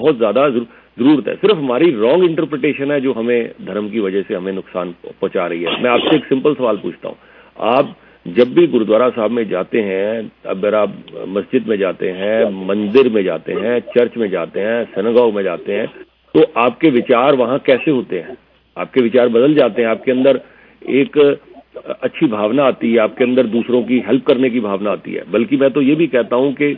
बहुत ज़्यादा ज़रूरत है। सिर्फ हमारी रॉन्ग इंटरप्रिटेशन है जो हमें धर्म की वजह से हमें नुकसान पहुंचा रही है। मैं आपसे एक सिंपल सवाल पूछता हूँ, आप जब भी गुरुद्वारा साहब में जाते हैं, अगर आप मस्जिद में जाते हैं, मंदिर में जाते हैं, चर्च में जाते हैं, सिनेगॉग में जाते हैं, तो आपके विचार वहाँ कैसे होते हैं? आपके विचार बदल जाते हैं, आपके अंदर एक अच्छी भावना आती है, आपके अंदर दूसरों की हेल्प करने की भावना आती है। बल्कि मैं तो ये भी कहता हूँ कि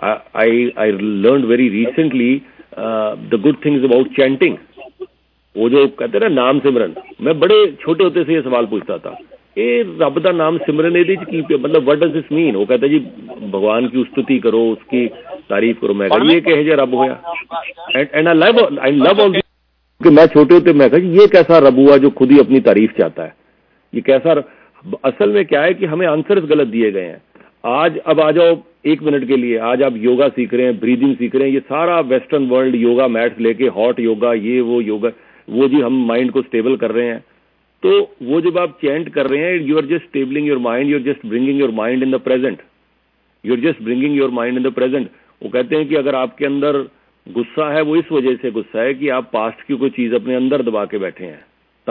I learned very recently the good things about chanting. वो जो कहते हैं ना नाम सिमरन, मैं बड़े छोटे होते से ये सवाल पूछता था, ये रब का नाम सिमरन ये की मतलब व्हाट डज दिस मीन? वो कहता जी भगवान की स्तुति करो, उसकी तारीफ करो। मैं कहा ये कहे जो रब होया? एंड आई लव ऑल कि मैं छोटे होते मैं कहा ये कैसा रब हुआ जो खुद ही अपनी तारीफ चाहता है? ये कैसा? असल में क्या है कि हमें आंसर्स गलत दिए गए हैं। आज अब आ जाओ 1 मिनट के लिए, आज आप योगा सीख रहे हैं, ब्रीदिंग सीख रहे हैं, ये सारा वेस्टर्न वर्ल्ड योगा मैट्स लेके हॉट योगा, ये वो योगा, वो जी हम माइंड को स्टेबल कर रहे हैं। तो वो जब आप चैंट कर रहे हैं, you are just stabling your mind, you are just bringing your mind in the present, you are just bringing your mind in the present. वो कहते हैं कि अगर आपके अंदर गुस्सा है, वो इस वजह से गुस्सा है कि आप पास्ट की कोई चीज़ अपने अंदर दबा के बैठे हैं।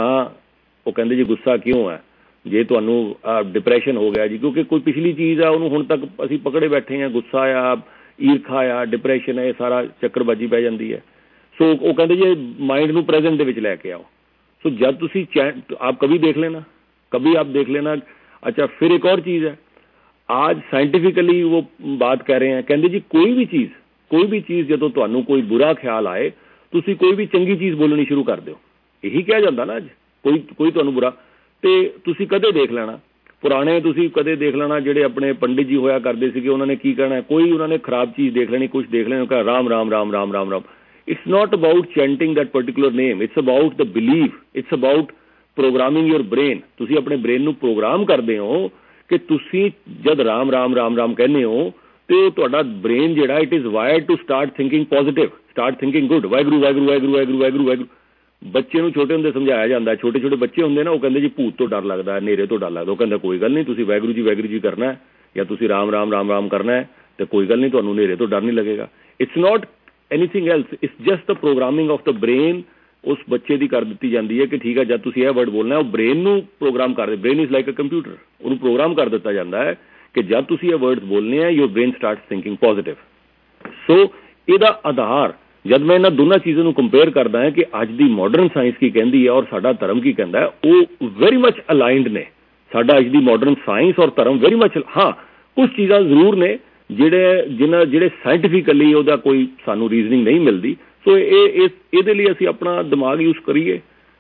वो कहते जी गुस्सा क्यों है? जे ਤੁਹਾਨੂੰ डिप्रैशन हो गया जी, क्योंकि कोई पिछली चीज़ है ਉਹਨੂੰ ਹੁਣ तक ਅਸੀਂ पकड़े बैठे हैं। गुस्सा आ, ईर्खा आ, डिप्रैशन है, सारा चक्करबाजी पै जाती है। सो वो कहते जी माइंड ਨੂੰ प्रेजेंट ਦੇ ਵਿੱਚ ਲੈ ਕੇ आओ। सो जब ਤੁਸੀਂ आप कभी देख लेना, कभी आप देख लेना। अच्छा, फिर एक और चीज़ है, आज साइंटिफिकली वो बात कह रहे हैं, कहते जी कोई भी चीज़ ਜਦੋਂ ਤੁਹਾਨੂੰ कोई बुरा ख्याल आए, ਤੁਸੀਂ कोई भी चंगी चीज़ बोलनी शुरू कर दो। यही ਕਿਹਾ ਜਾਂਦਾ ना, ਅੱਜ ਕੋਈ ਤੁਹਾਨੂੰ बुरा ਤੇ ਤੁਸੀਂ ਕਦੇ ਦੇਖ ਲੈਣਾ, ਪੁਰਾਣੇ ਤੁਸੀਂ ਕਦੇ ਦੇਖ ਲੈਣਾ ਜਿਹੜੇ ਆਪਣੇ ਪੰਡਿਤ ਜੀ ਹੋਇਆ ਕਰਦੇ ਸੀਗੇ, ਉਹਨਾਂ ਨੇ ਕੀ ਕਹਿਣਾ, ਕੋਈ ਉਹਨਾਂ ਨੇ ਖਰਾਬ ਚੀਜ਼ ਦੇਖ ਲੈਣੀ, ਕੁਝ ਦੇਖ ਲੈਣਾ, ਕਹਾ Ram Ram Ram Ram Ram Ram. It's not about chanting that particular name, it's about the belief, it's about programming your brain. ਤੁਸੀਂ ਆਪਣੇ ਬ੍ਰੇਨ ਨੂੰ ਪ੍ਰੋਗਰਾਮ ਕਰਦੇ ਹੋ ਕਿ ਤੁਸੀਂ ਜਦ ਰਾਮ ਰਾਮ ਰਾਮ ਰਾਮ ਕਹਿੰਦੇ ਹੋ ਤੇ ਤੁਹਾਡਾ ਬ੍ਰੇਨ ਜਿਹੜਾ it is wired to start thinking positive, start thinking good. Waheguru Waheguru Waheguru Waheguru Waheguru Waheguru. ਬੱਚੇ ਨੂੰ ਛੋਟੇ ਹੁੰਦੇ ਸਮਝਾਇਆ ਜਾਂਦਾ, ਛੋਟੇ ਛੋਟੇ ਬੱਚੇ ਹੁੰਦੇ ਨਾ, ਉਹ ਕਹਿੰਦੇ ਜੀ ਭੂਤ ਤੋਂ ਡਰ ਲੱਗਦਾ, ਹਨੇਰੇ ਤੋਂ ਡਰ ਲੱਗਦਾ। ਉਹ ਕਹਿੰਦਾ ਕੋਈ ਗੱਲ ਨਹੀਂ, ਤੁਸੀਂ ਵਾਹਿਗੁਰੂ ਜੀ ਕਰਨਾ ਜਾਂ ਤੁਸੀਂ ਰਾਮ ਰਾਮ ਰਾਮ ਰਾਮ ਕਰਨਾ ਹੈ ਤੇ ਕੋਈ ਗੱਲ ਨਹੀਂ, ਤੁਹਾਨੂੰ ਹਨੇਰੇ ਤੋਂ ਡਰ ਨਹੀਂ ਲੱਗੇਗਾ। It's not anything else, it's just the programming of the brain. ਉਸ ਬੱਚੇ ਦੀ ਕਰ ਦਿੱਤੀ ਜਾਂਦੀ ਹੈ ਕਿ ਠੀਕ ਹੈ, ਜਦ ਤੁਸੀਂ ਇਹ ਵਰਡ ਬੋਲਣਾ, ਉਹ ਬ੍ਰੇਨ ਨੂੰ ਪ੍ਰੋਗਰਾਮ ਕਰਦੇ। Brain is like a computer, ਉਹਨੂੰ ਪ੍ਰੋਗਰਾਮ ਕਰ ਦਿੱਤਾ ਜਾਂਦਾ ਹੈ ਕਿ ਜਦ ਤੁਸੀਂ ਇਹ ਵਰਡਸ ਬੋਲਨੇ ਆ, your brain starts thinking positive. So ਇਹਦਾ ਆਧਾਰ जब मैं इन्होंने दोनों चीज़ों को कंपेयर करता है कि अज की मॉडर्न साइंस की कहती है और साडा धर्म की कहता है, वो वेरी मच अलाइंड ने। साडा अज की मॉडर्न साइंस और धर्म वेरी मच, हाँ कुछ चीज़ां जरूर ने जिहड़े साइंटिफिकली उहदा कोई सानू रीजनिंग नहीं मिलती। सो ये लिए असीं अपना दिमाग यूज करिए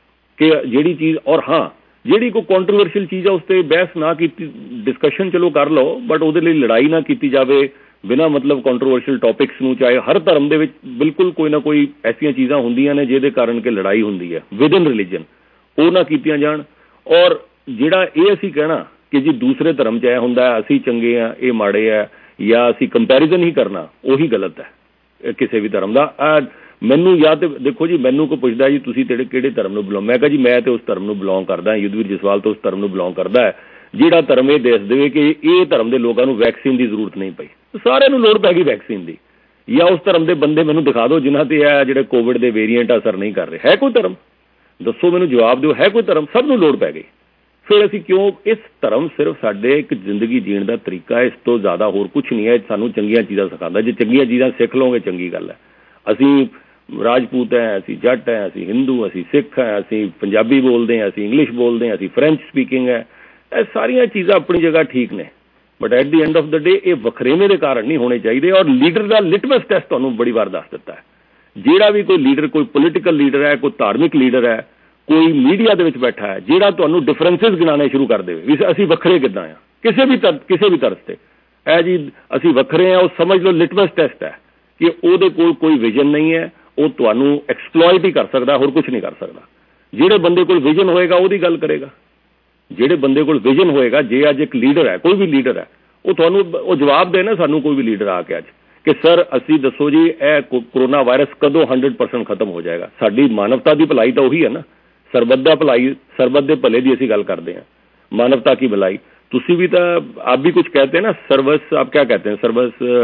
कि जिहड़ी चीज़, और हाँ जिहड़ी कोई कॉन्ट्रोवर्शियल चीज़ है उस पर बहस ना की, डिस्कशन चलो कर लो, बट उहदे लई लड़ाई ना की जाए बिना मतलब कॉन्ट्रोवर्शियल टॉपिक्स ਨੂੰ। ਚਾਹੇ हर धर्म ਦੇ ਵਿੱਚ बिल्कुल कोई ना कोई ऐसियां चीज़ां ਹੁੰਦੀਆਂ ਨੇ ਜਿਹਦੇ ਕਾਰਨ ਕਿ ਲੜਾਈ ਹੁੰਦੀ ਹੈ ਵਿਦ ਇਨ ਰਿਲੀਜਨ, ਉਹ ਨਾ ਕੀਤੀਆਂ ਜਾਣ। ਔਰ ਜਿਹੜਾ ਇਹ ਅਸੀਂ ਕਹਿਣਾ ਕਿ ਜੀ ਦੂਸਰੇ ਧਰਮ 'ਚ ਇਹ ਹੁੰਦਾ ਅਸੀਂ ਚੰਗੇ ਆ, ਇਹ ਮਾੜੇ ਆ, ਜਾਂ ਅਸੀਂ ਕੰਪੈਰੀਜ਼ਨ ਹੀ ਕਰਨਾ, ਉਹੀ ਗਲਤ ਹੈ ਕਿਸੇ ਵੀ ਧਰਮ ਦਾ। ਮੈਨੂੰ ਜਾਂ ਤੇ ਦੇਖੋ ਜੀ, ਮੈਨੂੰ ਕੋਈ ਪੁੱਛਦਾ ਜੀ ਤੁਸੀਂ ਕਿਹੜੇ ਧਰਮ ਨੂੰ ਬਿਲੋਂਗ, ਮੈਂ ਕਹਾਂ ਜੀ ਮੈਂ ਤੇ ਉਸ ਧਰਮ ਨੂੰ ਬਿਲੋਂਗ ਕਰਦਾ, ਯੁੱਧਵੀਰ ਜਸਵਾਲ ਤੋਂ ਉਸ ਧਰਮ ਨੂੰ ਬਿਲੋਂਗ ਕਰਦਾ ਹੈ ਜਿਹੜਾ ਧਰਮ ਇਹ ਦੱਸ ਦੇਵੇ ਕਿ ਇਹ ਧਰਮ ਦੇ ਲੋਕਾਂ ਨੂੰ ਵੈਕਸੀਨ ਦੀ ਜ਼ਰੂਰਤ ਨਹੀਂ ਪਈ। ਸਾਰਿਆਂ ਨੂੰ ਲੋੜ ਪੈ ਗਈ ਵੈਕਸੀਨ ਦੀ। ਜਾਂ ਉਸ ਧਰਮ ਦੇ ਬੰਦੇ ਮੈਨੂੰ ਦਿਖਾ ਦਿਓ ਜਿਨ੍ਹਾਂ ਤੇ ਇਹ ਜਿਹੜੇ ਕੋਵਿਡ ਦੇ ਵੇਰੀਐਂਟ ਅਸਰ ਨਹੀਂ ਕਰ ਰਹੇ। ਹੈ ਕੋਈ ਧਰਮ? ਦੱਸੋ ਮੈਨੂੰ, ਜਵਾਬ ਦਿਓ, ਹੈ ਕੋਈ ਧਰਮ? ਸਭ ਨੂੰ ਲੋੜ ਪੈ ਗਈ। ਫਿਰ ਅਸੀਂ ਕਿਉਂ? ਇਸ ਧਰਮ ਸਿਰਫ ਸਾਡੇ ਇੱਕ ਜ਼ਿੰਦਗੀ ਜੀਣ ਦਾ ਤਰੀਕਾ ਹੈ, ਇਸ ਤੋਂ ਜ਼ਿਆਦਾ ਹੋਰ ਕੁਛ ਨਹੀਂ ਹੈ। ਸਾਨੂੰ ਚੰਗੀਆਂ ਚੀਜ਼ਾਂ ਸਿਖਾਉਂਦਾ। ਜੇ ਚੰਗੀਆਂ ਚੀਜ਼ਾਂ ਸਿੱਖ ਲਓਗੇ ਚੰਗੀ ਗੱਲ ਹੈ। ਅਸੀਂ ਰਾਜਪੂਤ ਹੈ, ਅਸੀਂ ਜੱਟ ਹੈ, ਅਸੀਂ ਹਿੰਦੂ, ਅਸੀਂ ਸਿੱਖ ਹੈ, ਅਸੀਂ ਪੰਜਾਬੀ ਬੋਲਦੇ ਹਾਂ, ਅਸੀਂ ਇੰਗਲਿਸ਼ ਬੋਲਦੇ ਹਾਂ, ਅਸੀਂ ਫਰੈਂਚ ਸਪੀਕਿੰਗ ਹੈ, ਇਹ ਸਾਰੀਆਂ ਚੀਜ਼ਾਂ ਆਪਣੀ ਜਗ੍ਹਾ ਠੀਕ ਨੇ। But at the end of the day ये वखरेवे के कारण नहीं होने चाहिए। और लीडर का लिटमस टेस्ट तुहानू बड़ी बार दस दिता है। जिहड़ा भी कोई लीडर, कोई पोलिटिकल लीडर है, कोई धार्मिक लीडर है, कोई मीडिया दे विच बैठा है, जिहड़ा तुहानू डिफरेंसिस गिनाने शुरू कर दे भी असीं वखरे किदां आ किसी भी तरस से, है जी असीं वखरे हैं, वो समझ लो लिटमस टेस्ट है कि उहदे कोल कोई विजन नहीं है, वो तुहानू एक्सप्लॉइट ही कर सकता, होर कुछ नहीं कर सकता। जिहड़े बंदे कोल विजन होएगा उहदी गल करेगा। ਜਿਹੜੇ ਬੰਦੇ ਕੋਲ ਵਿਜ਼ਨ ਹੋਏਗਾ, ਜੇ ਅੱਜ ਇੱਕ ਲੀਡਰ ਹੈ, ਕੋਈ ਵੀ ਲੀਡਰ ਹੈ, ਉਹ ਤੁਹਾਨੂੰ ਉਹ ਜਵਾਬ ਦੇ ਨਾ ਸਾਨੂੰ ਕੋਈ ਵੀ ਲੀਡਰ ਆ ਕੇ ਅੱਜ ਕਿ ਸਰ ਅਸੀਂ ਦੱਸੋ ਜੀ ਇਹ ਕੋਰੋਨਾ ਵਾਇਰਸ ਕਦੋਂ 100% ਖਤਮ ਹੋ ਜਾਏਗਾ। ਸਾਡੀ ਮਾਨਵਤਾ ਦੀ ਭਲਾਈ ਤਾਂ ਉਹੀ ਹੈ ਨਾ, ਸਰਬੱਤ ਦਾ ਭਲਾਈ, ਸਰਬੱਤ ਦੇ ਭਲੇ ਦੀ ਅਸੀਂ ਗੱਲ ਕਰਦੇ ਹਾਂ। ਮਾਨਵਤਾ ਕੀ ਭਲਾਈ, ਤੁਸੀਂ ਵੀ ਤਾਂ ਆਪ ਵੀ ਕੁਝ कहते हैं ना, सर्वस आप क्या कहते हैं,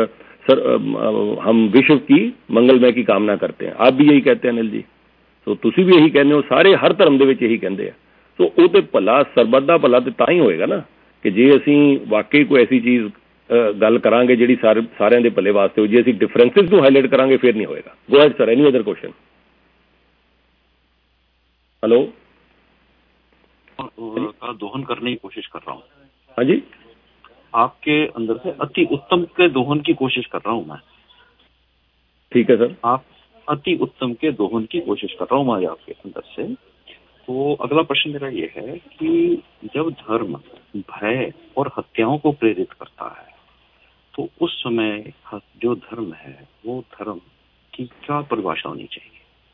सर हम विश्व की मंगलमय की कामना करते हैं। आप भी यही कहते हैं अनिल जी, तो तुसी भी यही कहने हो, सारे हर धर्म ਦੇ ਵਿੱਚ यही ਕਹਿੰਦੇ ਆ। तो ਉਹ ਤੇ ਭਲਾ ਸਰਬੱਤ ਦਾ ਭਲਾ ਤੇ ਤਾਂ ਹੀ ਹੋਏਗਾ ਨਾ ਕਿ ਜੇ ਅਸੀਂ ਵਾਕਈ ਕੋਈ ਐਸੀ ਚੀਜ਼ ਗੱਲ ਕਰਾਂਗੇ ਜਿਹੜੀ ਸਾਰਿਆਂ ਦੇ ਭਲੇ ਵਾਸਤੇ ਹੋ। ਜੇ ਅਸੀਂ ਡਿਫਰੈਂਸਿਸ ਨੂੰ ਹਾਈਲਾਈਟ ਕਰਾਂਗੇ ਫਿਰ ਨਹੀਂ ਹੋਏਗਾ। Go ahead sir, any other question? Hello, का दोहन करने की कोशिश कर रहा हूँ। हाँ जी, आपके अंदर से अति उत्तम के दोहन की कोशिश कर रहा हूँ मैं। ठीक है सर। आप अति उत्तम के दोहन की कोशिश कर रहा हूँ मैं आपके अंदर से। तो अगला प्रश्न मेरा ये है कि जब धर्म भय और हत्याओं को प्रेरित करता है तो उस समय जो धर्म है वो धर्म की क्या परिभाषा होनी चाहिए?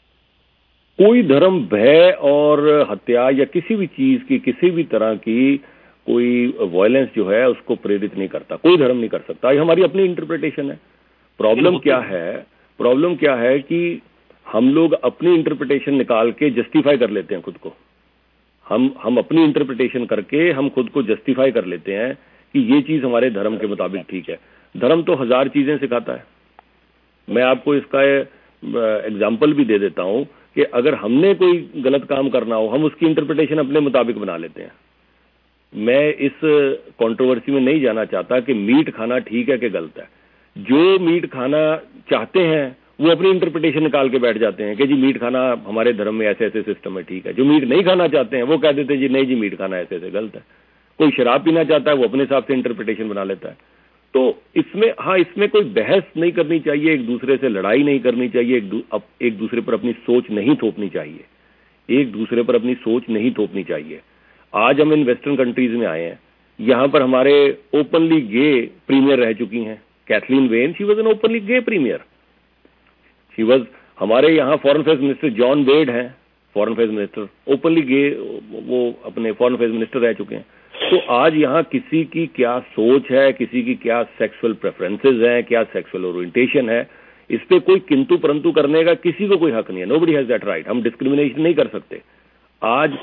कोई धर्म भय और हत्या या किसी भी चीज की, किसी भी तरह की कोई वायलेंस जो है उसको प्रेरित नहीं करता। कोई धर्म नहीं कर सकता। ये हमारी अपनी इंटरप्रिटेशन है। प्रॉब्लम क्या है कि हम लोग अपनी इंटरप्रिटेशन निकाल के जस्टिफाई कर लेते हैं खुद को। हम अपनी इंटरप्रिटेशन करके हम खुद को जस्टिफाई कर लेते हैं कि ये चीज हमारे धर्म के मुताबिक ठीक है। धर्म तो 1000 चीजें सिखाता है। मैं आपको इसका एग्जाम्पल भी दे देता हूं कि अगर हमने कोई गलत काम करना हो, हम उसकी इंटरप्रिटेशन अपने मुताबिक बना लेते हैं। मैं इस कंट्रोवर्सी में नहीं जाना चाहता कि मीट खाना ठीक है कि गलत है। जो मीट खाना चाहते हैं वो अपनी इंटरप्रिटेशन निकाल के बैठ जाते हैं कि जी मीट खाना हमारे धर्म में ऐसे ऐसे सिस्टम है, ठीक है। जो मीट नहीं खाना चाहते हैं वो कह देते हैं जी नहीं जी मीट खाना ऐसे ऐसे गलत है। कोई शराब पीना चाहता है वो अपने हिसाब से इंटरप्रिटेशन बना लेता है। तो इसमें कोई बहस नहीं करनी चाहिए, एक दूसरे से लड़ाई नहीं करनी चाहिए, एक दूसरे पर अपनी सोच नहीं थोपनी चाहिए, एक दूसरे पर अपनी सोच नहीं थोपनी चाहिए। आज हम इन वेस्टर्न कंट्रीज में आए हैं, यहां पर हमारे ओपनली गे प्रीमियर रह चुकी हैं। Kathleen Wynne, she was an openly gay premier. She was, हमारे यहाँ foreign affairs minister John Baird हैं, foreign affairs minister, openly gay वो अपने फॉरेन अफेयर्स मिनिस्टर रह चुके हैं। तो आज यहाँ किसी की क्या सोच है, किसी की क्या सेक्सुअल प्रेफरेंसेस हैं, क्या सेक्सुअल ओरिएंटेशन है, इस पे कोई किंतु परंतु करने का किसी को कोई हक नहीं है। Nobody has that right. हम डिस्क्रिमिनेशन नहीं कर सकते। आज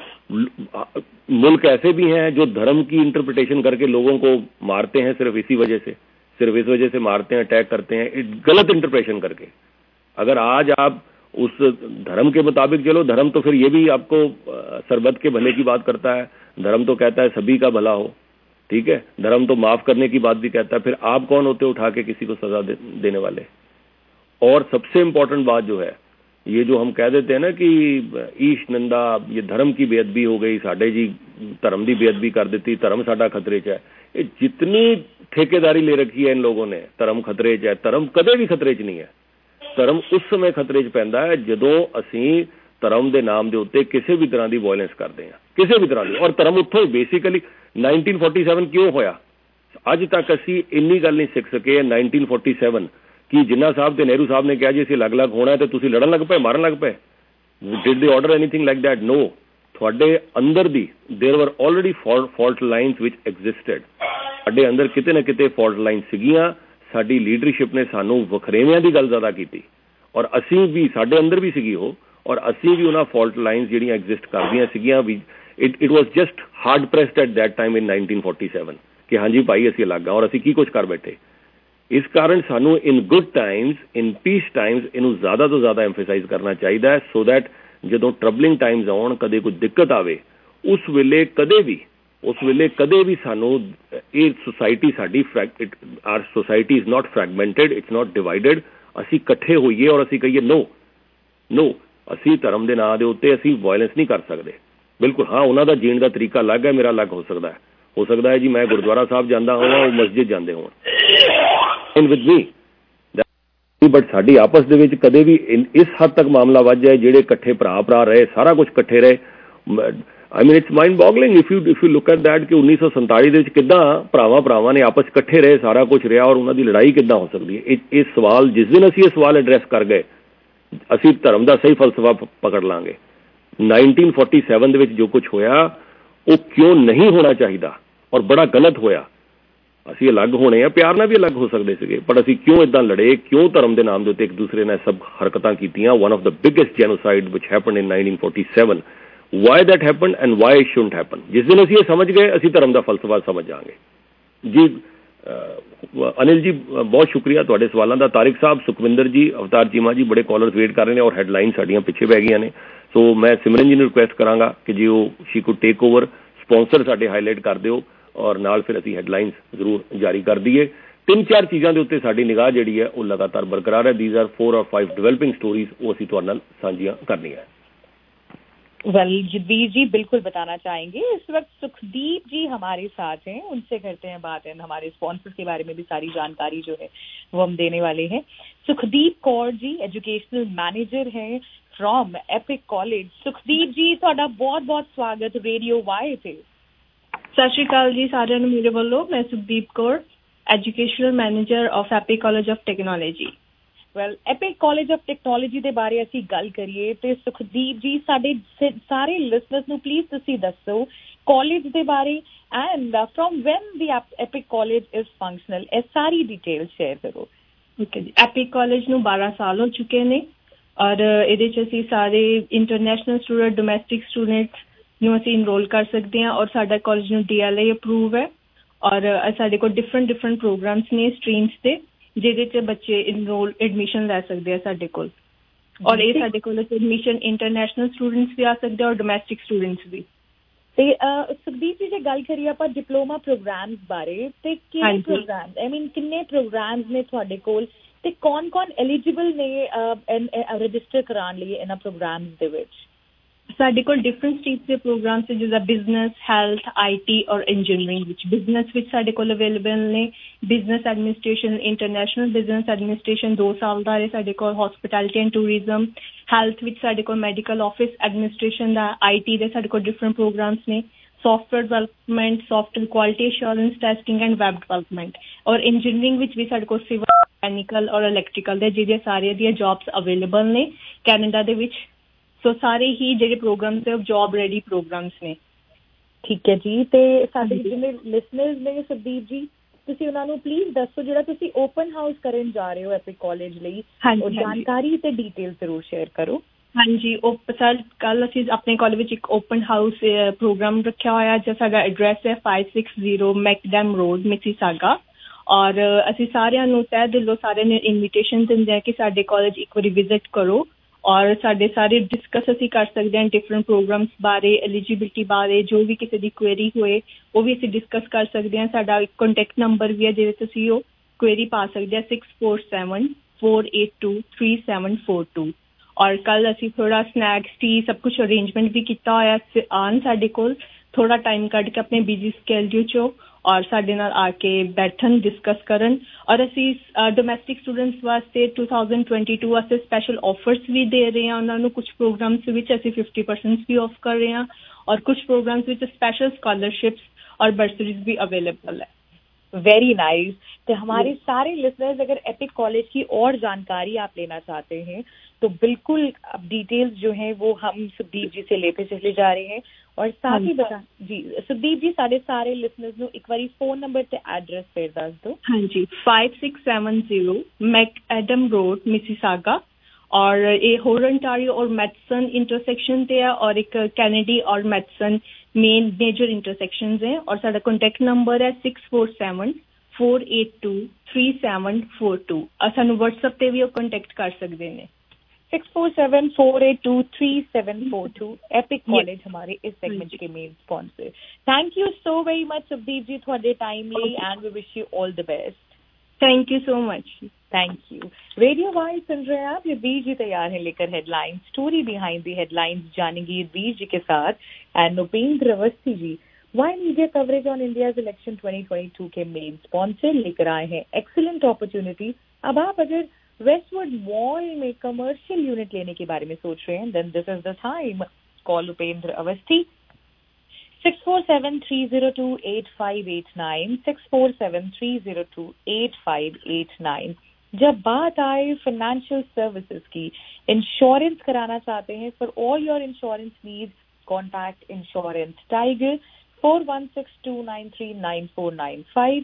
मुल्क ऐसे भी हैं जो धर्म की इंटरप्रिटेशन करके लोगों को मारते हैं सिर्फ इस वजह से मारते हैं, अटैक करते हैं, गलत इंटरप्रिटेशन करके। अगर आज आप उस धर्म के मुताबिक चलो, धर्म तो फिर ये भी आपको सरबत के भले की बात करता है। धर्म तो कहता है सभी का भला हो, ठीक है। धर्म तो माफ करने की बात भी कहता है। फिर आप कौन होते उठा के किसी को सजा देने वाले? और सबसे इंपॉर्टेंट बात जो है, ये जो हम कह देते हैं ना कि ईश निंदा, ये धर्म की बेअदबी हो गई, साडे जी धर्म की बेअदबी कर दी, धर्म साडा खतरे च है। ये जितनी ठेकेदारी ले रखी है इन लोगों ने, धर्म खतरे च है। धर्म कदे भी खतरे च नहीं है। धर्म उस समय खतरे च पैंदा है जदों असीं धर्म के नाम के उत्ते किसी भी तरह की वायलेंस करते हैं, किसी भी तरह की। और धर्म उत्थों बेसिकली 1947 क्यों होया, अज तक असी इन्नी गल नहीं सीख सके। 1947 कि जिन्ना साहब ते नेहरू साहब ने कहा जी असीं अलग अलग होना है तो तुसीं लड़न लग पे, मारन लग पे। Did they order anything like that? No. थोड़े अंदर दी there were already fault lines which existed. साडे अंदर किते ना किते फॉल्ट लाइन सीगियां। साडी लीडरशिप ने सानू वखरेवियां दी गल ज़्यादा कीती और असीं भी, साडे अंदर भी सीगी हो, और असीं भी उन्हां फॉल्ट लाइन्स जिहड़ियां एग्जिस्ट करदियां सीगियां भी। It was just hard pressed at that time in 1947 कि हाँ जी भाई असीं अलग और असीं की कुछ कर बैठे। इस कारण सानू in good times, in peace times इनू ज़्यादा तो ज़्यादा एम्फेसाइज करना चाहिए, सो दैट जदों ट्रबलिंग टाइम्स आउण, कदे कोई दिक्कत आवे, उस वेले कदे भी सानू ये सोसाइटी साडी our society is not fragmented, it's not divided. असीं इकट्ठे होइए और असीं कहिए नो असीं धर्म के नाम के उत्ते असीं वायलेंस नहीं कर सकते। बिल्कुल हाँ, उन्हां दा जीण दा तरीका अलग है, मेरा अलग हो सकता है जी। मैं गुरुद्वारा साहब जांदा होवां, वो मस्जिद जांदे होण, इन विद मी, बट साडी आपस दे विच कदे भी इस हद तक मामला वध जाए ਜਿਹੜੇ इकट्ठे भरा रहे, सारा कुछ इकट्ठे रहे। I mean it's mind boggling if you look at that कि 1947 ਦੇ ਵਿੱਚ ਕਿੱਦਾਂ ਭਰਾਵਾਂ ਨੇ ਆਪਸ ਇਕੱਠੇ ਰਹੇ, ਸਾਰਾ ਕੁਝ ਰਿਹਾ, और ਉਹਨਾਂ ਦੀ ਲੜਾਈ ਕਿੱਦਾਂ ਹੋ ਸਕਦੀ ਹੈ? ਇਹ ਸਵਾਲ ਜਿਸ ਦਿਨ ਅਸੀਂ ਇਹ ਸਵਾਲ ਐਡਰੈਸ ਕਰ ਗਏ, ਅਸੀਂ ਧਰਮ ਦਾ ਸਹੀ ਫਲਸਫਾ ਪਕੜ ਲਾਂਗੇ। 1947 ਦੇ ਵਿੱਚ ਜੋ ਕੁਝ ਹੋਇਆ ਉਹ ਕਿਉਂ ਨਹੀਂ ਹੋਣਾ ਚਾਹੀਦਾ और बड़ा गलत होया। ਅਸੀਂ अलग होने हैं, प्यार ਨਾਲ भी अलग हो सकते थे, पर ਅਸੀਂ क्यों इदां लड़े, क्यों धर्म के नाम के उत्ते एक दूसरे ने सब हरकतां कीतियां। One of the biggest genocide which happen in 1947। Why that happen and why it shouldn't happen? जिस दिन असीं ये समझ गए, असीं धर्म का फलसफा समझ जाएंगे जी। अनिल जी बहुत शुक्रिया तुहाडे सवालों का। तारिक साहब, सुखविंदर जी, अवतार चीमा जी, बड़े कॉलर्स वेट कर रहे हैं और हैडलाइन साड़ियां पिछे बह गई ने। सो मैं सिमरन जी ने रिक्वेस्ट करांगा कि जी वो she could take over, sponsor साडे हाईलाइट कर दिओ और नाल फिर असीं हैडलाइनस जरूर जारी कर दईए। 3-4 चीज़ों के उत्ते साडी निगाह जिहड़ी है वो लगातार बरकरार है। These are 4 or 5 developing stories, वो असीं तुहाडे नाल साझियां करनी है। जगदीश जी बिल्कुल बताना चाहेंगे। इस वक्त सुखदीप जी हमारे साथ हैं, उनसे करते हैं बात। है हमारे स्पॉन्सर्स के बारे में भी सारी जानकारी जो है वो हम देने वाले हैं। सुखदीप कौर जी एजुकेशनल मैनेजर हैं from Epic College. Sukhdeep ji ਤੁਹਾਡਾ बहुत-बहुत स्वागत रेडियो वाई ਤੇ। ਸਤਿ ਸ਼੍ਰੀ ਅਕਾਲ ਜੀ ਸਾਰਿਆਂ ਨੂੰ ਮੇਰੇ ਵੱਲੋਂ। ਮੈਂ Sukhdeep Kaur, educational manager of Epic College of Technology. Well Epic College of Technology ਦੇ ਬਾਰੇ ਅਸੀਂ ਗੱਲ ਕਰੀਏ ਤੇ ਸੁਖਦੀਪ ਜੀ ਸਾਡੇ ਸਾਰੇ ਲਿਸਨਰਸ ਨੂੰ ਪਲੀਜ਼ ਤੁਸੀਂ ਦੱਸੋ ਕਾਲਜ ਦੇ ਬਾਰੇ and from when the Epic College is functional. ਇਹ ਸਾਰੀ ਡਿਟੇਲ ਸ਼ੇਅਰ ਕਰੋ। ਓਕੇ ਜੀ, ਐਪਿਕ ਕਾਲਜ ਨੂੰ 12 ਸਾਲ ਹੋ ਚੁੱਕੇ ਨੇ ਔਰ ਇਹਦੇ 'ਚ ਅਸੀਂ ਸਾਰੇ ਇੰਟਰਨੈਸ਼ਨਲ ਸਟੂਡੈਂਟ, ਡੋਮੈਸਟਿਕ ਸਟੂਡੈਂਟਸ ਨੂੰ ਅਸੀਂ ਇਨਰੋਲ ਕਰ ਸਕਦੇ ਹਾਂ ਔਰ ਸਾਡਾ ਕਾਲਜ ਨੂੰ DLA ਅਪਰੂਵ ਹੈ ਔਰ ਸਾਡੇ ਕੋਲ ਡਿਫਰੈਂਟ ਪ੍ਰੋਗਰਾਮਸ ਨੇ ਸਟਰੀਮਸ 'ਤੇ ਜਿਹਦੇ 'ਚ ਬੱਚੇ ਐਡਮਿਸ਼ਨ ਲੈ ਸਕਦੇ ਆ ਸਾਡੇ ਕੋਲ। ਔਰ ਇਹ ਸਾਡੇ ਕੋਲ ਐਡਮਿਸ਼ਨ ਇੰਟਰਨੈਸ਼ਨਲ ਸਟੂਡੈਂਟਸ ਵੀ ਆ ਸਕਦੇ ਔਰ ਡੋਮੈਸਟਿਕ ਸਟੂਡੈਂਟਸ ਵੀ। ਤੇ ਸੁਖਦੀਪ ਜੀ ਜੇ ਗੱਲ ਕਰੀਏ ਆਪਾਂ ਡਿਪਲੋਮਾ ਪ੍ਰੋਗਰਾਮਸ ਬਾਰੇ ਤੇ ਕਿਹੜੇ ਪ੍ਰੋਗਰਾਮ, ਆਈ ਮੀਨ ਕਿੰਨੇ ਪ੍ਰੋਗਰਾਮਸ ਨੇ ਤੁਹਾਡੇ ਕੋਲ ਤੇ ਕੌਣ ਐਲੀਜੀਬਲ ਨੇ ਰਜਿਸਟਰ ਕਰਾਉਣ ਲਈ ਇਹਨਾਂ ਪ੍ਰੋਗਰਾਮਸ ਦੇ ਵਿੱਚ? ਸਾਡੇ ਕੋਲ ਡਿਫਰੈਂਟ ਸਟਰੀਮਸ ਦੇ ਪ੍ਰੋਗਰਾਮਸ ਜਿੱਦਾਂ ਬਿਜ਼ਨਸ, ਹੈਲਥ, IT ਔਰ ਇੰਜੀਨੀਅਰਿੰਗ ਵਿੱਚ। ਬਿਜ਼ਨਸ ਵਿੱਚ ਸਾਡੇ ਕੋਲ ਅਵੇਲੇਬਲ ਨੇ business administration, international business administration 2 ਸਾਲ ਦਾ ਹੈ ਸਾਡੇ ਕੋਲ। Hospitality and tourism. ਹੈਲਥ ਵਿੱਚ ਸਾਡੇ ਕੋਲ ਮੈਡੀਕਲ ਆਫਿਸ ਐਡਮਿਨਿਸਟ੍ਰੇਸ਼ਨ ਦਾ। IT ਦੇ ਸਾਡੇ ਕੋਲ ਡਿਫਰੈਂਟ ਪ੍ਰੋਗਰਾਮਸ ਨੇ। Software development, software quality assurance testing and web development. ਔਰ ਇੰਜੀਨੀਅਰਿੰਗ ਵਿੱਚ ਵੀ ਸਾਡੇ ਕੋਲ ਸਿਵਲ, ਮੈਕੈਨੀਕਲ ਔਰ ਇਲੈਕਟ੍ਰੀਕਲ ਦੇ ਜਿਹਦੇ ਸਾਰਿਆਂ ਦੀਆਂ ਜੌਬਸ ਅਵੇਲੇਬਲ ਨੇ ਕੈਨੇਡਾ ਦੇ ਵਿੱਚ। ਸੋ ਸਾਰੇ ਹੀ ਜਿਹੜੇ ਪ੍ਰੋਗਰਾਮਸ ਹੈ ਉਹ ਜੌਬ ਰੈਡੀ ਪ੍ਰੋਗਰਾਮਸ ਨੇ। ਠੀਕ ਹੈ ਜੀ। ਤੇ ਸਾਡੇ ਜਿੰਨੇ ਲਿਸਨਰਸ ਨੇ ਸੁਖਦੀਪ ਜੀ, ਤੁਸੀਂ ਉਹਨਾਂ ਨੂੰ ਪਲੀਜ਼ ਦੱਸੋ ਜਿਹੜਾ ਤੁਸੀਂ ਓਪਨ ਹਾਊਸ ਕਰਨ ਜਾ ਰਹੇ ਹੋ ਐਪਿਕ ਕਾਲਜ ਲਈ, ਉਹ ਜਾਣਕਾਰੀ ਤੇ ਡਿਟੇਲ ਜ਼ਰੂਰ ਸ਼ੇਅਰ ਕਰੋ। ਹਾਂਜੀ, ਉਹ ਸਰ ਕੱਲ ਅਸੀਂ ਆਪਣੇ ਕਾਲਜ ਵਿੱਚ ਇੱਕ ਓਪਨ ਹਾਊਸ ਪ੍ਰੋਗਰਾਮ ਰੱਖਿਆ ਹੋਇਆ ਜੋ ਸਾਡਾ ਐਡਰੈਸ ਹੈ 560 ਮੈਕਡਮ ਰੋਡ, ਮਿਸੀਸਾਗਾ। ਔਰ ਅਸੀਂ ਸਾਰਿਆਂ ਨੂੰ ਤਹਿ ਦਿਲੋਂ ਸਾਰਿਆਂ ਨੂੰ ਇਨਵੀਟੇਸ਼ਨ ਦਿੰਦੇ ਹਾਂ ਕਿ ਸਾਡੇ ਕਾਲਜ ਇੱਕ ਵਾਰੀ ਵਿਜ਼ਿਟ ਕਰੋ ਔਰ ਸਾਡੇ ਸਾਰੇ ਡਿਸਕਸ ਅਸੀਂ ਕਰ ਸਕਦੇ ਹਾਂ ਡਿਫਰੈਂਟ ਪ੍ਰੋਗਰਾਮਸ ਬਾਰੇ, ਐਲੀਜੀਬਿਲਿਟੀ ਬਾਰੇ। ਜੋ ਵੀ ਕਿਸੇ ਦੀ ਕੁਐਰੀ ਹੋਏ ਉਹ ਵੀ ਅਸੀਂ ਡਿਸਕਸ ਕਰ ਸਕਦੇ ਹਾਂ। ਸਾਡਾ ਇੱਕ ਕੰਟੈਕਟ ਨੰਬਰ ਵੀ ਹੈ ਜਿਹਦੇ ਤੁਸੀਂ ਉਹ ਕੁਐਰੀ ਪਾ ਸਕਦੇ ਹਾਂ 6474823742। ਔਰ ਕੱਲ ਅਸੀਂ ਥੋੜਾ ਸਨੈਕਸ, ਟੀ ਸਭ ਕੁਛ ਅਰੇਂਜਮੈਂਟ ਵੀ ਕੀਤਾ ਹੋਇਆ। ਆਉਣ ਸਾਡੇ ਕੋਲ ਥੋੜਾ ਟਾਈਮ ਕੱਢ ਕੇ ਆਪਣੇ ਬਿਜ਼ੀ ਸਕੇਡਿਊਲ 'ਚੋਂ ਔਰ ਸਾਡੇ ਨਾਲ ਆ ਕੇ ਬੈਠਣ, ਡਿਸਕਸ ਕਰਨ। ਔਰ ਅਸੀਂ ਡੋਮੈਸਟਿਕ ਸਟੂਡੈਂਟਸ ਵਾਸਤੇ 2022 ਵਾਸਤੇ ਸਪੈਸ਼ਲ ਆਫਰਸ ਵੀ ਦੇ ਰਹੇ ਹਾਂ। ਉਹਨਾਂ ਨੂੰ ਕੁਛ ਪ੍ਰੋਗਰਾਮਸ ਵਿੱਚ ਅਸੀਂ 50% ਵੀ ਆਫ ਕਰ ਰਹੇ हैं और कुछ प्रोग्राम्स ਵਿੱਚ स्पेशल स्कॉलरशिप्स और बर्सरीज भी अवेलेबल है। Very nice. तो हमारे सारे लिसनर्स अगर एपिक कॉलेज की और जानकारी आप लेना चाहते हैं तो बिल्कुल अब डिटेल्स जो हैं वो हम सुखदीप जी से लेते चले जा रहे हैं और साथ ही बता जी सुखदीप जी सारे लिसनर्स ਨੂੰ ਇੱਕ ਵਾਰੀ ਫੋਨ ਨੰਬਰ ਤੇ ਐਡਰੈਸ ਫੇਰ ਦੱਸ ਦਿਓ। ਹਾਂਜੀ, 5670 ਮੈਕਐਡਮ ਰੋਡ, ਮਿਸੀਸਾਗਾ। और ये होरंटारियो और मैथसन इंटरसेक्शन पे है और एक कैनेडी और मैथसन मेन मेजर इंटरसेक्शंस हैं। और साडा कॉन्टैक्ट नंबर है 6474823742। सानू व्हाट्सएप पे भी कॉन्टैक्ट कर सकते हैं 6474823742। एपिक कॉलेज हमारे इस सेगमेंट के main sponsor. Thank you so very much Sukhdeep ji थोड़े टाइम लिए and we wish you all the best. Thank you so much. Thank you. Radio Wise सुन रहे हैं आप, ये बीज जी तैयार है लेकर headline, story behind the headlines जानेंगे बीज जी के साथ and Upendra Awasthi ji why media coverage on India's election 2022 के मेन स्पॉन्सर लेकर आए हैं एक्सीलेंट अपॉर्चुनिटी। अब आप अगर वेस्टवुड मॉल में कमर्शियल यूनिट लेने के बारे में सोच रहे हैं then this is the time. Call Upendra Awasthi 6473028589 6473028589। जब बात आए फाइनेंशियल सर्विसेज की, इंश्योरेंस कराना चाहते हैं for all your insurance needs, contact Insurance Tiger 4162939495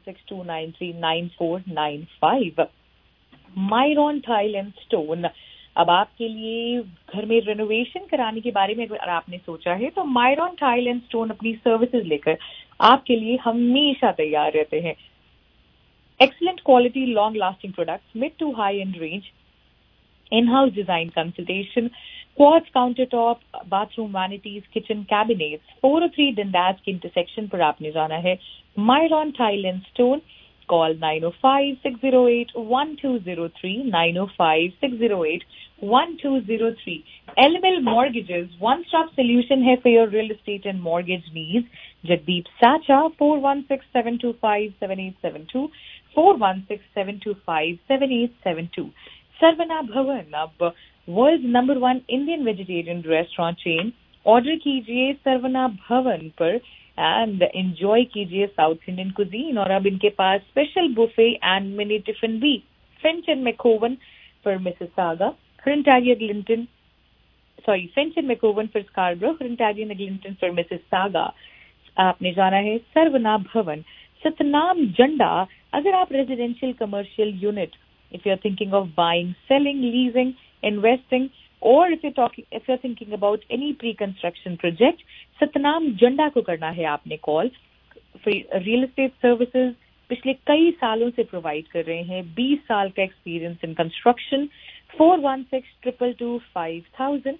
4162939495। Myron Tile and Stone अब आपके लिए घर में रेनोवेशन कराने के बारे में अगर आपने सोचा है तो मायरॉन टाइल एंड स्टोन अपनी सर्विसेज लेकर आपके लिए हमेशा तैयार रहते हैं। Excellent quality, long-lasting products, mid to high-end range, in-house design consultation, quartz countertop, bathroom vanities, kitchen cabinets, 403 Dundas के intersection पर आपने जाना है। Myron Tile and Stone, call 905-608-1203, 905-608-1203. LML Mortgages, one-stop solution है for your real estate and mortgage needs. Jagdeep Sacha, 416-725-7872, 416-725-7872. Sarvana Bhavan, अब world number 1 Indian vegetarian restaurant chain. Order कीजिए सरवना भवन पर and enjoy कीजिए साउथ इंडियन कुजीन। और अब इनके पास special buffet and mini tiffin भी। Finch and McCowan for Mississauga, Hrintagia Eglinton, Finch and McCowan for Scarborough, Hrintagia and Eglinton for Mississauga. आपने जाना है सरवना भवन। सतनाम झंडा, अगर आप residential commercial unit, if you're thinking of buying, selling, leasing, investing, or if you're thinking about any pre-construction project, Satnam Jhanda को करना है आपने कॉल। रियल एस्टेट सर्विसेज पिछले कई सालों से प्रोवाइड कर रहे हैं, 20 साल का experience in construction. 416-222-5000,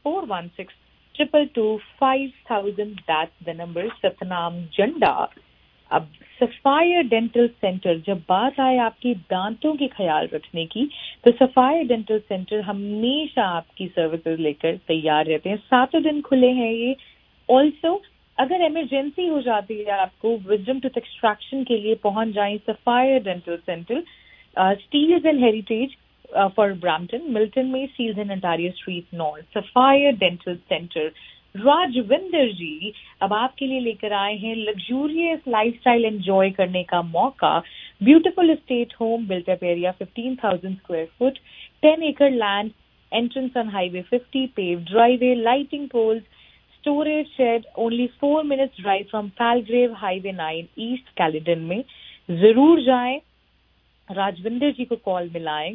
416-222-5000, that's the number, Satnam Jhanda. अब सफायर डेंटल सेंटर, जब बात आए आपके दांतों के ख्याल रखने की तो सफायर डेंटल सेंटर हमेशा आपकी सर्विसेज लेकर तैयार रहते हैं। 7 दिन खुले हैं ये। ऑल्सो अगर इमरजेंसी हो जाती है आपको विजडम टूथ एक्सट्रैक्शन के लिए पहुंच जाएं Sapphire Dental Centre. Steeles and Heritage for Brampton, Milton में Steeles and Ontario street north, Sapphire Dental Centre. Rajwinder ji अब आपके लिए लेकर आए हैं लग्जूरियस लाइफस्टाइल एंजॉय करने का मौका। Beautiful estate home, built up area 15,000 square foot, 10 acre land, entrance on highway 50, pave driveway, lighting poles, storage shed, only 4 minutes drive from Palgrave highway 9 east Caledon में। जरूर जाएं, राजविंदर जी को कॉल मिलाएं।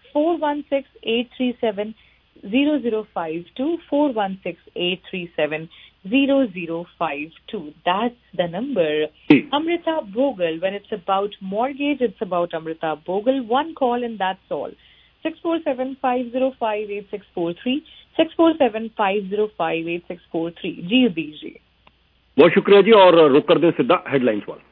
416-837-0052, 416-837-0052. That's the number. Amrita Bogle, when it's about mortgage, it's about Amrita Bogle. One call and that's all. 647-505-8643, 647-505-8643. जी दीजिए। बहुत शुक्रिया जी, और रुक कर दें सीधा हेडलाइंस वाला।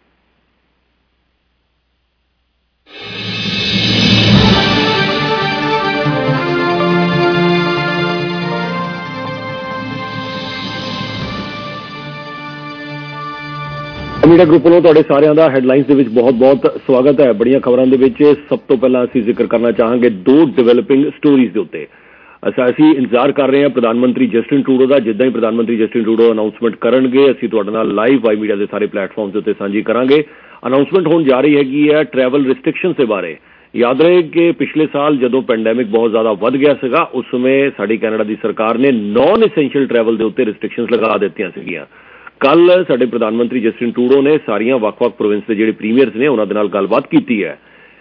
मीडिया ग्रुप ਵੱਲੋਂ ਤੁਹਾਡੇ ਸਾਰਿਆਂ ਦਾ ਹੈਡਲਾਈਨਸ ਦੇ ਵਿੱਚ ਬਹੁਤ-ਬਹੁਤ ਸਵਾਗਤ ਹੈ। ਬੜੀਆਂ ਖਬਰਾਂ ਦੇ ਵਿੱਚ ਸਭ ਤੋਂ ਪਹਿਲਾਂ ਅਸੀਂ ਜ਼ਿਕਰ ਕਰਨਾ ਚਾਹਾਂਗੇ 2 ਡਿਵੈਲਪਿੰਗ ਸਟੋਰੀਜ਼ ਦੇ ਉੱਤੇ। ਅਸੀਂ ਇੰਤਜ਼ਾਰ ਕਰ ਰਹੇ ਹਾਂ ਪ੍ਰਧਾਨ ਮੰਤਰੀ ਜਸਟਿਨ ਟਰੂਡੋ ਦਾ। ਜਿੱਦਾਂ ਹੀ ਪ੍ਰਧਾਨ ਮੰਤਰੀ ਜਸਟਿਨ ਟਰੂਡੋ ਅਨਾਉਂਸਮੈਂਟ ਕਰਨਗੇ ਅਸੀਂ ਤੁਹਾਡੇ ਨਾਲ ਲਾਈਵ ਵਾਈ ਮੀਡੀਆ ਦੇ ਸਾਰੇ ਪਲੇਟਫਾਰਮਸ ਦੇ ਉੱਤੇ ਸਾਂਝੀ ਕਰਾਂਗੇ। ਅਨਾਉਂਸਮੈਂਟ ਹੋਣ ਜਾ ਰਹੀ ਹੈਗੀ ਹੈ ਟਰੈਵਲ ਰਿਸਟ੍ਰਿਕਸ਼ਨਸ ਦੇ ਬਾਰੇ। याद रहे कि पिछले साल जदों पैंडेमिक बहुत ज्यादा वध गया सीगा उस समय साडी कैनेडा की सरकार ने नॉन एसेंशियल ट्रैवल के उत्ते रिस्ट्रिक्शनस लगा दित्तियां सीगियां। कल साडे प्रधानमंत्री जसटिन ट्रूडो ने सारियां वख-वख प्रोविंस के जिहड़े प्रीमियर्स ने उन्हां दे नाल गलबात कीती है।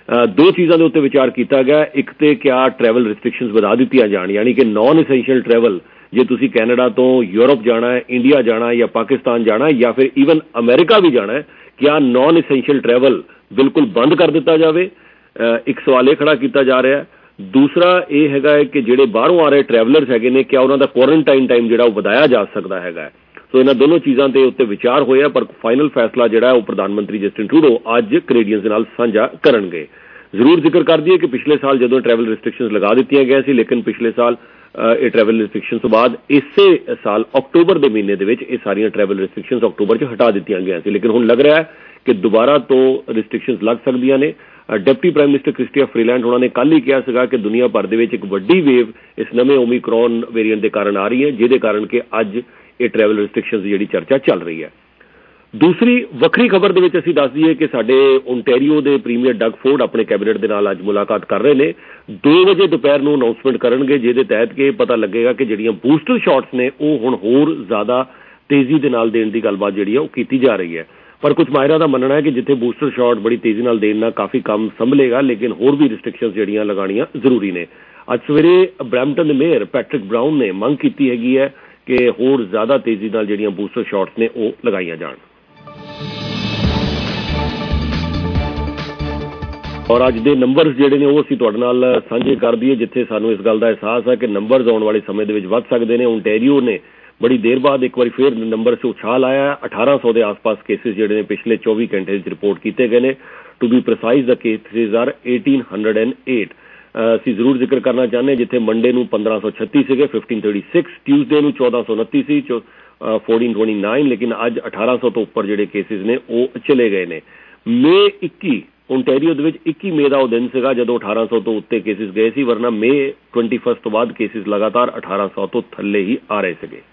2 चीज़ों के उत्ते विचार किया गया। एक तो क्या ट्रैवल रिस्ट्रिक्शनस वधा दित्तियां जाण, यानी कि नॉन एसेंशियल ट्रैवल जे तुसीं कैनेडा तो यूरोप जाना है, इंडिया जाना है या पाकिस्तान जाना है या फिर ईवन अमेरिका भी जाना है, क्या नॉन एसेंशियल ट्रैवल बिल्कुल बंद कर दिता जाए। एक सवाल यह खड़ा किया जा रहा है। दूसरा यह है कि जिहड़े बाहरों आ रहे ट्रैवलर्स है ने क्या उन्होंने क्वारंटाइन टाइम जिहड़ा वधाया जा सकता है। तो इन्होंने दोनों चीज़ों के उत्ते विचार होया, पर फाइनल फैसला जिहड़ा है प्रधानमंत्री जसटिन ट्रूडो अज कैनेडियंस नाल साझा करनगे। जरूर जिक्र कर दिए कि पिछले साल जदों ट्रैवल रिस्ट्रिक्शनस लगा दित्तियां गई सी, लेकिन पिछले साल ये ट्रैवल रिस्ट्रिक्शनस तो बाद इसे साल अक्तूबर के महीने के ये सारियां ट्रैवल रिस्ट्रिक्शनस अक्तूबर च हटा दित्तियां गई सी, लेकिन हुण लग रहा है कि दोबारा तो रिस्ट्रिक्शनस लग सकदियां ने। Deputy prime minister Chrystia Freeland उन्होंने कल ही कहा सीगा कि दुनिया भर दे विच एक वड्डी वेव इस नवे ओमिक्रॉन वेरिएंट के कारण आ रही है, जिहदे कारण कि अज ये ट्रैवल रिस्ट्रिक्शनस की जिहड़ी चर्चा चल रही है। दूसरी वक्री खबर दे विच असीं दस दईए कि साडे ओंटारियो के प्रीमियर डग फोर्ड अपने कैबिनेट के नाल अज मुलाकात कर रहे हैं। 2 बजे दोपहर नूं अनाउंसमेंट करनगे, जिहदे तहत कि पता लगेगा कि जिहड़ियां बूस्टर शॉट्स ने वो हुण होर ज़्यादा तेजी दे नाल देण दी गलबात जिहड़ी है वो कीती जा रही है। पर कुछ माहिरां दा मनना है कि जिथे बूस्टर शॉट बड़ी तेजी नाल देना काफ़ी कम संभलेगा, लेकिन होर भी रिस्ट्रिक्शनस जिहड़ियां लगाणियां जरूरी ने। ਅੱਜ ਸਵੇਰੇ ਬਰੈਂਪਟਨ ਦੇ ਮੇਅਰ ਪੈਟਰਿਕ ਬਰਾਊਨ ਨੇ ਮੰਗ ਕੀਤੀ ਹੈਗੀ ਹੈ ਕਿ ਹੋਰ ਜ਼ਿਆਦਾ ਤੇਜ਼ੀ ਨਾਲ ਜਿਹੜੀਆਂ ਬੂਸਟਰ ਸ਼ਾਟਸ ਨੇ ਉਹ ਲਗਾਈਆਂ ਜਾਣ। ਔਰ ਅੱਜ ਦੇ ਨੰਬਰਸ ਜਿਹੜੇ ਨੇ ਉਹ ਅਸੀਂ ਤੁਹਾਡੇ ਨਾਲ ਸਾਂਝੇ ਕਰ ਦਈਏ, ਜਿੱਥੇ ਸਾਨੂੰ ਇਸ ਗੱਲ ਦਾ ਅਹਿਸਾਸ ਹੈ ਕਿ ਨੰਬਰਸ ਆਉਣ ਵਾਲੇ ਸਮੇਂ ਦੇ ਵਿੱਚ ਵੱਧ ਸਕਦੇ ਨੇ। ਓਨਟਾਰੀਓ ਨੇ ਬੜੀ ਦੇਰ ਬਾਅਦ ਇੱਕ ਵਾਰੀ ਫਿਰ ਨੰਬਰ 'ਚ ਉਛਾਲ ਆਇਆ। 1800 ਦੇ ਆਸ-ਪਾਸ ਕੇਸਿਸ ਜਿਹੜੇ ਨੇ ਪਿਛਲੇ 24 ਘੰਟੇ ਵਿੱਚ ਰਿਪੋਰਟ ਕੀਤੇ ਗਏ ਨੇ। To be precise the cases are 1808। ਅਸੀਂ ਜ਼ਰੂਰ ਜ਼ਿਕਰ ਕਰਨਾ ਚਾਹੁੰਦੇ ਜਿੱਥੇ ਮੰਡੇ ਨੂੰ 1536 ਸੀਗੇ 1536, ਟਿਊਜ਼ਡੇ ਨੂੰ 1429 ਸੀ 1429, ਲੇਕਿਨ ਅੱਜ 1800 ਤੋਂ ਉੱਪਰ ਜਿਹੜੇ ਕੇਸਿਸ ਨੇ ਉਹ ਚਲੇ ਗਏ ਨੇ। ਮਈ 21 ਓਨਟਾਰੀਓ ਦੇ ਵਿੱਚ 21 ਮਈ ਦਾ ਉਹ ਦਿਨ ਸੀਗਾ ਜਦੋਂ 1800 ਤੋਂ ਉੱਤੇ ਕੇਸਿਸ ਗਏ ਸੀ, ਵਰਨਾ ਮਈ 21 ਤੋਂ ਬਾਅਦ ਕੇਸਿਸ ਲਗਾਤਾਰ 1800 ਤੋਂ ਥੱਲੇ ਹੀ ਆ ਰਹੇ ਸੀਗੇ।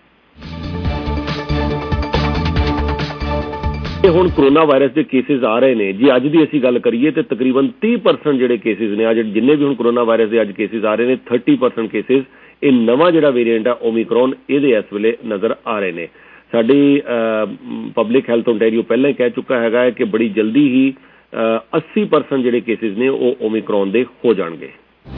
ਹੁਣ ਕਰੋਨਾ ਵਾਇਰਸ ਦੇ ਕੇਸਿਸ ਆ ਰਹੇ ਨੇ ਜੀ। ਅੱਜ ਦੀ ਅਸੀਂ ਗੱਲ ਕਰੀਏ ਤੇ ਤਕਰੀਬਨ 30% ਜਿਹੜੇ ਕੇਸਿਸ ਨੇ ਅੱਜ ਜਿੰਨੇ ਵੀ ਹੁਣ ਕਰੋਨਾ ਵਾਇਰਸ ਦੇ ਅੱਜ ਕੇਸਿਸ ਆ ਰਹੇ ਨੇ 30% ਕੇਸਿਸ ਇਹ ਨਵਾਂ ਜਿਹੜਾ ਵੇਰੀਐਂਟ ਆ ਓਮਿਕਰੋਨ ਇਹਦੇ ਇਸ ਵੇਲੇ ਨਜ਼ਰ ਆ ਰਹੇ ਨੇ। ਸਾਡੀ ਪਬਲਿਕ ਹੈਲਥ ਓਨਟਾਰੀਓ ਪਹਿਲਾਂ ਹੀ ਕਹਿ ਚੁੱਕਾ ਹੈਗਾ ਹੈ ਕਿ ਬੜੀ ਜਲਦੀ ਹੀ 80% ਜਿਹੜੇ ਕੇਸਿਸ ਨੇ ਉਹ ਓਮਿਕਰੋਨ ਦੇ ਹੋ ਜਾਣਗੇ।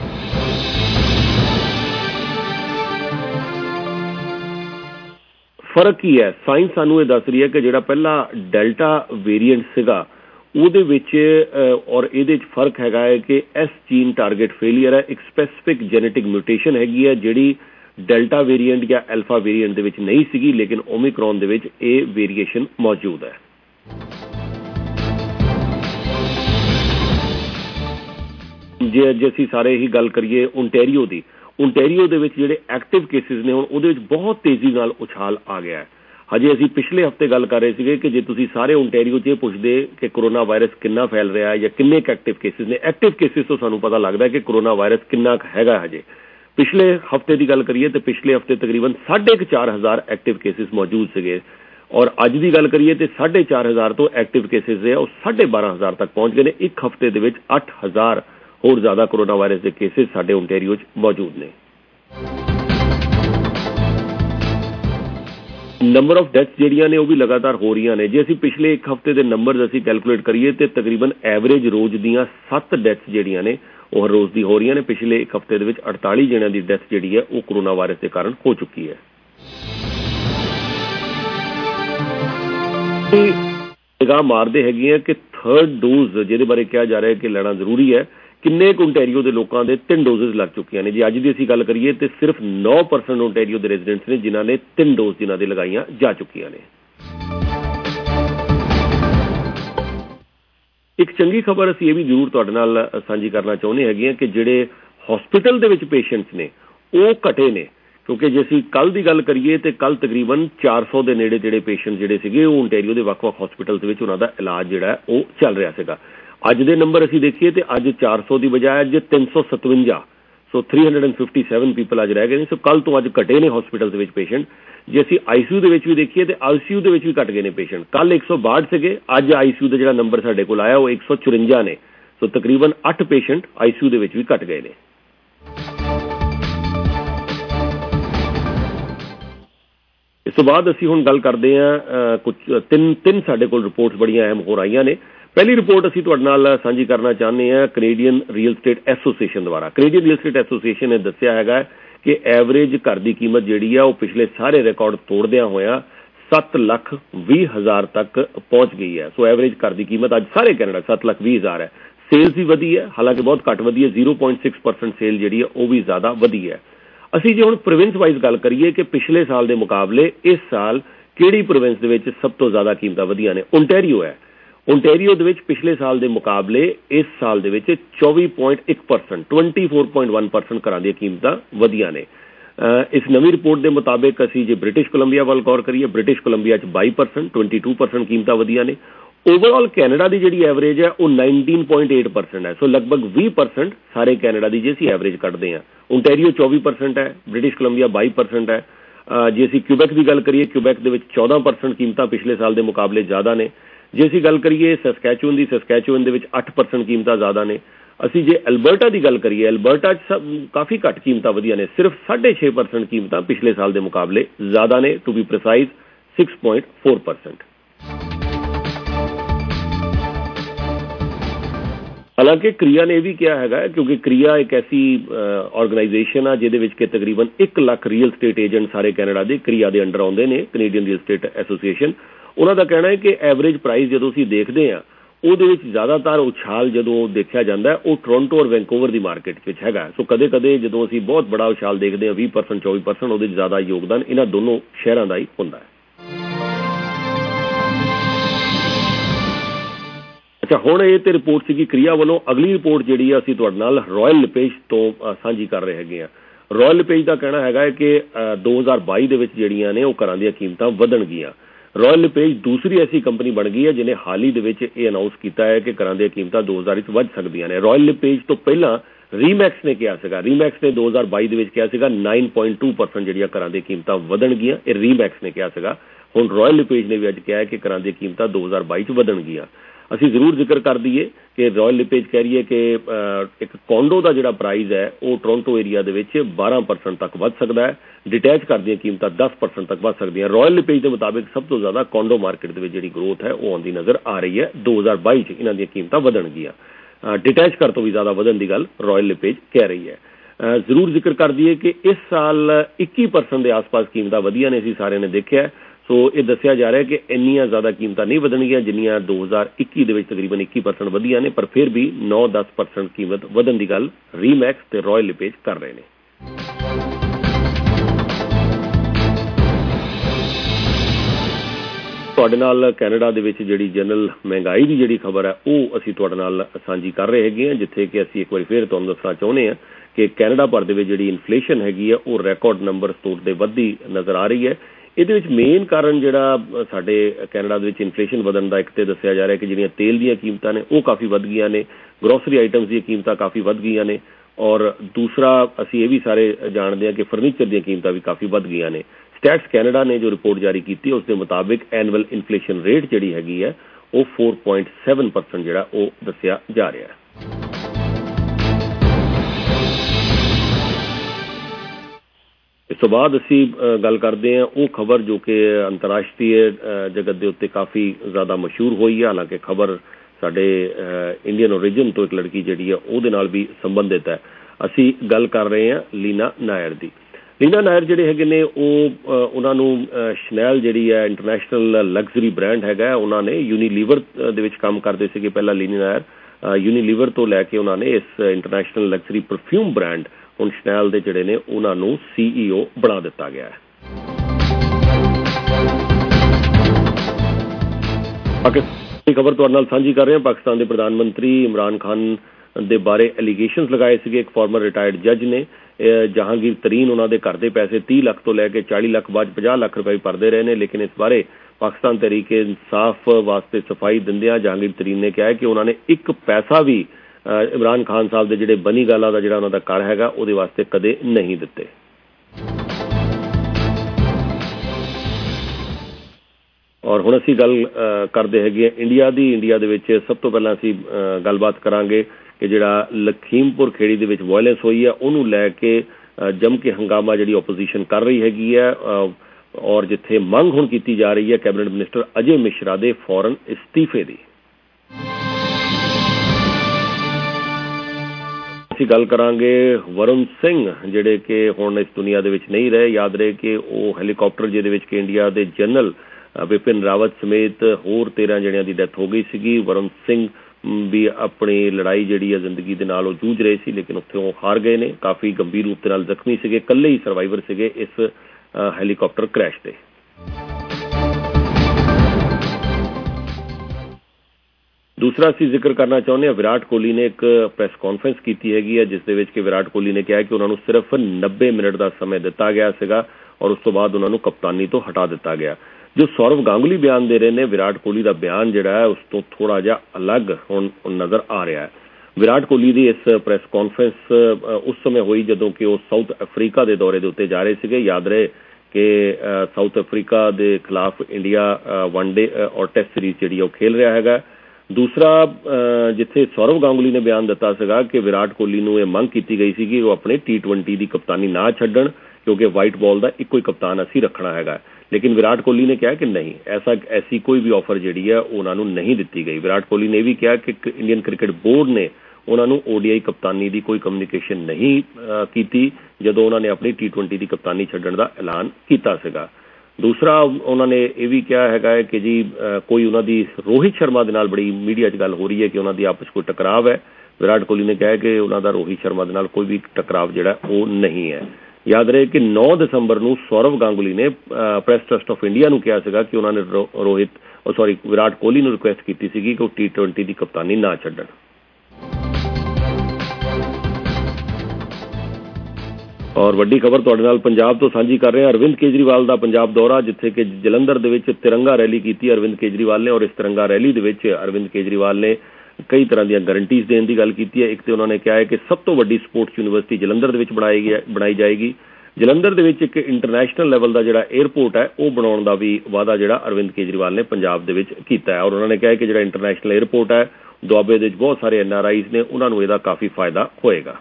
ਫਰਕ ਕੀ ਹੈ? ਸਾਇੰਸ ਸਾਨੂੰ ਇਹ ਦੱਸ ਰਹੀ ਹੈ ਕਿ ਜਿਹੜਾ ਪਹਿਲਾ ਡੈਲਟਾ ਵੇਰੀਐਂਟ ਸੀਗਾ ਉਹਦੇ ਵਿੱਚ ਔਰ ਇਹਦੇ 'ਚ ਫਰਕ ਹੈਗਾ ਹੈ ਕਿ ਐਸ ਜੀਨ ਟਾਰਗੇਟ ਫੇਲੀਅਰ ਹੈ। ਇੱਕ ਸਪੈਸੀਫਿਕ ਜੈਨੇਟਿਕ ਮਿਊਟੇਸ਼ਨ ਹੈਗੀ ਹੈ ਜਿਹੜੀ ਡੈਲਟਾ ਵੇਰੀਐਂਟ ਜਾਂ ਐਲਫਾ ਵੇਰੀਐਂਟ ਦੇ ਵਿੱਚ ਨਹੀਂ ਸੀਗੀ, ਲੇਕਿਨ ਓਮਿਕਰੋਨ ਦੇ ਵਿੱਚ ਇਹ ਵੇਰੀਏਸ਼ਨ ਮੌਜੂਦ ਹੈ। ਜੇ ਅਸੀਂ ਸਾਰੇ ਹੀ ਗੱਲ ਕਰੀਏ ਓਨਟਾਰੀਓ ਦੀ, ਓਨਟਾਰੀਓ ਦੇ ਵਿੱਚ ਜਿਹੜੇ ਐਕਟਿਵ ਕੇਸਿਸ ਨੇ ਹੁਣ ਉਹਦੇ ਵਿੱਚ ਬਹੁਤ ਤੇਜ਼ੀ ਨਾਲ ਉਛਾਲ ਆ ਗਿਆ ਹੈ। ਹਜੇ ਅਸੀਂ ਪਿਛਲੇ ਹਫ਼ਤੇ ਗੱਲ ਕਰ ਰਹੇ ਸੀਗੇ ਕਿ ਜੇ ਤੁਸੀਂ ਸਾਰੇ ਓਨਟਾਰੀਓ 'ਚ ਇਹ ਪੁੱਛਦੇ ਕਿ ਕਰੋਨਾ ਵਾਇਰਸ ਕਿੰਨਾ ਫੈਲ ਰਿਹਾ ਹੈ ਜਾਂ ਕਿੰਨੇ ਐਕਟਿਵ ਕੇਸਿਸ ਨੇ, ਐਕਟਿਵ ਕੇਸਿਸ ਤੋਂ ਸਾਨੂੰ ਪਤਾ ਲੱਗਦਾ ਕਿ ਕਰੋਨਾ ਵਾਇਰਸ ਕਿੰਨਾ ਹੈਗਾ ਹਜੇ। ਪਿਛਲੇ ਹਫ਼ਤੇ ਦੀ ਗੱਲ ਕਰੀਏ ਤੇ ਪਿਛਲੇ ਹਫ਼ਤੇ ਤਕਰੀਬਨ 4500 ਐਕਟਿਵ ਕੇਸਿਸ ਮੌਜੂਦ ਸੀਗੇ ਔਰ ਅੱਜ ਦੀ ਗੱਲ ਕਰੀਏ ਤੇ 4500 ਤੋਂ ਐਕਟਿਵ ਕੇਸਿਸ ਹੈ ਉਹ 12500 ਤੱਕ ਪਹੁੰਚ ਗਏ ਨੇ। ਇੱਕ ਹਫ਼ਤੇ ਦੇ ਵਿੱਚ 8000 ਹੋਰ ਜ਼ਿਆਦਾ ਕਰੋਨਾ ਵਾਇਰਸ ਦੇ ਕੇਸਿਸ ਸਾਡੇ ਓਨਟਾਰੀਓ 'ਚ ਮੌਜੂਦ ਨੇ। ਨੰਬਰ ਆਫ ਡੈਥਸ ਜਿਹੜੀਆਂ ਨੇ ਉਹ ਵੀ ਲਗਾਤਾਰ ਹੋ ਰਹੀਆਂ ਨੇ। ਜੇ ਅਸੀਂ ਪਿਛਲੇ ਇੱਕ ਹਫ਼ਤੇ ਦੇ ਨੰਬਰ ਅਸੀਂ ਕੈਲਕੂਲੇਟ ਕਰੀਏ ਤੇ ਤਕਰੀਬਨ ਐਵਰੇਜ ਰੋਜ਼ ਦੀਆਂ 7 ਡੈਥਸ ਜਿਹੜੀਆਂ ਨੇ ਉਹ ਹਰ ਰੋਜ਼ ਦੀ ਹੋ ਰਹੀਆਂ ਨੇ। ਪਿਛਲੇ ਇੱਕ ਹਫ਼ਤੇ ਦੇ ਵਿੱਚ 48 ਜਣਿਆਂ ਦੀ ਡੈਥ ਜਿਹੜੀ ਹੈ ਉਹ ਕਰੋਨਾ ਵਾਇਰਸ ਦੇ ਕਾਰਨ ਹੋ ਚੁੱਕੀ ਹੈ। ਨਿਗਾਹ ਮਾਰਦੇ ਹੈਗੇ ਆ ਕਿ ਥਰਡ ਡੋਜ਼ ਜਿਹਦੇ ਬਾਰੇ ਕਿਹਾ ਜਾ ਰਿਹਾ ਕਿ ਲੈਣਾ ਜ਼ਰੂਰੀ ਹੈ। ਕਿੰਨੇ ਕੁ ਓਨਟਾਰੀਓ ਦੇ ਲੋਕਾਂ ਦੇ 3 ਡੋਜ਼ਸ ਲੱਗ ਚੁੱਕੀਆਂ ਨੇ ਜੀ। ਅੱਜ ਦੀ ਅਸੀਂ ਗੱਲ ਕਰੀਏ ਤੇ ਸਿਰਫ 9% ਓਨਟਾਰੀਓ ਦੇ ਰੈਜ਼ੀਡੈਂਟਸ ਨੇ ਜਿਨ੍ਹਾਂ ਨੇ 3 ਡੋਜ਼ ਜਿਨ੍ਹਾਂ ਦੇ ਲਗਾਈਆਂ ਜਾ ਚੁੱਕੀਆਂ ਨੇ। ਇੱਕ ਚੰਗੀ ਖਬਰ ਅਸੀਂ ਇਹ ਵੀ ਜ਼ਰੂਰ ਤੁਹਾਡੇ ਨਾਲ ਸਾਂਝੀ ਕਰਨਾ ਚਾਹੁੰਦੇ ਹੈਗੇ ਆ ਕਿ ਜਿਹੜੇ ਹਸਪੀਟਲ ਦੇ ਵਿੱਚ ਪੇਸ਼ੈਂਟਸ ਨੇ ਉਹ ਘਟੇ ਨੇ, ਕਿਉਂਕਿ ਜੇ ਅਸੀਂ ਕੱਲ੍ਹ ਦੀ ਗੱਲ ਕਰੀਏ ਤੇ ਕੱਲ੍ਹ ਤਕਰੀਬਨ 400 ਦੇ ਨੇੜੇ ਜਿਹੜੇ ਪੇਸ਼ੈਂਟ ਜਿਹੜੇ ਸੀਗੇ ਉਹ ਓਨਟਾਰੀਓ ਦੇ ਵੱਖ-ਵੱਖ ਹਸਪੀਟਲ ਦੇ ਵਿੱਚ ਉਹਨਾਂ ਦਾ ਇਲਾਜ ਜਿਹੜਾ ਉਹ ਚੱਲ ਰਿਹਾ ਸੀਗਾ। ਅੱਜ ਦੇ ਨੰਬਰ ਅਸੀਂ ਦੇਖੀਏ ਤੇ ਅੱਜ 400 ਦੀ ਬਜਾਏ ਅੱਜ 357 ਸੋ 357 ਪੀਪਲ ਅੱਜ ਰਹਿ ਗਏ ਨੇ। ਸੋ ਕੱਲ੍ਹ ਤੋਂ ਅੱਜ ਘਟੇ ਨੇ ਹਸਪੀਟਲ ਦੇ ਵਿੱਚ ਪੇਸ਼ੈਂਟ। ਜੇ ਅਸੀਂ ਆਈਸੀਯੂ ਦੇ ਵਿੱਚ ਵੀ ਦੇਖੀਏ ਤੇ ਆਈਸੀਯੂ ਦੇ ਵਿੱਚ ਵੀ ਘਟ ਗਏ ਨੇ ਪੇਸ਼ੈਂਟ। ਕੱਲ੍ਹ 162 ਸੀਗੇ, ਅੱਜ ਆਈਸੀਯੂ ਦਾ ਜਿਹੜਾ ਨੰਬਰ ਸਾਡੇ ਕੋਲ ਆਇਆ ਉਹ 154 ਨੇ। ਸੋ ਤਕਰੀਬਨ 8 ਪੇਸ਼ੈਂਟ ਆਈਸੀਯੂ ਦੇ ਵਿੱਚ ਵੀ ਘਟ ਗਏ ਨੇ। ਇਸ ਤੋਂ ਬਾਅਦ ਅਸੀਂ ਹੁਣ ਗੱਲ ਕਰਦੇ ਹਾਂ ਕੁਝ ਤਿੰਨ ਸਾਡੇ ਕੋਲ ਰਿਪੋਰਟਸ ਬੜੀਆਂ ਅਹਿਮ ਹੋ ਰਹੀਆਂ ਨੇ। ਪਹਿਲੀ ਰਿਪੋਰਟ ਅਸੀਂ ਤੁਹਾਡੇ ਨਾਲ ਸਾਂਝੀ ਕਰਨਾ ਚਾਹੁੰਦੇ ਹਾਂ ਕੈਨੇਡੀਅਨ ਰੀਅਲ ਸਟੇਟ ਐਸੋਸੀਏਸ਼ਨ ਦੁਆਰਾ। ਕੈਨੇਡੀਅਨ ਰੀਅਲ ਸਟੇਟ ਐਸੋਸੀਏਸ਼ਨ ਨੇ ਦੱਸਿਆ ਹੈਗਾ ਕਿ ਐਵਰੇਜ ਘਰ ਦੀ ਕੀਮਤ ਜਿਹੜੀ ਆ ਉਹ ਪਿਛਲੇ ਸਾਰੇ ਰਿਕਾਰਡ ਤੋੜਦਿਆਂ ਹੋਇਆ 7,20,000 ਤੱਕ ਪਹੁੰਚ ਗਈ ਹੈ। ਸੋ ਐਵਰੇਜ ਘਰ ਦੀ ਕੀਮਤ ਅੱਜ ਸਾਰੇ ਕੈਨੇਡਾ 7,20,000 ਹੈ। ਸੇਲਸ ਵੀ ਵਧੀ ਹੈ, ਹਾਲਾਂਕਿ ਬਹੁਤ ਘੱਟ ਵਧੀ ਹੈ, 0.6% ਸੇਲ ਜਿਹੜੀ ਹੈ ਉਹ ਵੀ ਜ਼ਿਆਦਾ ਵਧੀ ਹੈ। ਅਸੀਂ ਜੇ ਹੁਣ ਪ੍ਰੋਵਿੰਸ ਵਾਈਜ਼ ਗੱਲ ਕਰੀਏ ਕਿ ਪਿਛਲੇ ਸਾਲ ਦੇ ਮੁਕਾਬਲੇ ਇਸ ਸਾਲ ਕਿਹੜੀ ਪ੍ਰੋਵਿੰਸ ਦੇ ਵਿੱਚ ਸਭ ਤੋਂ ਜ਼ਿਆਦਾ ਕੀਮਤਾਂ ਵਧੀਆਂ ਨੇ, ਓਨਟਾਰੀਓ ਹੈ। ਓਨਟਾਰੀਓ ਦੇ ਵਿੱਚ ਪਿਛਲੇ ਸਾਲ ਦੇ ਮੁਕਾਬਲੇ ਇਸ ਸਾਲ ਦੇ ਵਿੱਚ 24.1%, 24.1% ਘਰਾਂ ਦੀਆਂ ਕੀਮਤਾਂ ਵਧੀਆਂ ਨੇ। ਇਸ ਨਵੀਂ ਰਿਪੋਰਟ ਦੇ ਮੁਤਾਬਿਕ ਅਸੀਂ ਜੇ ਬ੍ਰਿਟਿਸ਼ ਕੋਲੰਬੀਆ ਵੱਲ ਗੌਰ ਕਰੀਏ, ਬ੍ਰਿਟਿਸ਼ ਕੋਲੰਬੀਆ 'ਚ 22%, 22% ਕੀਮਤਾਂ ਵਧੀਆਂ ਨੇ। ਓਵਰਆਲ ਕੈਨੇਡਾ ਦੀ ਜਿਹੜੀ ਐਵਰੇਜ ਹੈ ਉਹ 19.8% ਹੈ। ਸੋ ਲਗਭਗ 20% ਸਾਰੇ ਕੈਨੇਡਾ ਦੀ ਜੇ ਅਸੀਂ ਐਵਰੇਜ ਕੱਢਦੇ ਹਾਂ। ਓਨਟਾਰੀਓ 24% ਹੈ, ਬ੍ਰਿਟਿਸ਼ ਕੋਲੰਬੀਆ 22% ਹੈ। ਜੇ ਅਸੀਂ ਕਿਊਬੈਕ ਦੀ ਗੱਲ ਕਰੀਏ, ਕਿਊਬੈਕ ਦੇ ਵਿੱਚ 14% ਕੀਮਤਾਂ ਪਿਛਲੇ ਸਾਲ ਦੇ ਮੁਕਾਬਲੇ ਜ਼ਿਆਦਾ ਨੇ। ਜੇ ਅਸੀਂ ਗੱਲ ਕਰੀਏ ਸਸਕੈਚੂਅਨ ਦੀ, ਸਸਕੈਚੂਅਨ ਦੇ ਵਿੱਚ 8% ਕੀਮਤਾਂ ਜ਼ਿਆਦਾ ਨੇ। ਅਸੀਂ ਜੇ ਅਲਬਰਟਾ ਦੀ ਗੱਲ ਕਰੀਏ, ਅਲਬਰਟਾ 'ਚ ਕਾਫੀ ਘੱਟ ਕੀਮਤਾਂ ਵਧੀਆਂ ਨੇ, ਸਿਰਫ 6.5% ਕੀਮਤਾਂ ਪਿਛਲੇ ਸਾਲ ਦੇ ਮੁਕਾਬਲੇ ਜ਼ਿਆਦਾ ਨੇ। To be precise 6.4%। ਹਾਲਾਂਕਿ ਕ੍ਰਿਆ ਨੇ ਇਹ ਵੀ ਕਿਹਾ ਹੈਗਾ, ਕਿਉਂਕਿ ਕ੍ਰਿਆ ਇੱਕ ਐਸੀ ਆਰਗੇਨਾਈਜੇਸ਼ਨ ਆ ਜਿਹਦੇ ਵਿੱਚ ਕਿ ਤਕਰੀਬਨ 1 ਲੱਖ ਰੀਅਲ ਸਟੇਟ ਏਜੰਟ ਸਾਰੇ ਕੈਨੇਡਾ ਦੇ ਕ੍ਰਿਆ ਦੇ ਅੰਡਰ ਆਉਂਦੇ ਨੇ, ਕੈਨੇਡੀਅਨ ਰੀਅਲ ਸਟੇਟ ਐਸੋਸੀਏਸ਼ਨ। ਉਹਨਾਂ ਦਾ ਕਹਿਣਾ ਹੈ ਕਿ ਐਵਰੇਜ ਪ੍ਰਾਈਸ ਜਦੋਂ ਅਸੀਂ ਦੇਖਦੇ ਹਾਂ ਉਹਦੇ ਵਿੱਚ ਜ਼ਿਆਦਾਤਰ ਉਛਾਲ ਜਦੋਂ ਦੇਖਿਆ ਜਾਂਦਾ ਉਹ ਟੋਰਾਂਟੋ ਔਰ ਵੈਨਕੂਵਰ ਦੀ ਮਾਰਕੀਟ ਵਿੱਚ ਹੈਗਾ। ਸੋ ਕਦੇ ਕਦੇ ਜਦੋਂ ਅਸੀਂ ਬਹੁਤ ਬੜਾ ਉਛਾਲ ਦੇਖਦੇ ਹਾਂ 20% 24%, ਉਹਦੇ 'ਚ ਜ਼ਿਆਦਾ ਯੋਗਦਾਨ ਇਹਨਾਂ ਦੋਨੋਂ ਸ਼ਹਿਰਾਂ ਦਾ ਹੀ ਹੁੰਦਾ ਹੈ। ਅੱਛਾ, ਹੁਣ ਇਹ ਤੇ ਰਿਪੋਰਟ ਸੀਗੀ ਕ੍ਰਿਆ ਵੱਲੋਂ। ਅਗਲੀ ਰਿਪੋਰਟ ਜਿਹੜੀ ਆ ਅਸੀਂ ਤੁਹਾਡੇ ਨਾਲ ਰਾਇਲ ਲਿਪੇਜ ਤੋਂ ਸਾਂਝੀ ਕਰ ਰਹੇ ਹੈਗੇ ਆ। ਰਾਇਲ ਲਿਪੇਜ ਦਾ ਕਹਿਣਾ ਹੈਗਾ ਹੈ ਕਿ 2022 ਦੇ ਵਿੱਚ ਜਿਹੜੀਆਂ ਨੇ ਉਹ ਘਰਾਂ ਦੀਆਂ ਕੀਮਤਾਂ ਵਧਣਗੀਆਂ। ਰਾਇਲ ਲਿਪੇਜ ਦੂਸਰੀ ਐਸੀ ਕੰਪਨੀ ਬਣ ਗਈ ਹੈ ਜਿਹਨੇ ਹਾਲ ਹੀ ਦੇ ਵਿੱਚ ਇਹ ਅਨਾਊਂਸ ਕੀਤਾ ਹੈ ਕਿ ਘਰਾਂ ਦੀਆਂ ਕੀਮਤਾਂ 2000 ਵਿੱਚ ਵੱਧ ਸਕਦੀਆਂ ਨੇ। ਰਾਇਲ ਲਿਪੇਜ ਤੋਂ ਪਹਿਲਾਂ ਰੀਮੈਕਸ ਨੇ ਕਿਹਾ ਸੀਗਾ, ਰੀਮੈਕਸ ਨੇ 2022 ਦੇ ਵਿੱਚ ਕਿਹਾ ਸੀਗਾ 9.2% ਜਿਹੜੀਆਂ ਘਰਾਂ ਦੀਆਂ ਕੀਮਤਾਂ ਵਧਣਗੀਆਂ, ਇਹ ਰੀਮੈਕਸ ਨੇ ਕਿਹਾ ਸੀਗਾ। ਹੁਣ ਰਾਇਲ ਲਿਪੇਜ ਨੇ ਵੀ ਅੱਜ ਕਿਹਾ ਹੈ ਕਿ ਘਰਾਂ ਦੀਆਂ ਕੀਮਤਾਂ 2022 'ਚ ਵਧਣਗੀਆਂ। ਅਸੀਂ ਜ਼ਰੂਰ ਜ਼ਿਕਰ ਕਰ ਦਈਏ ਕਿ ਰਾਇਲ ਲਿਪੇਜ ਕਹਿ ਰਹੀ ਹੈ ਕਿ ਇੱਕ ਕੋਂਡੋ ਦਾ ਜਿਹੜਾ ਪ੍ਰਾਈਜ਼ ਹੈ ਉਹ ਟੋਰਾਂਟੋ ਏਰੀਆ ਦੇ ਵਿੱਚ 12% ਤੱਕ ਵੱਧ ਸਕਦਾ ਹੈ। ਡਿਟੈਚ ਘਰ ਦੀਆਂ ਕੀਮਤਾਂ 10% ਤੱਕ ਵੱਧ ਸਕਦੀਆਂ। ਰਾਇਲ ਲਿਪੇਜ ਦੇ ਮੁਤਾਬਿਕ ਸਭ ਤੋਂ ਜ਼ਿਆਦਾ ਕੋਂਡੋ ਮਾਰਕੀਟ ਦੇ ਵਿੱਚ ਜਿਹੜੀ ਗਰੋਥ ਹੈ ਉਹ ਆਉਂਦੀ ਨਜ਼ਰ ਆ ਰਹੀ ਹੈ। 2022 'ਚ ਇਹਨਾਂ ਦੀਆਂ ਕੀਮਤਾਂ ਵਧਣਗੀਆਂ। ਡਿਟੈਚ ਘਰ ਤੋਂ ਵੀ ਜ਼ਿਆਦਾ ਵਧਣ ਦੀ ਗੱਲ ਰਾਇਲ ਲਿਪੇਜ ਕਹਿ ਰਹੀ ਹੈ। ਜ਼ਰੂਰ ਜ਼ਿਕਰ ਕਰ ਦਈਏ ਕਿ ਇਸ ਸਾਲ 21% ਦੇ ਆਸ-ਪਾਸ ਕੀਮਤਾਂ ਵਧੀਆਂ ਨੇ, ਅਸੀਂ ਸਾਰਿਆਂ ਨੇ ਦੇਖਿਆ। ਸੋ ਇਹ ਦੱਸਿਆ ਜਾ ਰਿਹਾ ਕਿ ਇੰਨੀਆਂ ਜ਼ਿਆਦਾ ਕੀਮਤਾਂ ਨਹੀਂ ਵਧਣਗੀਆਂ ਜਿੰਨੀਆਂ 2021 ਦੇ ਵਿੱਚ ਤਕਰੀਬਨ 21% ਵਧੀਆਂ ਨੇ, ਪਰ ਫਿਰ ਵੀ 9-10% ਕੀਮਤ ਵਧਣ ਦੀ ਗੱਲ ਰੀਮੈਕਸ ਤੇ ਰਾਇਲ ਲਿਪੇਜ ਕਰ ਰਹੇ ਨੇ। ਤੁਹਾਡੇ ਨਾਲ ਕੈਨੇਡਾ ਦੇ ਵਿੱਚ ਜਿਹੜੀ ਜਨਰਲ ਮਹਿੰਗਾਈ ਦੀ ਜਿਹੜੀ ਖਬਰ ਹੈ ਉਹ ਅਸੀਂ ਤੁਹਾਡੇ ਨਾਲ ਸਾਂਝੀ ਕਰ ਰਹੇ ਹੈਗੇ ਹਾਂ, ਜਿੱਥੇ ਕਿ ਅਸੀਂ ਇੱਕ ਵਾਰੀ ਫਿਰ ਤੁਹਾਨੂੰ ਦੱਸਣਾ ਚਾਹੁੰਦੇ ਹਾਂ ਕਿ ਕੈਨੇਡਾ ਭਰ ਦੇ ਵਿੱਚ ਜਿਹੜੀ ਇਨਫਲੇਸ਼ਨ ਹੈਗੀ ਹੈ ਉਹ ਰਿਕਾਰਡ ਨੰਬਰ ਤੋੜ ਦੇ ਵੱਧਦੀ ਨਜ਼ਰ ਆ ਰਹੀ ਹੈ। ਇਹਦੇ ਵਿੱਚ ਮੇਨ ਕਾਰਨ ਜਿਹੜਾ ਸਾਡੇ ਕੈਨੇਡਾ ਦੇ ਵਿੱਚ ਇਨਫਲੇਸ਼ਨ ਵਧਣ ਦਾ, ਇੱਕ ਤੇ ਦੱਸਿਆ ਜਾ ਰਿਹਾ ਕਿ ਜਿਹੜੀਆਂ ਤੇਲ ਦੀਆਂ ਕੀਮਤਾਂ ਨੇ ਉਹ ਕਾਫੀ ਵੱਧ ਗਈਆਂ ਨੇ, ਗਰੋਸਰੀ ਆਈਟਮਸ ਦੀਆਂ ਕੀਮਤਾਂ ਕਾਫੀ ਵੱਧ ਗਈਆਂ ਨੇ, ਔਰ ਦੂਸਰਾ ਅਸੀਂ ਇਹ ਵੀ ਸਾਰੇ ਜਾਣਦੇ ਹਾਂ ਕਿ ਫਰਨੀਚਰ ਦੀਆਂ ਕੀਮਤਾਂ ਵੀ ਕਾਫੀ ਵੱਧ ਗਈਆਂ ਨੇ। ਸਟੈਟਸ ਕੈਨੇਡਾ ਨੇ ਜੋ ਰਿਪੋਰਟ ਜਾਰੀ ਕੀਤੀ ਉਸ ਦੇ ਮੁਤਾਬਿਕ ਐਨੂਅਲ ਇਨਫਲੇਸ਼ਨ ਰੇਟ ਜਿਹੜੀ ਹੈਗੀ ਹੈ ਉਹ 4.7% ਜਿਹੜਾ ਉਹ ਦੱਸਿਆ ਜਾ ਰਿਹਾ ਹੈ। ਇਸ ਤੋਂ ਬਾਅਦ ਅਸੀਂ ਗੱਲ ਕਰਦੇ ਹਾਂ ਉਹ ਖਬਰ ਜੋ ਕਿ ਅੰਤਰਰਾਸ਼ਟਰੀ ਜਗਤ ਦੇ ਉੱਤੇ ਕਾਫੀ ਜ਼ਿਆਦਾ ਮਸ਼ਹੂਰ ਹੋਈ ਹੈ। ਹਾਲਾਂਕਿ ਖਬਰ ਸਾਡੇ ਇੰਡੀਅਨ ਓਰੀਜਨ ਤੋਂ ਇੱਕ ਲੜਕੀ ਜਿਹੜੀ ਹੈ ਉਹਦੇ ਨਾਲ ਵੀ ਸੰਬੰਧਿਤ ਹੈ। ਅਸੀਂ ਗੱਲ ਕਰ ਰਹੇ ਹਾਂ ਲੀਨਾ ਨਾਇਰ ਦੀ। ਲੀਨਾ ਨਾਇਰ ਜਿਹੜੇ ਹੈਗੇ ਨੇ ਉਹ ਉਹਨਾਂ ਨੂੰ ਸ਼ਨੈਲ ਜਿਹੜੀ ਹੈ ਇੰਟਰਨੈਸ਼ਨਲ ਲਗਜ਼ਰੀ ਬ੍ਰਾਂਡ ਹੈਗਾ, ਉਹਨਾਂ ਨੇ ਯੂਨੀਲੀਵਰ ਦੇ ਵਿੱਚ ਕੰਮ ਕਰਦੇ ਸੀਗੇ ਪਹਿਲਾਂ ਲੀਨਾ ਨਾਇਰ। ਯੂਨੀਲੀਵਰ ਤੋਂ ਲੈ ਕੇ ਉਹਨਾਂ ਨੇ ਇਸ ਇੰਟਰਨੈਸ਼ਨਲ ਲਗਜ਼ਰੀ ਪਰਫਿਊਮ ਬ੍ਰਾਂਡ ਹੁਣ ਸ਼ਨੈਲ ਦੇ ਜਿਹੜੇ ਨੇ ਉਹਨਾਂ ਨੂੰ CEO ਬਣਾ ਦਿੱਤਾ ਗਿਆ ਹੈ। ਪਾਕਿਸਤਾਨ ਦੀ ਖਬਰ ਤੁਹਾਡੇ ਨਾਲ ਸਾਂਝੀ ਕਰ ਰਹੇ ਹਾਂ। ਪਾਕਿਸਤਾਨ ਦੇ ਪ੍ਰਧਾਨ ਮੰਤਰੀ ਇਮਰਾਨ ਖਾਨ ਦੇ ਬਾਰੇ ਐਲੀਗੇਸ਼ਨਸ ਲਗਾਏ ਸੀਗੇ ਇੱਕ ਫਾਰਮਰ ਰਿਟਾਇਰਡ ਜੱਜ ਨੇ। ਜਹਾਂਗੀਰ ਤਰੀਨ ਉਹਨਾਂ ਦੇ ਘਰ ਦੇ ਪੈਸੇ 30 ਲੱਖ ਤੋਂ ਲੈ ਕੇ 40 ਲੱਖ ਬਾਅਦ 50 ਲੱਖ ਰੁਪਏ ਭਰਦੇ ਰਹੇ ਨੇ, ਲੇਕਿਨ ਇਸ ਬਾਰੇ ਪਾਕਿਸਤਾਨ ਤਹਿਰੀਕ ਇਨਸਾਫ ਵਾਸਤੇ ਸਫਾਈ ਦਿੰਦਿਆਂ ਜਹਾਂਗੀਰ ਤਰੀਨ ਨੇ ਕਿਹਾ ਕਿ ਉਹਨਾਂ ਨੇ ਇੱਕ ਪੈਸਾ ਵੀ ਇਮਰਾਨ ਖਾਨ ਸਾਹਿਬ ਦੇ ਜਿਹੜੇ ਬਨੀ ਗਾਲਾ ਦਾ ਜਿਹੜਾ ਉਹਨਾਂ ਦਾ ਘਰ ਹੈਗਾ ਉਹਦੇ ਵਾਸਤੇ ਕਦੇ ਨਹੀਂ ਦਿੱਤੇ। ਔਰ ਹੁਣ ਅਸੀਂ ਗੱਲ ਕਰਦੇ ਹੈਗੇ ਹਾਂ ਇੰਡੀਆ ਦੀ। ਇੰਡੀਆ ਦੇ ਵਿੱਚ ਸਭ ਤੋਂ ਪਹਿਲਾਂ ਅਸੀਂ ਗੱਲਬਾਤ ਕਰਾਂਗੇ ਕਿ ਜਿਹੜਾ ਲਖੀਮਪੁਰ ਖੇੜੀ ਦੇ ਵਿੱਚ ਵਾਇਲੈਂਸ ਹੋਈ ਹੈ ਉਹਨੂੰ ਲੈ ਕੇ ਜੰਮ ਕੇ ਹੰਗਾਮਾ ਜਿਹੜੀ ਓਪੋਜੀਸ਼ਨ ਕਰ ਰਹੀ ਹੈਗੀ ਹੈ, ਔਰ ਜਿੱਥੇ ਮੰਗ ਹੁਣ ਕੀਤੀ ਜਾ ਰਹੀ ਹੈ ਕੈਬਨਿਟ ਮਿਨਿਸਟਰ ਅਜੇ ਮਿਸ਼ਰਾ ਦੇ ਫੌਰਨ ਇਸਤੀਫੇ ਦੀ। ਅਸੀਂ ਗੱਲ ਕਰਾਂਗੇ ਵਰੁਣ ਸਿੰਘ ਜਿਹੜੇ ਕਿ ਹੁਣ ਇਸ ਦੁਨੀਆ ਦੇ ਵਿੱਚ ਨਹੀਂ ਰਹੇ। ਯਾਦ ਰਹੇ ਕਿ ਉਹ ਹੈਲੀਕਾਪਟਰ ਜਿਹਦੇ ਵਿੱਚ ਕਿ ਇੰਡੀਆ ਦੇ ਜਨਰਲ ਵਿਪਿਨ ਰਾਵਤ ਸਮੇਤ ਹੋਰ 13 ਜਣਿਆਂ ਦੀ ਡੈਥ ਹੋ ਗਈ ਸੀਗੀ। ਵਰੁਣ ਸਿੰਘ ਵੀ ਆਪਣੀ ਲੜਾਈ ਜਿਹੜੀ ਹੈ ਜ਼ਿੰਦਗੀ ਦੇ ਨਾਲ ਉਹ ਜੂਝ ਰਹੇ ਸੀ, ਲੇਕਿਨ ਉੱਥੇ ਉਹ ਹਾਰ ਗਏ ਨੇ। ਕਾਫੀ ਗੰਭੀਰ ਰੂਪ ਦੇ ਨਾਲ ਜ਼ਖਮੀ ਸੀਗੇ, ਇਕੱਲੇ ਹੀ ਸਰਵਾਈਵਰ ਸੀਗੇ ਇਸ ਹੈਲੀਕਾਪਟਰ ਕ੍ਰੈਸ਼ ਦੇ। ਦੂਸਰਾ ਅਸੀਂ ਜ਼ਿਕਰ ਕਰਨਾ ਚਾਹੁੰਦੇ ਹਾਂ ਵਿਰਾਟ ਕੋਹਲੀ ਨੇ ਇੱਕ ਪ੍ਰੈਸ ਕਾਨਫਰੰਸ ਕੀਤੀ ਹੈਗੀ ਹੈ ਜਿਸ ਦੇ ਵਿੱਚ ਕਿ ਵਿਰਾਟ ਕੋਹਲੀ ਨੇ ਕਿਹਾ ਕਿ ਉਹਨਾਂ ਨੂੰ ਸਿਰਫ 90 ਮਿੰਟ ਦਾ ਸਮੇਂ ਦਿੱਤਾ ਗਿਆ ਸੀਗਾ ਔਰ ਉਸ ਤੋਂ ਬਾਅਦ ਉਹਨਾਂ ਨੂੰ ਕਪਤਾਨੀ ਤੋਂ ਹਟਾ ਦਿੱਤਾ ਗਿਆ। ਜੋ ਸੌਰਵ ਗਾਂਗੁਲੀ ਬਿਆਨ ਦੇ ਰਹੇ ਨੇ, ਵਿਰਾਟ ਕੋਹਲੀ ਦਾ ਬਿਆਨ ਜਿਹੜਾ ਹੈ ਉਸ ਤੋਂ ਥੋੜਾ ਜਿਹਾ ਅਲੱਗ ਹੁਣ ਨਜ਼ਰ ਆ ਰਿਹਾ ਹੈ। ਵਿਰਾਟ ਕੋਹਲੀ ਦੀ ਇਸ ਪ੍ਰੈਸ ਕਾਨਫਰੰਸ ਉਸ ਸਮੇਂ ਹੋਈ ਜਦੋਂ ਕਿ ਉਹ ਸਾਊਥ ਅਫਰੀਕਾ ਦੇ ਦੌਰੇ ਦੇ ਉੱਤੇ ਜਾ ਰਹੇ ਸੀਗੇ। ਯਾਦ ਰਹੇ ਕਿ ਸਾਊਥ ਅਫਰੀਕਾ ਦੇ ਖਿਲਾਫ ਇੰਡੀਆ ਵਨਡੇ ਔਰ ਟੈਸਟ ਸੀਰੀਜ਼ ਜਿਹੜੀ ਉਹ ਖੇਲ ਰਿਹਾ ਹੈਗਾ। ਦੂਸਰਾ ਜਿੱਥੇ ਸੌਰਵ ਗਾਂਗੁਲੀ ਨੇ ਬਿਆਨ ਦਿੱਤਾ ਸੀਗਾ ਕਿ ਵਿਰਾਟ ਕੋਹਲੀ ਨੂੰ ਇਹ ਮੰਗ ਕੀਤੀ ਗਈ ਸੀ ਕਿ ਉਹ ਆਪਣੇ T20 ਦੀ ਕਪਤਾਨੀ ਨਾ ਛੱਡਣ ਕਿਉਂਕਿ ਵਾਈਟ ਬਾਲ ਦਾ ਇੱਕੋ ਹੀ ਕਪਤਾਨ ਅਸੀਂ ਰੱਖਣਾ ਹੈਗਾ, ਲੇਕਿਨ ਵਿਰਾਟ ਕੋਹਲੀ ਨੇ ਕਿਹਾ ਕਿ ਨਹੀਂ, ਐਸੀ ਕੋਈ ਵੀ ਆਫਰ ਜਿਹੜੀ ਹੈ ਉਹਨਾਂ ਨੂੰ ਨਹੀਂ ਦਿੱਤੀ ਗਈ। ਵਿਰਾਟ ਕੋਹਲੀ ਨੇ ਵੀ ਕਿਹਾ ਕਿ ਇੰਡੀਅਨ ਕ੍ਰਿਕਟ ਬੋਰਡ ਨੇ ਉਹਨਾਂ ਨੂੰ ODI ਕਪਤਾਨੀ ਦੀ ਕੋਈ ਕਮਿਊਨੀਕੇਸ਼ਨ ਨਹੀਂ ਕੀਤੀ ਜਦੋਂ ਉਹਨਾਂ ਨੇ ਆਪਣੀ T20 ਦੀ ਕਪਤਾਨੀ ਛੱਡਣ ਦਾ ਐਲਾਨ ਕੀਤਾ ਸੀਗਾ। ਦੂਸਰਾ ਉਹਨਾਂ ਨੇ ਇਹ ਵੀ ਕਿਹਾ ਹੈਗਾ ਕਿ ਜੀ ਕੋਈ ਉਹਨਾਂ ਦੀ ਰੋਹਿਤ ਸ਼ਰਮਾ ਦੇ ਨਾਲ ਬੜੀ ਮੀਡੀਆ 'ਚ ਗੱਲ ਹੋ ਰਹੀ ਹੈ ਕਿ ਉਹਨਾਂ ਦੀ ਆਪਸ ਕੋਈ ਟਕਰਾਵ ਹੈ। ਵਿਰਾਟ ਕੋਹਲੀ ਨੇ ਕਿਹਾ ਕਿ ਉਹਨਾਂ ਦਾ ਰੋਹਿਤ ਸ਼ਰਮਾ ਦੇ ਨਾਲ ਕੋਈ ਵੀ ਟਕਰਾਵ ਜਿਹੜਾ ਉਹ ਨਹੀਂ ਹੈ। ਯਾਦ ਰਹੇ ਕਿ 9 ਦਸੰਬਰ ਨੂੰ ਸੌਰਵ ਗਾਂਗੁਲੀ ਨੇ ਪ੍ਰੈਸ ਟਰਸਟ ਆਫ ਇੰਡੀਆ ਨੂੰ ਕਿਹਾ ਸੀਗਾ ਕਿ ਉਹਨਾਂ ਨੇ ਵਿਰਾਟ ਕੋਹਲੀ ਨੂੰ ਰਿਕੁਐਸਟ ਕੀਤੀ ਸੀਗੀ ਕਿ ਉਹ T20 ਦੀ ਕਪਤਾਨੀ ਨਾ ਛੱਡਣ। ਔਰ ਵੱਡੀ ਖਬਰ ਤੁਹਾਡੇ ਨਾਲ ਪੰਜਾਬ ਤੋਂ ਸਾਂਝੀ ਕਰ ਰਹੇ ਹਾਂ। ਅਰਵਿੰਦ ਕੇਜਰੀਵਾਲ ਦਾ ਪੰਜਾਬ ਦੌਰਾ, ਜਿੱਥੇ ਕਿ ਜਲੰਧਰ ਦੇ ਵਿੱਚ ਤਿਰੰਗਾ ਰੈਲੀ ਕੀਤੀ ਅਰਵਿੰਦ ਕੇਜਰੀਵਾਲ ਨੇ, ਔਰ ਇਸ ਤਿਰੰਗਾ ਰੈਲੀ ਦੇ ਵਿੱਚ ਅਰਵਿੰਦ ਕੇਜਰੀਵਾਲ ਨੇ ਕਈ ਤਰ੍ਹਾਂ ਦੀਆਂ ਗਰੰਟੀਜ਼ ਦੇਣ ਦੀ ਗੱਲ ਕੀਤੀ ਹੈ। ਇੱਕ ਤੇ ਉਹਨਾਂ ਨੇ ਕਿਹਾ ਹੈ ਕਿ ਸਭ ਤੋਂ ਵੱਡੀ ਸਪੋਰਟਸ ਯੂਨੀਵਰਸਿਟੀ ਜਲੰਧਰ ਦੇ ਵਿੱਚ ਬਣਾਈ ਜਾਏਗੀ। ਜਲੰਧਰ ਦੇ ਵਿੱਚ ਇੱਕ ਇੰਟਰਨੈਸ਼ਨਲ ਲੈਵਲ ਦਾ ਜਿਹੜਾ 에ਅਰਪੋਰਟ ਹੈ ਉਹ ਬਣਾਉਣ ਦਾ ਵੀ ਵਾਅਦਾ ਜਿਹੜਾ ਅਰਵਿੰਦ ਕੇਜਰੀਵਾਲ ਨੇ ਪੰਜਾਬ ਦੇ ਵਿੱਚ ਕੀਤਾ ਹੈ। ਔਰ ਉਹਨਾਂ ਨੇ ਕਿਹਾ ਕਿ ਜਿਹੜਾ ਇੰਟਰਨੈਸ਼ਨਲ 에ਅਰਪੋਰਟ ਹੈ ਦੁਆਬੇ ਦੇ ਵਿੱਚ ਬਹੁਤ ਸਾਰੇ NRIs ਨੇ, ਉਹਨਾਂ ਨੂੰ ਇਹਦਾ ਕਾਫੀ ਫਾਇਦਾ ਹੋਏਗਾ।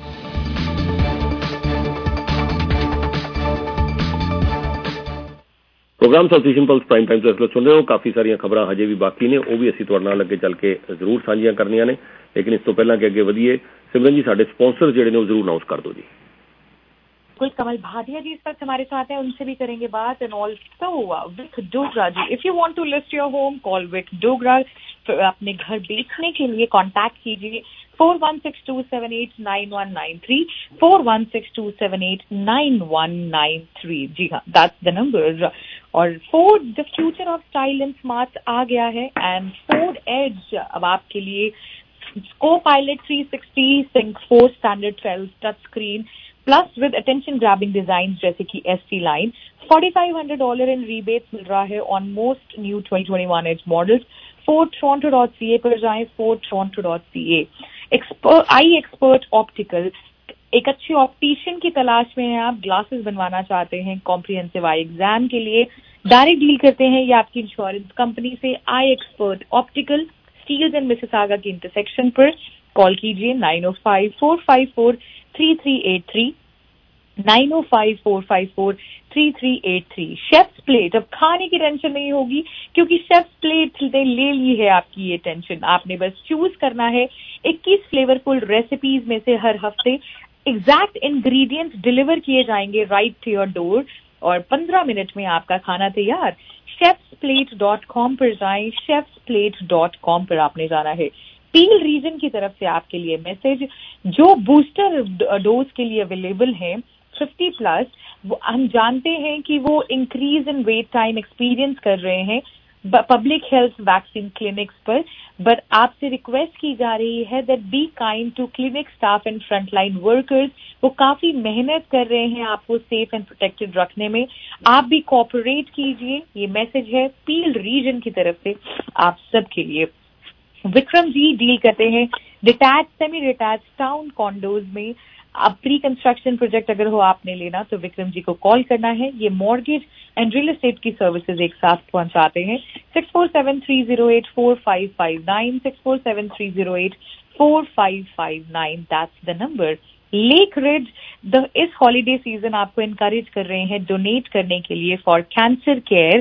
Program South Asian pulse prime time ਤੋਂ ਇਸ ਵੇਲੇ ਸੁਣ ਰਹੇ ਹੋ। ਕਾਫੀ ਸਾਰੀਆਂ ਖਬਰਾਂ ਹਜੇ ਵੀ ਬਾਕੀ ਨੇ, ਉਹ ਵੀ ਅਸੀਂ ਤੁਹਾਡੇ ਨਾਲ ਅੱਗੇ ਚੱਲ ਕੇ ਜ਼ਰੂਰ ਸਾਂਝੀਆਂ ਕਰਨੀਆਂ ਨੇ, ਲੇਕਿਨ ਇਸ ਤੋਂ ਪਹਿਲਾਂ ਕਿ ਅੱਗੇ ਵਧੀਏ, सिमरन जी साढ़े स्पॉन्सर ਜਿਹੜੇ ਨੇ ਉਹ ਜ਼ਰੂਰ ਅਨਾਉਂਸ ਕਰ ਦਿਓ जी। कोई कमल भाटिया जी इस वक्त हमारे साथ हैं, उनसे भी करेंगे बात। And also Vik Dogra ji, if you want to list your home call Vik Dogra. अपने घर बेचने के लिए कांटेक्ट कीजिए 4162789193 4162789193। जी हाँ, दैट्स द नंबर। और Ford the future of style and smart आ गया है, एंड फोर्ड एज अब आपके लिए Co-Pilot 360 Sync 4 Standard 12 touch screen plus with attention grabbing design जैसे कि ST लाइन। $4,500 इन रीबेट्स मिल रहा है on most new 2021 Edge models. FordToronto.ca पर जाएं, FordToronto.ca। आई एक्सपर्ट ऑप्टिकल, एक अच्छे ऑप्टिशियन की तलाश में हैं आप, ग्लासेस बनवाना चाहते हैं कॉम्प्रिहेंसिव आई एग्जाम के लिए, डायरेक्ट डील करते हैं या आपकी इंश्योरेंस कंपनी से। Eye Expert Optical, Steeles and Mississauga के इंटरसेक्शन पर कॉल कीजिए 905-454-3383 905-454-3383। शेफ्स प्लेट, अब खाने की टेंशन नहीं होगी क्योंकि शेफ्स प्लेट ने ले ली है आपकी ये टेंशन। आपने बस चूज करना है 21 फ्लेवरफुल रेसिपीज में से हर हफ्ते एग्जैक्ट इंग्रेडिएंट्स डिलीवर किए जाएंगे राइट टू योर डोर और 15 मिनट में आपका खाना तैयार। chefsplate.com पर जाएं, chefsplate.com पर आपने जाना है। पील रीजन की तरफ से आपके लिए मैसेज, जो बूस्टर डोज के लिए अवेलेबल है 50+, हम जानते हैं कि वो increase in wait time experience कर रहे हैं पब्लिक हेल्थ वैक्सीन क्लिनिक्स पर, बट आपसे रिक्वेस्ट की जा रही है that be kind to clinic staff and frontline workers. वो काफी मेहनत कर रहे हैं आपको सेफ एंड प्रोटेक्टेड रखने में, आप भी कोऑपरेट कीजिए। ये मैसेज है पील रीजन की तरफ से आप सबके लिए। विक्रम जी डील करते हैं detach semi detach town condos में। अब प्री कंस्ट्रक्शन प्रोजेक्ट अगर हो आपने लेना तो विक्रम जी को कॉल करना है। ये मॉर्गेज एंड रियल एस्टेट की सर्विसेज एक साथ पहुंचाते हैं। 6473084559 6473084559, that's the number. Lake Ridge इस हॉलीडे सीजन आपको एनकरेज कर रहे हैं डोनेट करने के लिए फॉर कैंसर केयर।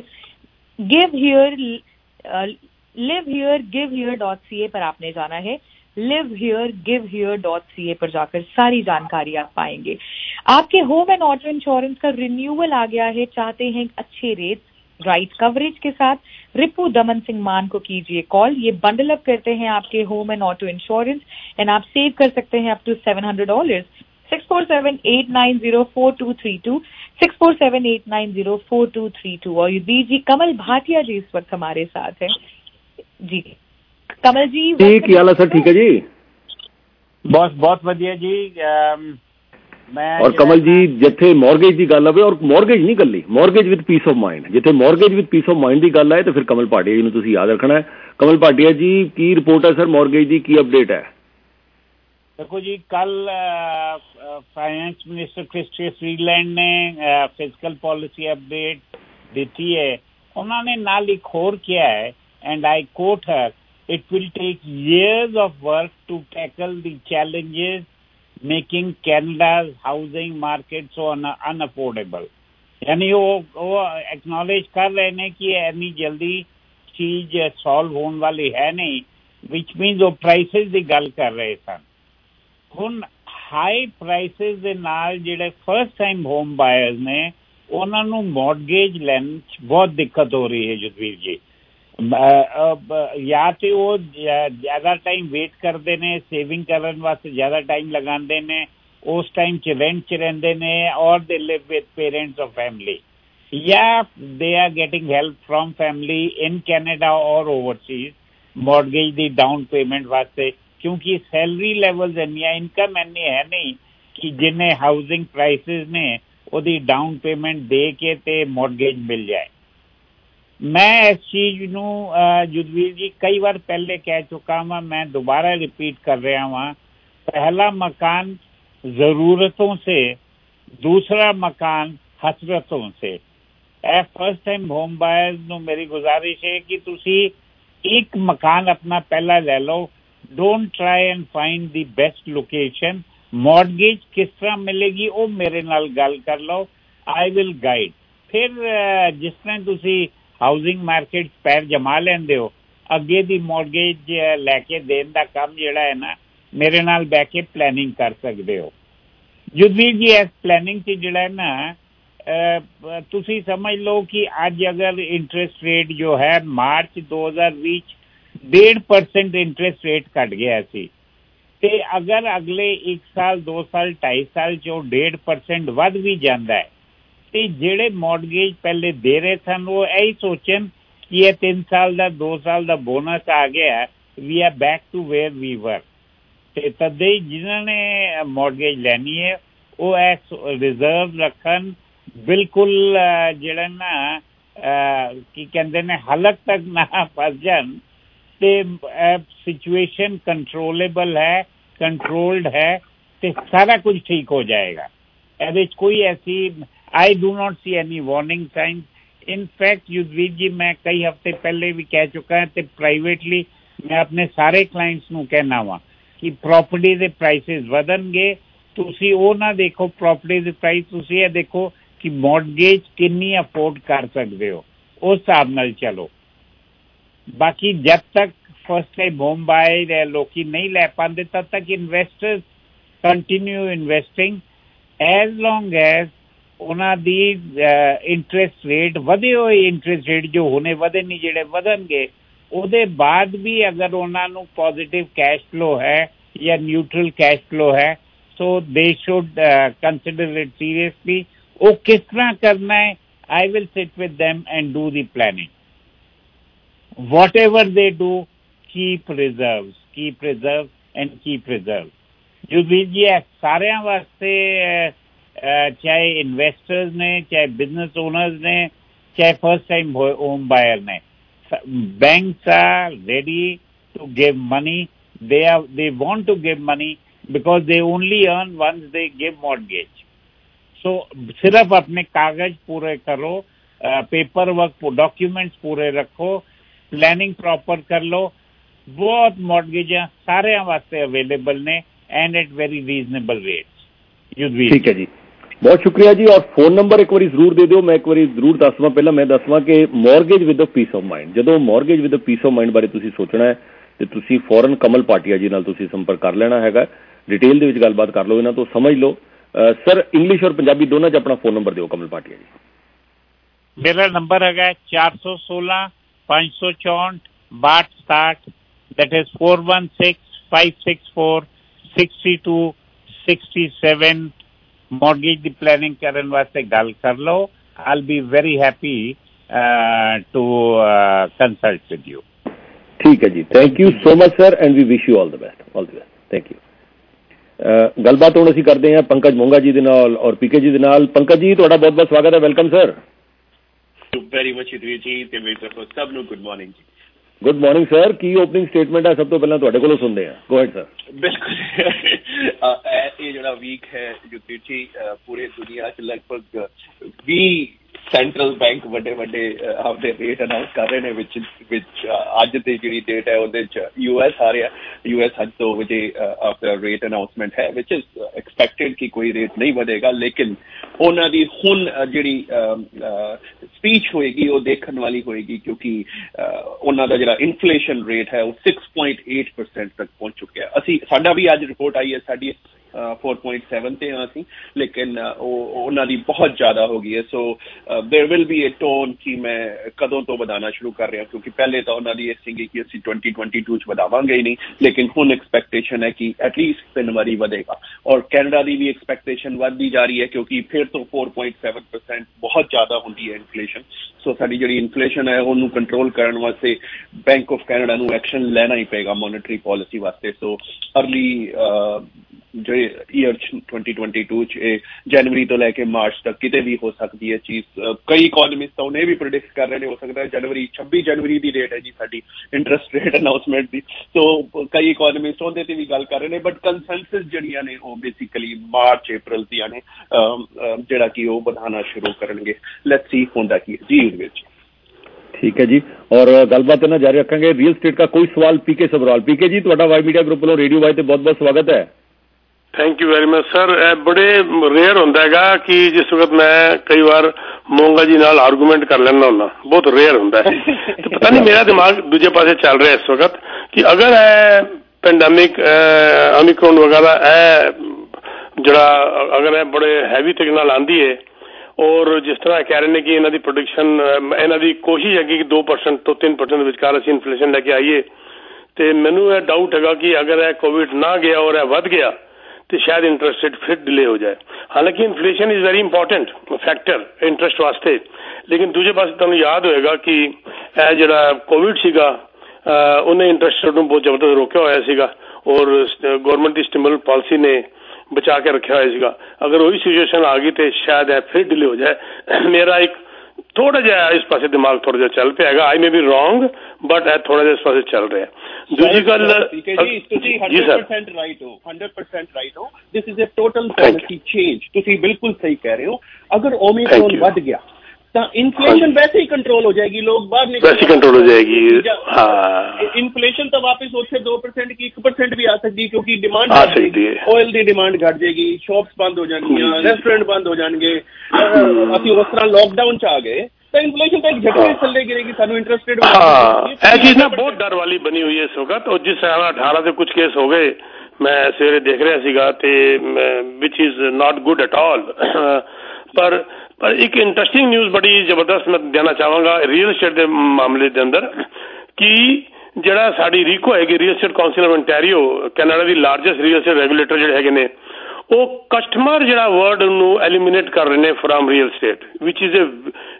livehere.ca पर आपने जाना है। livehere.ca पर जाकर सारी जानकारी आप पाएंगे। आपके होम एंड ऑटो इंश्योरेंस का रिन्यूअल आ गया है, चाहते हैं अच्छे रेट राइट कवरेज के साथ, रिपू दमन सिंह मान को कीजिए कॉल। ये बंडल अप करते हैं आपके home and auto insurance and आप सेव कर सकते हैं अप टू $700। 6478904232 6478904232। और जी कमल भाटिया जी इस वक्त हमारे साथ हैं। जी कमल जी ठीक है सर, ठीक है जी, बहुत बढ़िया जी। मैं और कमल जी जिथे मॉर्गेज की गल आवे, और मॉर्गेज नहीं गली, mortgage with peace of mind, जिथे mortgage with peace of mind की गल आए तो फिर कमल भाटिया जी ने तुसीं याद रखना है। कमल भाटिया जी की रिपोर्ट है सर मॉर्गेज की, की अपडेट है? देखो जी, कल फाइनेंस मिनिस्टर क्रिस्टिया फ्रीलैंड ने फिजिकल पॉलिसी अपडेट दी है। उन्होंने नाल एक होर किया है, and I quote her, it will take years of work to tackle the challenges making Canada's housing market so unaffordable। यानी वो एक्नॉलेज कर रहे हैं कि इतनी जल्दी चीज सॉल्व होने वाली है नहीं, ਵਿਚ ਮੀਨਸ ਉਹ ਪ੍ਰਾਈਸਿਸ ਦੀ ਗੱਲ ਕਰ ਰਹੇ ਸਨ। ਹੁਣ ਹਾਈ ਪ੍ਰਾਈਸਿਸ ਦੇ ਨਾਲ ਜਿਹੜੇ ਫਸਟ ਟਾਈਮ ਹੋਮ ਬਾਇਰਸ ਨੇ ਉਹਨਾਂ ਨੂੰ ਮੌਰਗੇਜ ਲੈਣ 'ਚ ਬਹੁਤ ਦਿੱਕਤ ਹੋ ਰਹੀ ਹੈ ਜਸਵੀਰ ਜੀ। ਜਾਂ ਤੇ ਉਹ ਜ਼ਿਆਦਾ ਟਾਈਮ ਵੇਟ ਕਰਦੇ ਨੇ, ਸੇਵਿੰਗ ਕਰਨ ਵਾਸਤੇ ਜ਼ਿਆਦਾ ਟਾਈਮ ਲਗਾਉਂਦੇ ਨੇ, ਉਸ ਟਾਈਮ 'ਚ ਰੈਂਟ 'ਚ ਰਹਿੰਦੇ ਨੇ ਔਰ ਦੇ ਲਿਵ ਵਿਦ ਪੇਰੈਂਟਸ ਔਰ ਫੈਮਿਲੀ, ਜਾਂ they are getting help from family in Canada ਔਰ ਓਵਰਸੀਜ਼ ਮੌਰਗੇਜ ਦੀ ਡਾਊਨ ਪੇਮੈਂਟ ਵਾਸਤੇ, ਕਿਉਂਕਿ ਸੈਲਰੀ ਲੈਵਲਸ ਇੰਨੀਆਂ, ਇਨਕਮ ਇੰਨੀ ਹੈ ਨਹੀਂ ਕਿ ਜਿੰਨੇ ਹਾਊਸਿੰਗ ਪ੍ਰਾਈਸਿਸ ਨੇ ਉਹਦੀ ਡਾਊਨ ਪੇਮੈਂਟ ਦੇ ਕੇ ਤੇ ਮੌਰਗੇਜ ਮਿਲ ਜਾਏ। ਮੈਂ ਇਸ ਚੀਜ਼ ਨੂੰ ਜੁਦਵੀਰ ਜੀ ਕਈ ਵਾਰ ਪਹਿਲੇ ਕਹਿ ਚੁੱਕਾ ਹਾਂ, ਮੈਂ ਦੁਬਾਰਾ ਰਿਪੀਟ ਕਰ ਰਿਹਾ ਹਾਂ, पहला मकान जरूरतों से, दूसरा मकान हसरतों से। फर्स्ट टाइम होम बायर्स ਨੂੰ ਮੇਰੀ ਗੁਜ਼ਾਰਿਸ਼ ਹੈ ਕਿ ਤੁਸੀਂ ਇੱਕ ਮਕਾਨ ਆਪਣਾ ਪਹਿਲਾਂ ਲੈ ਲਓ। Don't try and find the best location. Mortgage ਕਿਸ ਤਰ੍ਹਾਂ ਮਿਲੇਗੀ ਉਹ ਮੇਰੇ ਨਾਲ ਗੱਲ ਕਰ ਲਓ, ਆਈ ਵਿਲ ਗਾਈਡ। ਫਿਰ ਜਿਸ ਤਰ੍ਹਾਂ ਤੁਸੀਂ ਹਾਊਸਿੰਗ ਮਾਰਕੀਟ ਪੈਰ ਜਮਾ ਲੈਂਦੇ ਹੋ, ਅੱਗੇ ਦੀ ਮੌਰਗੇਜ ਲੈ ਕੇ ਦੇਣ ਦਾ ਕੰਮ ਜਿਹੜਾ ਹੈ ਨਾ, ਮੇਰੇ ਨਾਲ ਬਹਿ ਕੇ ਪਲੈਨਿੰਗ ਕਰ ਸਕਦੇ ਹੋ। ਜੁਦਵੀਰ ਜੀ ਇਸ ਪਲੈਨਿੰਗ 'ਚ ਜਿਹੜਾ ਹੈ ਨਾ, ਤੁਸੀਂ ਸਮਝ ਲਓ ਕਿ ਅੱਜ ਅਗਰ ਇੰਟਰਸਟ ਰੇਟ ਜੋ ਹੈ ਮਾਰਚ 2020 1.5% ਇੰਟਰਸਟ ਰੇਟ ਘਟ ਗਿਆ ਸੀ, ਤੇ ਅਗਰ ਅਗਲੇ 1 ਸਾਲ 2 ਸਾਲ 2.5 ਸਾਲ 'ਚ ਉਹ 1.5% ਵੱਧ ਵੀ ਜਾਂਦਾ ਹੈ, ਤੇ ਜਿਹੜੇ ਮੌਰਗੇਜ ਪਹਿਲੇ ਦੇ ਰਹੇ ਸਨ ਉਹ ਇਹੀ ਸੋਚਣ ਕਿ ਇਹ 3 ਸਾਲ ਦਾ 2 ਸਾਲ ਦਾ ਬੋਨਸ ਆ ਗਿਆ, we are back to where we were. ਤੇ ਤਦੇ ਹੀ ਜਿਨ੍ਹਾਂ ਨੇ ਮੌਰਗੇਜ ਲੈਣੀ ਹੈ ਉਹ ਇਸ ਰਿਜ਼ਰਵ ਰੱਖਣ, ਬਿਲਕੁਲ ਜਿਹੜਾ ਨਾ ਕੀ ਕਹਿੰਦੇ ਨੇ ਹਲਕ ਤੱਕ ਨਾ ਫਸ ਜਾਣ, ਤੇ ਸਿਚੁਏਸ਼ਨ ਕੰਟਰੋਲੇਬਲ ਹੈ, ਕੰਟਰੋਲਡ ਹੈ, ਤੇ ਸਾਰਾ ਕੁਝ ਠੀਕ ਹੋ ਜਾਏਗਾ। ਇਹਦੇ 'ਚ ਕੋਈ ਐਸੀ I do not see any warning sign. In fact Yudhvir ji ਮੈਂ ਕਈ ਹਫ਼ਤੇ ਪਹਿਲੇ ਵੀ ਕਹਿ ਚੁੱਕਾ ਹਾਂ, ਤੇ ਪ੍ਰਾਈਵੇਟਲੀ ਮੈਂ ਆਪਣੇ ਸਾਰੇ ਕਲਾਇੰਟਸ ਨੂੰ ਕਹਿਣਾ ਵਾ ਕਿ ਪ੍ਰੋਪਰਟੀ ਦੇ ਪ੍ਰਾਈਸਿਸ ਵਧਣਗੇ। ਤੁਸੀਂ ਉਹ ਨਾ ਦੇਖੋ ਪ੍ਰੋਪਰਟੀ ਦੇ ਪ੍ਰਾਈਸ, ਤੁਸੀਂ ਇਹ ਦੇਖੋ ਕਿ ਮੌਰਗੇਜ ਕਿੰਨੀ ਅਫੋਰਡ ਕਰ ਸਕਦੇ ਹੋ, ਉਸ ਹਿਸਾਬ ਨਾਲ ਚਲੋ। ਬਾਕੀ ਜਦ ਤੱਕ ਫਸਟ ਟਾਈਮ ਹੋਮ ਬਾਇਰ ਲੋਕੀ ਨਹੀਂ ਲੈ ਪਾਉਂਦੇ, ਤਦ ਤੱਕ investors continue investing as long as ਉਹਨਾਂ ਦੀ ਇੰਟਰਸਟ ਰੇਟ ਵਧੇ ਹੋਏ, ਇੰਟਰਸਟ ਰੇਟ ਜੋ ਹੁਣੇ ਵਧੇ ਨਹੀਂ, ਜਿਹੜੇ ਵਧਣਗੇ ਉਹਦੇ ਬਾਅਦ ਵੀ ਅਗਰ ਉਹਨਾਂ ਨੂੰ ਪੋਜ਼ਿਟਿਵ ਕੈਸ਼ ਫਲੋ ਹੈ ਜਾਂ ਨਿਊਟਰਲ ਕੈਸ਼ ਫਲੋ ਹੈ, ਸੋ ਦੇ ਸ਼ੁੱਡ ਕੰਸੀਡਰ ਇਟ ਸੀਰੀਅਸਲੀ। ਉਹ ਕਿਸ ਤਰ੍ਹਾਂ ਕਰਨਾ ਹੈ, I will sit with them and do the planning. Whatever they do, keep reserves and keep reserves. ਜੁਦਵੀਰ ਜੀ ਸਾਰਿਆਂ ਵਾਸਤੇ, ਚਾਹੇ ਇਨਵੈਸਟਰਸ ਨੇ, ਚਾਹੇ ਬਿਜ਼ਨਸ ਓਨਰਸ ਨੇ, ਚਾਹੇ ਫਸਟ ਟਾਈਮ ਹੋਮ ਬਾਇਰ ਨੇ, banks are ready to give money. They want to give money because they only earn once they give mortgage. So सिर्फ अपने कागज पूरे करो, पेपर वर्क डॉक्यूमेंट्स पूरे रखो, प्लानिंग प्रॉपर कर लो। बहुत मॉर्गेजां सारे वास्ते अवेलेबल ने and at very reasonable rates. ठीक है जी, बहुत शुक्रिया जी। और फोन नंबर एक बार जरूर दे दो, मैं एक बार जरूर दसवा। पहला मैं दसवा कि mortgage with a peace of mind, जो mortgage with a peace of mind बारे तुसीं सोचना है तो तुसीं फौरन कमल भाटिया जी नाल तुसीं संपर्क कर लेना है। डिटेल दे विच गलबात कर लो, इन्हां तो समझ लो। सर इंग्लिश और पंजाबी दोनों च अपना फोन नंबर दिओ कमल भाटिया जी। मेरा नंबर है 416 564 6267, दैट इज 416 564 62 67। मॉर्गेज की प्लानिंग करने वास्ते गल कर लो। I will be very happy to consult with you. ठीक है जी, thank you so much sir and we wish you all the best, all the best, thank you. गलबात हुण असीं करदे हां पंकज मोंगा जी दे नाल और पीके जी दे नाल। पंकज जी तुहाडा बहुत बहुत स्वागत है, वेलकम सर। वेरी मच जी ते मेरी तरफों सब नूं गुड मॉर्निंग जी। गुड मॉर्निंग सर, की ओपनिंग स्टेटमेंट है सब तो पहला तुहाडे कोलों सुनदे हां, गो अहेड सर। बिल्कुल ये जिहड़ा वीक है युद्धवीर जी, पूरे दुनिया च लगभग 20 सेंट्रल बैंक वड्डे आपदे रेट अनाउंस कर रहे हैं, विच अज दी जिहड़ी डेट है उहदे च यूएस आ रहा। यूएस अज 2 बजे आपका रेट अनाउंसमेंट है, विच इज एक्सपेक्टेड कि कोई रेट नहीं बढ़ेगा, लेकिन उन्हां दी हुण जिहड़ी ਸਪੀਚ ਹੋਏਗੀ ਉਹ ਦੇਖਣ ਵਾਲੀ ਹੋਏਗੀ, ਕਿਉਂਕਿ ਉਹਨਾਂ ਦਾ ਜਿਹੜਾ ਇਨਫਲੇਸ਼ਨ ਰੇਟ ਹੈ ਉਹ 6.8% ਤੱਕ ਪਹੁੰਚ ਚੁੱਕਿਆ। ਅਸੀਂ ਸਾਡਾ ਵੀ ਅੱਜ ਰਿਪੋਰਟ ਆਈ ਹੈ, ਸਾਡੀ 4.7 ਤੇ ਹਾਂ ਅਸੀਂ, ਲੇਕਿਨ ਉਹਨਾਂ ਦੀ ਬਹੁਤ ਜ਼ਿਆਦਾ ਹੋ ਗਈ ਹੈ। So there will be a tone कि मैं कदों तो ਵਧਾਉਣਾ ਸ਼ੁਰੂ ਕਰ ਰਿਹਾ, ਕਿਉਂਕਿ ਪਹਿਲੇ ਤਾਂ ਉਹਨਾਂ ਦੀ ਇਹ ਸੀਗੀ ਕਿ ਅਸੀਂ 2022 ਚ ਵਧਾਵਾਂਗੇ ਹੀ ਨਹੀਂ, ਲੇਕਿਨ ਹੁਣ ਐਕਸਪੈਕਟੇਸ਼ਨ ਹੈ ਕਿ ਐਟਲੀਸਟ 3 ਵਾਰੀ ਵਧੇਗਾ। ਔਰ ਕੈਨੇਡਾ ਦੀ ਵੀ ਐਕਸਪੈਕਟੇਸ਼ਨ ਵੱਧਦੀ ਜਾ ਰਹੀ ਹੈ, ਕਿਉਂਕਿ ਫਿਰ ਤੋਂ 4.7% ਬਹੁਤ ਜ਼ਿਆਦਾ ਹੁੰਦੀ ਹੈ ਇਨਫਲੇਸ਼ਨ। ਸੋ ਸਾਡੀ ਜਿਹੜੀ ਇਨਫਲੇਸ਼ਨ ਹੈ ਉਹਨੂੰ ਕੰਟਰੋਲ ਕਰਨ ਵਾਸਤੇ ਬੈਂਕ ਆਫ ਕੈਨੇਡਾ ਨੂੰ ਐਕਸ਼ਨ ਲੈਣਾ ਹੀ ਪਏਗਾ ਮੋਨਿਟਰੀ ਪਾਲਿਸੀ ਵਾਸਤੇ। ਸੋ ਅਰਲੀ ਜਿਹੜੇ ਈਅਰ 2022 ਚ ਜਨਵਰੀ ਤੋਂ ਲੈ ਕੇ ਮਾਰਚ ਤੱਕ ਕਿਤੇ ਵੀ ਹੋ ਸਕਦੀ ਹੈ ਚੀਜ਼। ਕਈ ਇਕੋਨਮਿਸਟ ਤਾਂ ਉਹਨੇ ਵੀ ਪ੍ਰੈਡਿਕਟ ਕਰ ਰਹੇ ਨੇ, ਹੋ ਸਕਦਾ ਹੈ 26 ਜਨਵਰੀ ਦੀ ਡੇਟ ਹੈ ਜੀ ਸਾਡੀ ਇੰਟਰਸਟ ਰੇਟ ਅਨਾਊਂਸਮੈਂਟ ਦੀ। ਸੋ ਕਈ ਇਕੋਨਮਿਸਟ ਉਹਦੇ ਤੇ ਵੀ ਗੱਲ ਕਰ ਰਹੇ ਨੇ, ਬਟ ਕੰਸੈਂਸਸ ਜਿਹੜੀਆਂ ਨੇ ਉਹ ਬੇਸਿਕਲੀ ਮਾਰਚ ਅਪ੍ਰੈਲ ਦੀਆਂ ਨੇ, ਜਿਹੜਾ ਕਿ ਉਹ ਵਧਾਉਣਾ ਸ਼ੁਰੂ ਕਰਨਗੇ। ਲੈਟਸ ਸੀ ਹੁੰਦਾ ਕੀ ਹੈ ਜੀ ਉਹਦੇ ਵਿੱਚ। ठीक है जी, और गलबात ना जारी रखेंगे। रियल स्टेट का कोई सवाल पीके सबराल। पीके जी ਤੁਹਾਡਾ वाई मीडिया ग्रुप ਵੱਲੋਂ रेडियो वाई ਤੇ बहुत-बहुत स्वागत है। Thank you very much sir. बड़े रेयर होंदा हैगा कि जिस वक्त मैं कई बार मोंगा जी नाल आर्गूमेंट कर लेना होना, बहुत रेयर होंदा है। तो पता नहीं मेरा दिमाग दूजे पासे चल रहा है इस वक्त कि अगर पेंडेमिक ओमिक्रॉन वगैरह जरा अगर बड़े हैवी तरीके नाल आंदी है, और जिस तरह कह रहे हैं कि इन्हों की प्रोडिक्शन इन्हों की कोशिश है कि 2% तो 3% विचकार असीं इन्फ्लेशन लैके आईए, तो मैनू यह डाउट है कि अगर यह कोविड ना गया और यह वध गया तो शायद इंटरस्ट रेट फिर डिले हो जाए। हालांकि inflation is very important factor interest वास्ते, लेकिन दूजे पास तुहानूं याद होएगा कि यह जिहड़ा कोविड सीगा उन्हें इंटरस्ट रेट नूं बहुत जबरदस्त रोकिया होया सीगा, और गौरमेंट की स्टिमुलस पॉलिसी ने बचा के रखा होया सीगा। अगर वही सिचुएशन आ गई तो शायद फिर डिले हो जाए। मेरा एक थोड़ा जिहा इस पासे दिमाग थोड़ा जिहा चल पिया हैगा। I may be wrong, but थोड़ा जिहा इस पासे चल रहा है। दूसरी गल ਤੁਸੀਂ 100% ਰਾਈਟ ਹੋ, 100% ਰਾਈਟ ਹੋ। This is a total policy change. ਤੁਸੀਂ ਬਿਲਕੁਲ ਸਹੀ ਕਹਿ ਰਹੇ ਹੋ। ਅਗਰ ਓਮਿਕਰੋਨ ਵੱਧ ਗਿਆ ਤਾਂ ਇਨਫਲੇਸ਼ਨ ਵੈਸੇ ਹੀ ਕੰਟਰੋਲ ਹੋ ਜਾएगी, लोग बाहर निकल वैसे कंट्रोल हो जाएगी। हाँ, इन्फ्लेशन तो वापस उससे 2% की 1% भी आ सकती है, क्योंकि डिमांड आ सकती है, ऑयल की डिमांड घट जाएगी, शॉप्स बंद हो जाएंगी, रेस्टोरेंट बंद हो जाएंगे। ਅਸੀਂ ਉਸ ਤਰ੍ਹਾਂ लॉकडाउन ਚ आ गए तो इन्फ्लेशन तो एक झटके थल्ले गिरेगी, सानू इंटरेस्ट रेट। हाँ, यह चीज ना बहुत डर वाली बनी हुई है इस वक्त। और जिस तरह 18 से कुछ केस हो गए, मैं सवेरे देख रहा सीगा ते which is not good at all. पर एक इंटरेस्टिंग न्यूज़ बड़ी जबरदस्त मैं देना चाहवागा रियल एस्टेट के मामले के अंदर, कि जिहड़ा साडी रीको हैगी Real Estate Council of Ontario, Canada की लार्जेस्ट रियल एस्टेट रेगूलेटर जिहड़े हैगे ने, वो कस्टमर जिहड़ा वर्ड नूं एलिमिनेट कर रहे हैं from real estate, which is a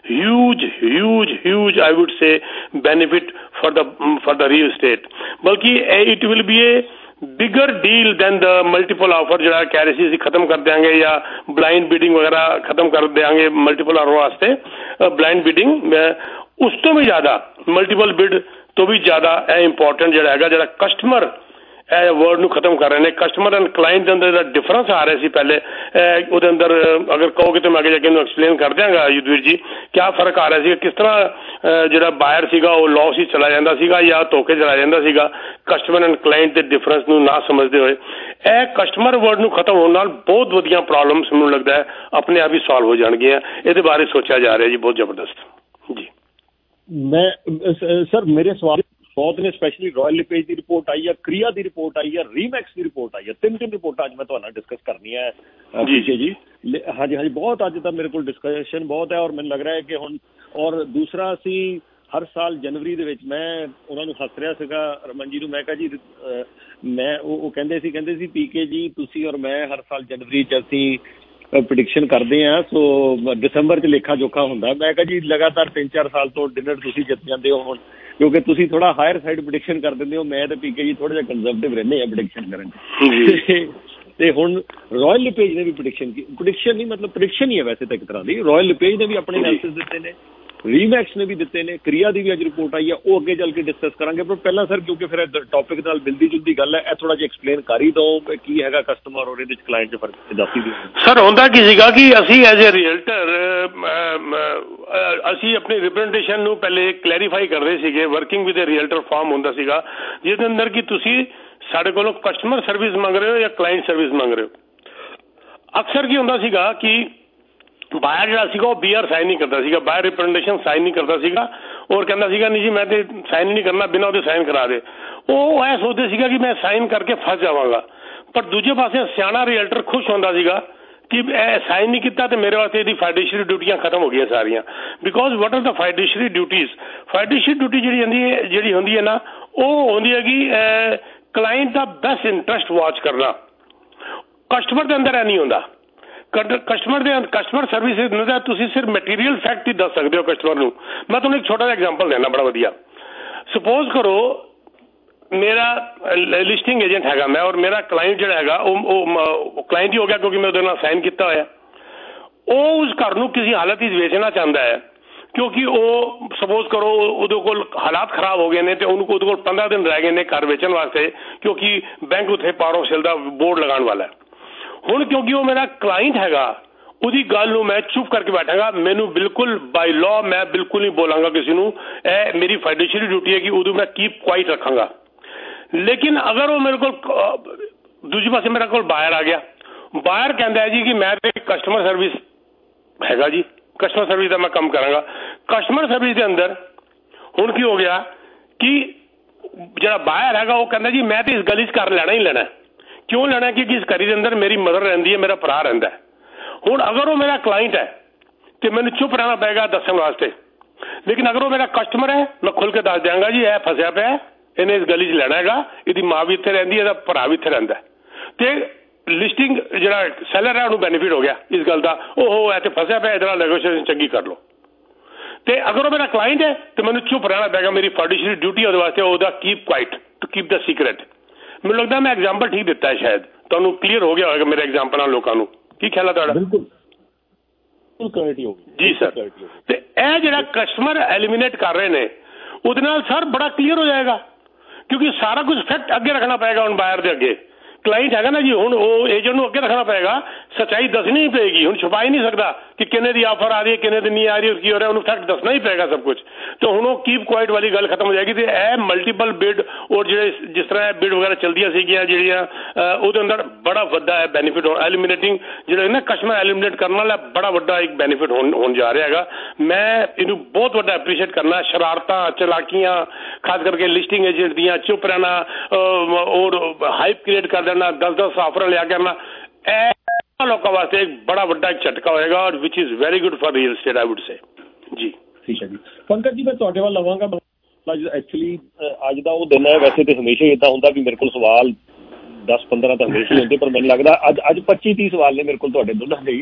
huge I would say benefit for the real estate. बल्कि it will be a bigger deal than the multiple offer जिहड़ा कह रहे सी खत्म कर देंगे, या ब्लाइंड बिडिंग वगैरह खत्म कर देंगे मल्टीपल ऑफर वास्ते। ब्लाइंड बिडिंग उस तो भी ज्यादा मल्टीपल बिड तो भी ज्यादा इंपॉर्टेंट जिहड़ा हैगा, जिहड़ा कस्टमर वर्ड नूं खत्म कर रहे हैं। कस्टमर एंड क्लाइंट के अंदर डिफरेंस आ रहा सी पहले, ਉਹਦੇ अंदर अगर कहोगे तो मैं आगे जाके एक्सप्लेन कर दियांगा युद्धवीर जी क्या फर्क आ रहा ਸੀ, किस तरह ਜਿਹੜਾ ਬਾਇਰ ਸੀਗਾ ਉਹ ਲੌਸ ਹੀ ਚਲਾ ਜਾਂਦਾ ਸੀਗਾ ਜਾਂ ਧੋਖੇ ਚਲਾ ਜਾਂਦਾ ਸੀਗਾ ਕਸਟਮਰ ਐਂਡ ਕਲਾਇੰਟ ਦੇ ਡਿਫਰੈਂਸ ਨੂੰ ਨਾ ਸਮਝਦੇ ਹੋਏ। ਇਹ ਕਸਟਮਰ ਵਰਡ ਨੂੰ ਖਤਮ ਹੋਣ ਨਾਲ ਬਹੁਤ ਵਧੀਆ ਪ੍ਰੋਬਲਮਸ ਮੈਨੂੰ ਲੱਗਦਾ ਹੈ ਆਪਣੇ ਆਪ ਹੀ ਸੋਲਵ ਹੋ ਜਾਣਗੀਆਂ। ਇਹਦੇ ਬਾਰੇ ਸੋਚਿਆ ਜਾ ਰਿਹਾ ਜੀ, ਬਹੁਤ ਜ਼ਬਰਦਸਤ ਜੀ। ਮੈਂ ਸਰ ਮੇਰੇ ਸਵਾਲ ਬਹੁਤ ਨੇ, ਸਪੈਸ਼ਲੀ ਰਾਇਲ ਲਿਪੇਜ ਦੀ ਰਿਪੋਰਟ ਆਈ ਹੈ, ਕ੍ਰਿਆ ਦੀ ਰਿਪੋਰਟ ਆਈ ਹੈ, ਰੀਮੈਕਸ ਦੀ ਰਿਪੋਰਟ ਆਈ ਹੈ। ਤਿੰਨ ਰਿਪੋਰਟਾਂ ਅੱਜ ਮੈਂ ਤੁਹਾਡੇ ਨਾਲ ਡਿਸਕਸ ਕਰਨੀ ਹੈ ਜੀ ਜੀ। ਹਾਂਜੀ ਬਹੁਤ ਅੱਜ ਤਾਂ ਮੇਰੇ ਕੋਲ ਡਿਸਕਸ਼ਨ ਬਹੁਤ ਹੈ, ਔਰ ਮੈਨੂੰ ਲੱਗ ਰਿਹਾ ਹੈ ਕਿ ਹੁਣ ਔਰ ਦੂਸਰਾ ਅਸੀਂ ਹਰ ਸਾਲ ਜਨਵਰੀ ਦੇ ਵਿੱਚ ਮੈਂ ਉਹਨਾਂ ਨੂੰ ਹੱਸ ਰਿਹਾ ਸੀਗਾ ਰਮਨ ਜੀ ਨੂੰ, ਮੈਂ ਕਿਹਾ ਜੀ ਮੈਂ ਉਹ ਕਹਿੰਦੇ ਸੀ ਪੀਕੇ ਜੀ ਤੁਸੀਂ ਔਰ ਮੈਂ ਹਰ ਸਾਲ ਜਨਵਰੀ 'ਚ ਅਸੀਂ ਪ੍ਰੈਡਿਕਸ਼ਨ ਕਰਦੇ ਹਾਂ, ਸੋ ਦਸੰਬਰ 'ਚ ਲੇਖਾ ਜੋਖਾ ਹੁੰਦਾ। ਮੈਂ ਕਿਹਾ ਜੀ ਲਗਾਤਾਰ 3-4 ਸਾਲ ਤੋਂ ਡਿਨਰ ਤੁਸੀਂ ਜਿੱਤ ਜਾਂਦੇ ਹੋ ਹੁਣ, ਕਿਉਂਕਿ ਤੁਸੀਂ ਥੋੜਾ ਹਾਇਰ ਸਾਈਡ ਪ੍ਰੈਡਿਕਸ਼ਨ ਕਰ ਦਿੰਦੇ ਹੋ, ਮੈਂ ਤੇ ਪੀਕੇ ਜੀ ਥੋੜਾ ਜਿਹਾ ਕੰਜ਼ਰਵੇਟਿਵ ਰਹਿੰਦੇ ਆ ਪ੍ਰੈਡਿਕਸ਼ਨ ਕਰਨ 'ਚ। ਤੇ ਹੁਣ ਰਾਇਲ ਲਿਪੇਜ ਨੇ ਵੀ ਪ੍ਰੈਡਿਕਸ਼ਨ ਨਹੀਂ ਮਤਲਬ ਪ੍ਰੈਡਿਕਸ਼ਨ ਹੀ ਹੈ ਵੈਸੇ ਤਾਂ ਇੱਕ ਤਰ੍ਹਾਂ ਦੀ। ਰਾਇਲ ਲਿਪੇਜ ਨੇ ਵੀ ਆਪਣੇ ਐਨਾਲਿਸਿਸ ਦਿੱਤੇ ਨੇ, ਰੀਮੈਕਸ ਨੇ ਵੀ ਦਿੱਤੇ ਨੇ, ਕ੍ਰਿਆ ਦੀ ਵੀ ਅੱਜ ਰਿਪੋਰਟ ਆਈ ਹੈ, ਉਹ ਅੱਗੇ ਚੱਲ ਕੇ ਡਿਸਕਸ ਕਰਾਂਗੇ। ਪਰ ਪਹਿਲਾਂ ਸਰ ਕਿਉਂਕਿ ਫਿਰ ਟੌਪਿਕ ਨਾਲ ਮਿਲਦੀ ਜੁਲਦੀ ਗੱਲ ਹੈ, ਇਹ ਥੋੜਾ ਜਿਹਾ ਐਕਸਪਲੇਨ ਕਰ ਹੀ ਦਿਓ ਕੀ ਹੈਗਾ ਕਸਟਮਰ ਔਰ ਇਹਦੇ 'ਚ ਕਲਾਇੰਟ 'ਚ ਫਰਕ ਦੱਸ ਹੀ ਦਿਓ ਸਰ। ਹੁੰਦਾ ਕੀ ਸੀਗਾ ਕਿ ਅਸੀਂ ਐਜ਼ ਏ ਰੀਅਲਟਰ ਅਸੀਂ ਆਪਣੀ ਰਿਪਰੈਜ਼ੈਂਟੇਸ਼ਨ ਨੂੰ ਪਹਿਲੇ ਕਲੈਰੀਫਾਈ ਕਰਦੇ ਸੀਗੇ, working with a realtor form ਹੁੰਦਾ ਸੀਗਾ ਜਿਹਦੇ ਅੰਦਰ ਕਿ ਤੁਸੀਂ ਸਾਡੇ ਕੋਲੋਂ ਕਸਟਮਰ ਸਰਵਿਸ ਮੰਗ ਰਹੇ ਹੋ ਜਾਂ ਕਲਾਇੰਟ ਸਰਵਿਸ ਮੰਗ ਰਹੇ ਹੋ। ਅਕਸਰ ਕੀ ਹੁੰਦਾ ਸੀਗਾ ਕਿ ਬਾਇਰ ਜਿਹੜਾ ਸੀਗਾ ਉਹ BR ਸਾਈਨ ਨਹੀਂ ਕਰਦਾ ਸੀਗਾ, ਬਾਇਰ ਰਿਪਰੈਜ਼ੈਂਟੇਸ਼ਨ ਸਾਈਨ ਨਹੀਂ ਕਰਦਾ ਸੀਗਾ, ਔਰ ਕਹਿੰਦਾ ਸੀਗਾ ਨਹੀਂ ਜੀ ਮੈਂ ਤੇ ਸਾਈਨ ਨਹੀਂ ਕਰਨਾ, ਬਿਨਾਂ ਉਹਦੇ ਸਾਈਨ ਕਰਾ ਦੇ। ਉਹ ਇਹ ਸੋਚਦੇ ਸੀਗਾ ਕਿ ਮੈਂ ਸਾਈਨ ਕਰਕੇ ਫਸ ਜਾਵਾਂਗਾ, ਪਰ ਦੂਜੇ ਪਾਸੇ ਸਿਆਣਾ ਰੀਅਲਟਰ ਖੁਸ਼ ਹੁੰਦਾ ਸੀਗਾ ਕਿ ਇਹ ਸਾਈਨ ਨਹੀਂ ਕੀਤਾ ਤੇ ਮੇਰੇ ਵਾਸਤੇ ਇਹਦੀ ਫਾਈਡੇਸ਼ਰੀ ਡਿਊਟੀਆਂ ਖਤਮ ਹੋ ਗਈਆਂ ਸਾਰੀਆਂ। Because what are the fiduciary duties? Fiduciary duty ਜਿਹੜੀ ਹੁੰਦੀ ਹੈ ਨਾ, ਉਹ ਹੁੰਦੀ ਹੈਗੀ ਕਲਾਇੰਟ ਦਾ ਬੈਸਟ ਇੰਟਰਸਟ ਵਾਚ ਕਰਨਾ। ਕਸਟਮਰ ਦੇ ਅੰਦਰ ਇਹ ਨਹੀਂ ਹੁੰਦਾ। ਕਸਟਮਰ ਸਰਵਿਸ ਨੂੰ ਤੁਸੀਂ ਸਿਰਫ ਮਟੀਰੀਅਲ ਫੈਕਟ ਹੀ ਦੱਸ ਸਕਦੇ ਹੋ ਕਸਟਮਰ ਨੂੰ। ਮੈਂ ਤੁਹਾਨੂੰ ਇੱਕ ਛੋਟਾ ਜਿਹਾ ਐਗਜ਼ਾਮਪਲ ਦੇਣਾ ਬੜਾ ਵਧੀਆ। ਸਪੋਜ਼ ਕਰੋ ਮੇਰਾ ਲਿਸਟਿੰਗ ਏਜੰਟ ਹੈਗਾ ਮੈਂ, ਔਰ ਮੇਰਾ ਕਲਾਇੰਟ ਜਿਹੜਾ ਹੈਗਾ ਉਹ ਕਲਾਇੰਟ ਹੀ ਹੋ ਗਿਆ ਕਿਉਂਕਿ ਮੈਂ ਉਹਦੇ ਨਾਲ ਸਾਈਨ ਕੀਤਾ ਹੋਇਆ। ਉਹ ਉਸ ਘਰ ਨੂੰ ਕਿਸੇ ਹਾਲਤ ਵਿੱਚ ਵੇਚਣਾ ਚਾਹੁੰਦਾ ਹੈ ਕਿਉਂਕਿ ਉਹ ਸਪੋਜ਼ ਕਰੋ ਉਹਦੇ ਕੋਲ ਹਾਲਾਤ ਖਰਾਬ ਹੋ ਗਏ ਨੇ ਤੇ ਉਹਦੇ ਕੋਲ 15 ਦਿਨ ਰਹਿ ਗਏ ਨੇ ਘਰ ਵੇਚਣ ਵਾਸਤੇ, ਕਿਉਂਕਿ ਬੈਂਕ ਉੱਥੇ ਪਾਵਰ ਆਫ ਸੇਲ ਦਾ ਬੋਰਡ ਲਗਾਉਣ ਵਾਲਾ ਹੈ। ਹੁਣ ਕਿਉਂਕਿ ਉਹ ਮੇਰਾ ਕਲਾਇੰਟ ਹੈਗਾ, ਉਹਦੀ ਗੱਲ ਨੂੰ ਮੈਂ ਚੁੱਪ ਕਰਕੇ ਬੈਠਾਂਗਾ। ਮੈਨੂੰ ਬਿਲਕੁਲ ਬਾਈ ਲਾਅ ਮੈਂ ਬਿਲਕੁਲ ਨਹੀਂ ਬੋਲਾਂਗਾ ਕਿਸੇ ਨੂੰ, ਇਹ ਮੇਰੀ ਫਾਈਡੇਸ਼ਰੀ ਡਿਊਟੀ ਹੈ ਕਿ ਉਦੋਂ ਮੈਂ ਕੀਪ ਕੁਆਇਟ ਰੱਖਾਂਗਾ। ਲੇਕਿਨ ਅਗਰ ਉਹ ਮੇਰੇ ਕੋਲ ਦੂਜੇ ਪਾਸੇ ਮੇਰੇ ਕੋਲ ਬਾਇਰ ਆ ਗਿਆ, ਬਾਇਰ ਕਹਿੰਦਾ ਹੈ ਜੀ ਕਿ ਮੈਂ ਤੇ ਕਸਟਮਰ ਸਰਵਿਸ ਹੈਗਾ ਜੀ, ਕਸਟਮਰ ਸਰਵਿਸ ਦਾ ਮੈਂ ਕੰਮ ਕਰਾਂਗਾ। ਕਸਟਮਰ ਸਰਵਿਸ ਦੇ ਅੰਦਰ ਹੁਣ ਕੀ ਹੋ ਗਿਆ ਕਿ ਜਿਹੜਾ ਬਾਇਰ ਹੈਗਾ ਉਹ ਕਹਿੰਦਾ ਜੀ ਮੈਂ ਤੇ ਇਸ ਗਲੀ 'ਚ ਘਰ ਲੈਣਾ ਹੀ ਲੈਣਾ। ਕਿਉਂ ਲੈਣਾ? ਕਿ ਇਸ ਘਰ ਦੇ ਅੰਦਰ ਮੇਰੀ ਮਦਰ ਰਹਿੰਦੀ ਹੈ, ਮੇਰਾ ਭਰਾ ਰਹਿੰਦਾ ਹੈ। ਹੁਣ ਅਗਰ ਉਹ ਮੇਰਾ ਕਲਾਇੰਟ ਹੈ ਤੇ ਮੈਨੂੰ ਚੁੱਪ ਰਹਿਣਾ ਪਏਗਾ ਦੱਸਣ ਵਾਸਤੇ, ਲੇਕਿਨ ਅਗਰ ਉਹ ਮੇਰਾ ਕਸਟਮਰ ਹੈ ਮੈਂ ਖੁੱਲ ਕੇ ਦੱਸ ਦਿਆਂਗਾ ਜੀ ਇਹ ਫਸਿਆ ਪਿਆ, ਇਹਨੇ ਇਸ ਗਲੀ 'ਚ ਲੈਣਾ ਹੈਗਾ, ਇਹਦੀ ਮਾਂ ਵੀ ਇੱਥੇ ਰਹਿੰਦੀ ਹੈ, ਇਹਦਾ ਭਰਾ ਵੀ ਇੱਥੇ ਰਹਿੰਦਾ। ਤੇ ਲਿਸਟਿੰਗ ਜਿਹੜਾ ਸੈਲਰ ਹੈ ਉਹਨੂੰ ਬੈਨੀਫਿਟ ਹੋ ਗਿਆ ਇਸ ਗੱਲ ਦਾ, ਉਹ ਇਹ ਤੇ ਫਸਿਆ ਪਿਆ, ਇਹਦੇ ਨਾਲ ਨੈਗੋਸ਼ੀਏਸ਼ਨ ਚੰਗੀ ਕਰ ਲਓ। ਤੇ ਅਗਰ ਉਹ ਮੇਰਾ ਕਲਾਇੰਟ ਹੈ ਤੇ ਮੈਨੂੰ ਚੁੱਪ ਰਹਿਣਾ ਪਏਗਾ, ਮੇਰੀ ਫਾਈਡੇਸ਼ਰੀ ਡਿਊਟੀ ਉਹਦੇ ਵਾਸਤੇ ਉਹਦਾ keep quiet, to keep the secret. ਮੈਨੂੰ ਲੱਗਦਾ ਮੈਂ ਐਗਜ਼ਾਮਪਲ ਠੀਕ ਦਿੱਤਾ ਹੈ, ਸ਼ਾਇਦ ਤੁਹਾਨੂੰ ਕਲੀਅਰ ਹੋ ਗਿਆ ਹੋਵੇਗਾ ਮੇਰੇ ਐਗਜ਼ਾਮਪਲ ਨਾਲ ਲੋਕਾਂ ਨੂੰ। ਕੀ ਖਿਆਲ ਹੈ ਤੁਹਾਡਾ? ਬਿਲਕੁਲ ਕਲੈਰਿਟੀ ਹੋ ਗਈ ਜੀ ਸਰ। ਤੇ ਇਹ ਜਿਹੜਾ ਕਸਟਮਰ ਐਲੀਮੀਨੇਟ ਕਰ ਰਹੇ ਨੇ ਉਹਦੇ ਨਾਲ ਸਰ ਬੜਾ ਕਲੀਅਰ ਹੋ ਜਾਏਗਾ, ਕਿਉਂਕਿ ਸਾਰਾ ਕੁਝ ਫੈਕਟ ਅੱਗੇ ਰੱਖਣਾ ਪਏਗਾ ਹੁਣ ਬਾਇਰ ਦੇ ਅੱਗੇ। ਕਲਾਇੰਟ ਹੈਗਾ ਨਾ ਜੀ, ਹੁਣ ਉਹ ਏਜੰਟ ਨੂੰ ਅੱਗੇ ਰੱਖਣਾ ਪਏਗਾ, ਸੱਚਾਈ ਦੱਸਣੀ ਹੀ ਪਏਗੀ। ਹੁਣ ਛੁਪਾ ਹੀ ਨਹੀਂ ਸਕਦਾ ਕਿ ਕਿੰਨੇ ਦੀ ਆਫਰ ਆ ਰਹੀ ਹੈ, ਕਿੰਨੇ ਦੀ ਨਹੀਂ ਆ ਰਹੀ, ਕੀ ਹੋ ਰਿਹਾ, ਉਹਨੂੰ ਫੈਕਟ ਦੱਸਣਾ ਹੀ ਪਏਗਾ ਸਭ ਕੁਝ। ਤੇ ਹੁਣ ਉਹ ਕੀਪ ਕੁਆਇਟ ਵਾਲੀ ਗੱਲ ਖਤਮ ਹੋ ਜਾਏਗੀ। ਤੇ ਇਹ ਮਲਟੀਪਲ ਬਿਡ ਔਰ ਜਿਹੜੇ ਜਿਸ ਤਰ੍ਹਾਂ ਬਿਡ ਵਗੈਰਾ ਚਲਦੀਆਂ ਸੀਗੀਆਂ ਜਿਹੜੀਆਂ ਉਹਦੇ ਅੰਦਰ ਬੜਾ ਵੱਡਾ ਹੈ ਬੈਨੀਫਿਟ। ਐਲੀਮੀਨੇਟਿੰਗ ਜਿਹੜਾ ਨਾ ਕਸਟਮਰ ਐਲੀਮੀਨੇਟ ਕਰਨ ਵਾਲਾ ਬੜਾ ਵੱਡਾ ਇੱਕ ਬੈਨੀਫਿਟ ਹੋਣ ਜਾ ਰਿਹਾ ਹੈਗਾ। ਮੈਂ ਇਹਨੂੰ ਬਹੁਤ ਵੱਡਾ ਐਪਰੀਸ਼ੀਏਟ ਕਰਨਾ। ਸ਼ਰਾਰਤਾਂ, ਚਲਾਕੀਆਂ, ਖਾਸ ਕਰਕੇ ਲਿਸਟਿੰਗ ਏਜੰਟ ਦੀਆਂ ਚੁੱਪ ਰਹਿਣਾ ਔਰ ਹਾਈਪ ਕ੍ਰੀਏਟ ਕਰ ਦੇਣਾ, 10-10 ਆਫਰ ਲਿਆ ਕਰਨਾ, ਇਹ ਲੋਕਾਂ ਵਾਸਤੇ ਇੱਕ ਬੜਾ ਵੱਡਾ ਇੱਕ ਝਟਕਾ ਹੋਏਗਾ ਔਰ which is very good for real estate I would say ਜੀ। ਠੀਕ ਹੈ ਜੀ। ਪੰਕਜ ਜੀ ਮੈਂ ਤੁਹਾਡੇ ਵੱਲ ਲਵਾਂਗਾ। ਐਕਚੁਅਲੀ ਅੱਜ ਦਾ ਉਹ ਦਿਨ ਹੈ, ਵੈਸੇ ਤੇ ਹਮੇਸ਼ਾ ਇੱਦਾਂ ਹੁੰਦਾ ਵੀ ਮੇਰੇ ਕੋਲ ਸਵਾਲ 10-15 ਤਾਂ ਹਮੇਸ਼ਾ ਹੁੰਦੇ, ਪਰ ਮੈਨੂੰ ਲੱਗਦਾ ਅੱਜ 25-30 ਸਵਾਲ ਨੇ ਮੇਰੇ ਕੋਲ ਤੁਹਾਡੇ ਦੋਨਾਂ ਦੇ ਹੀ।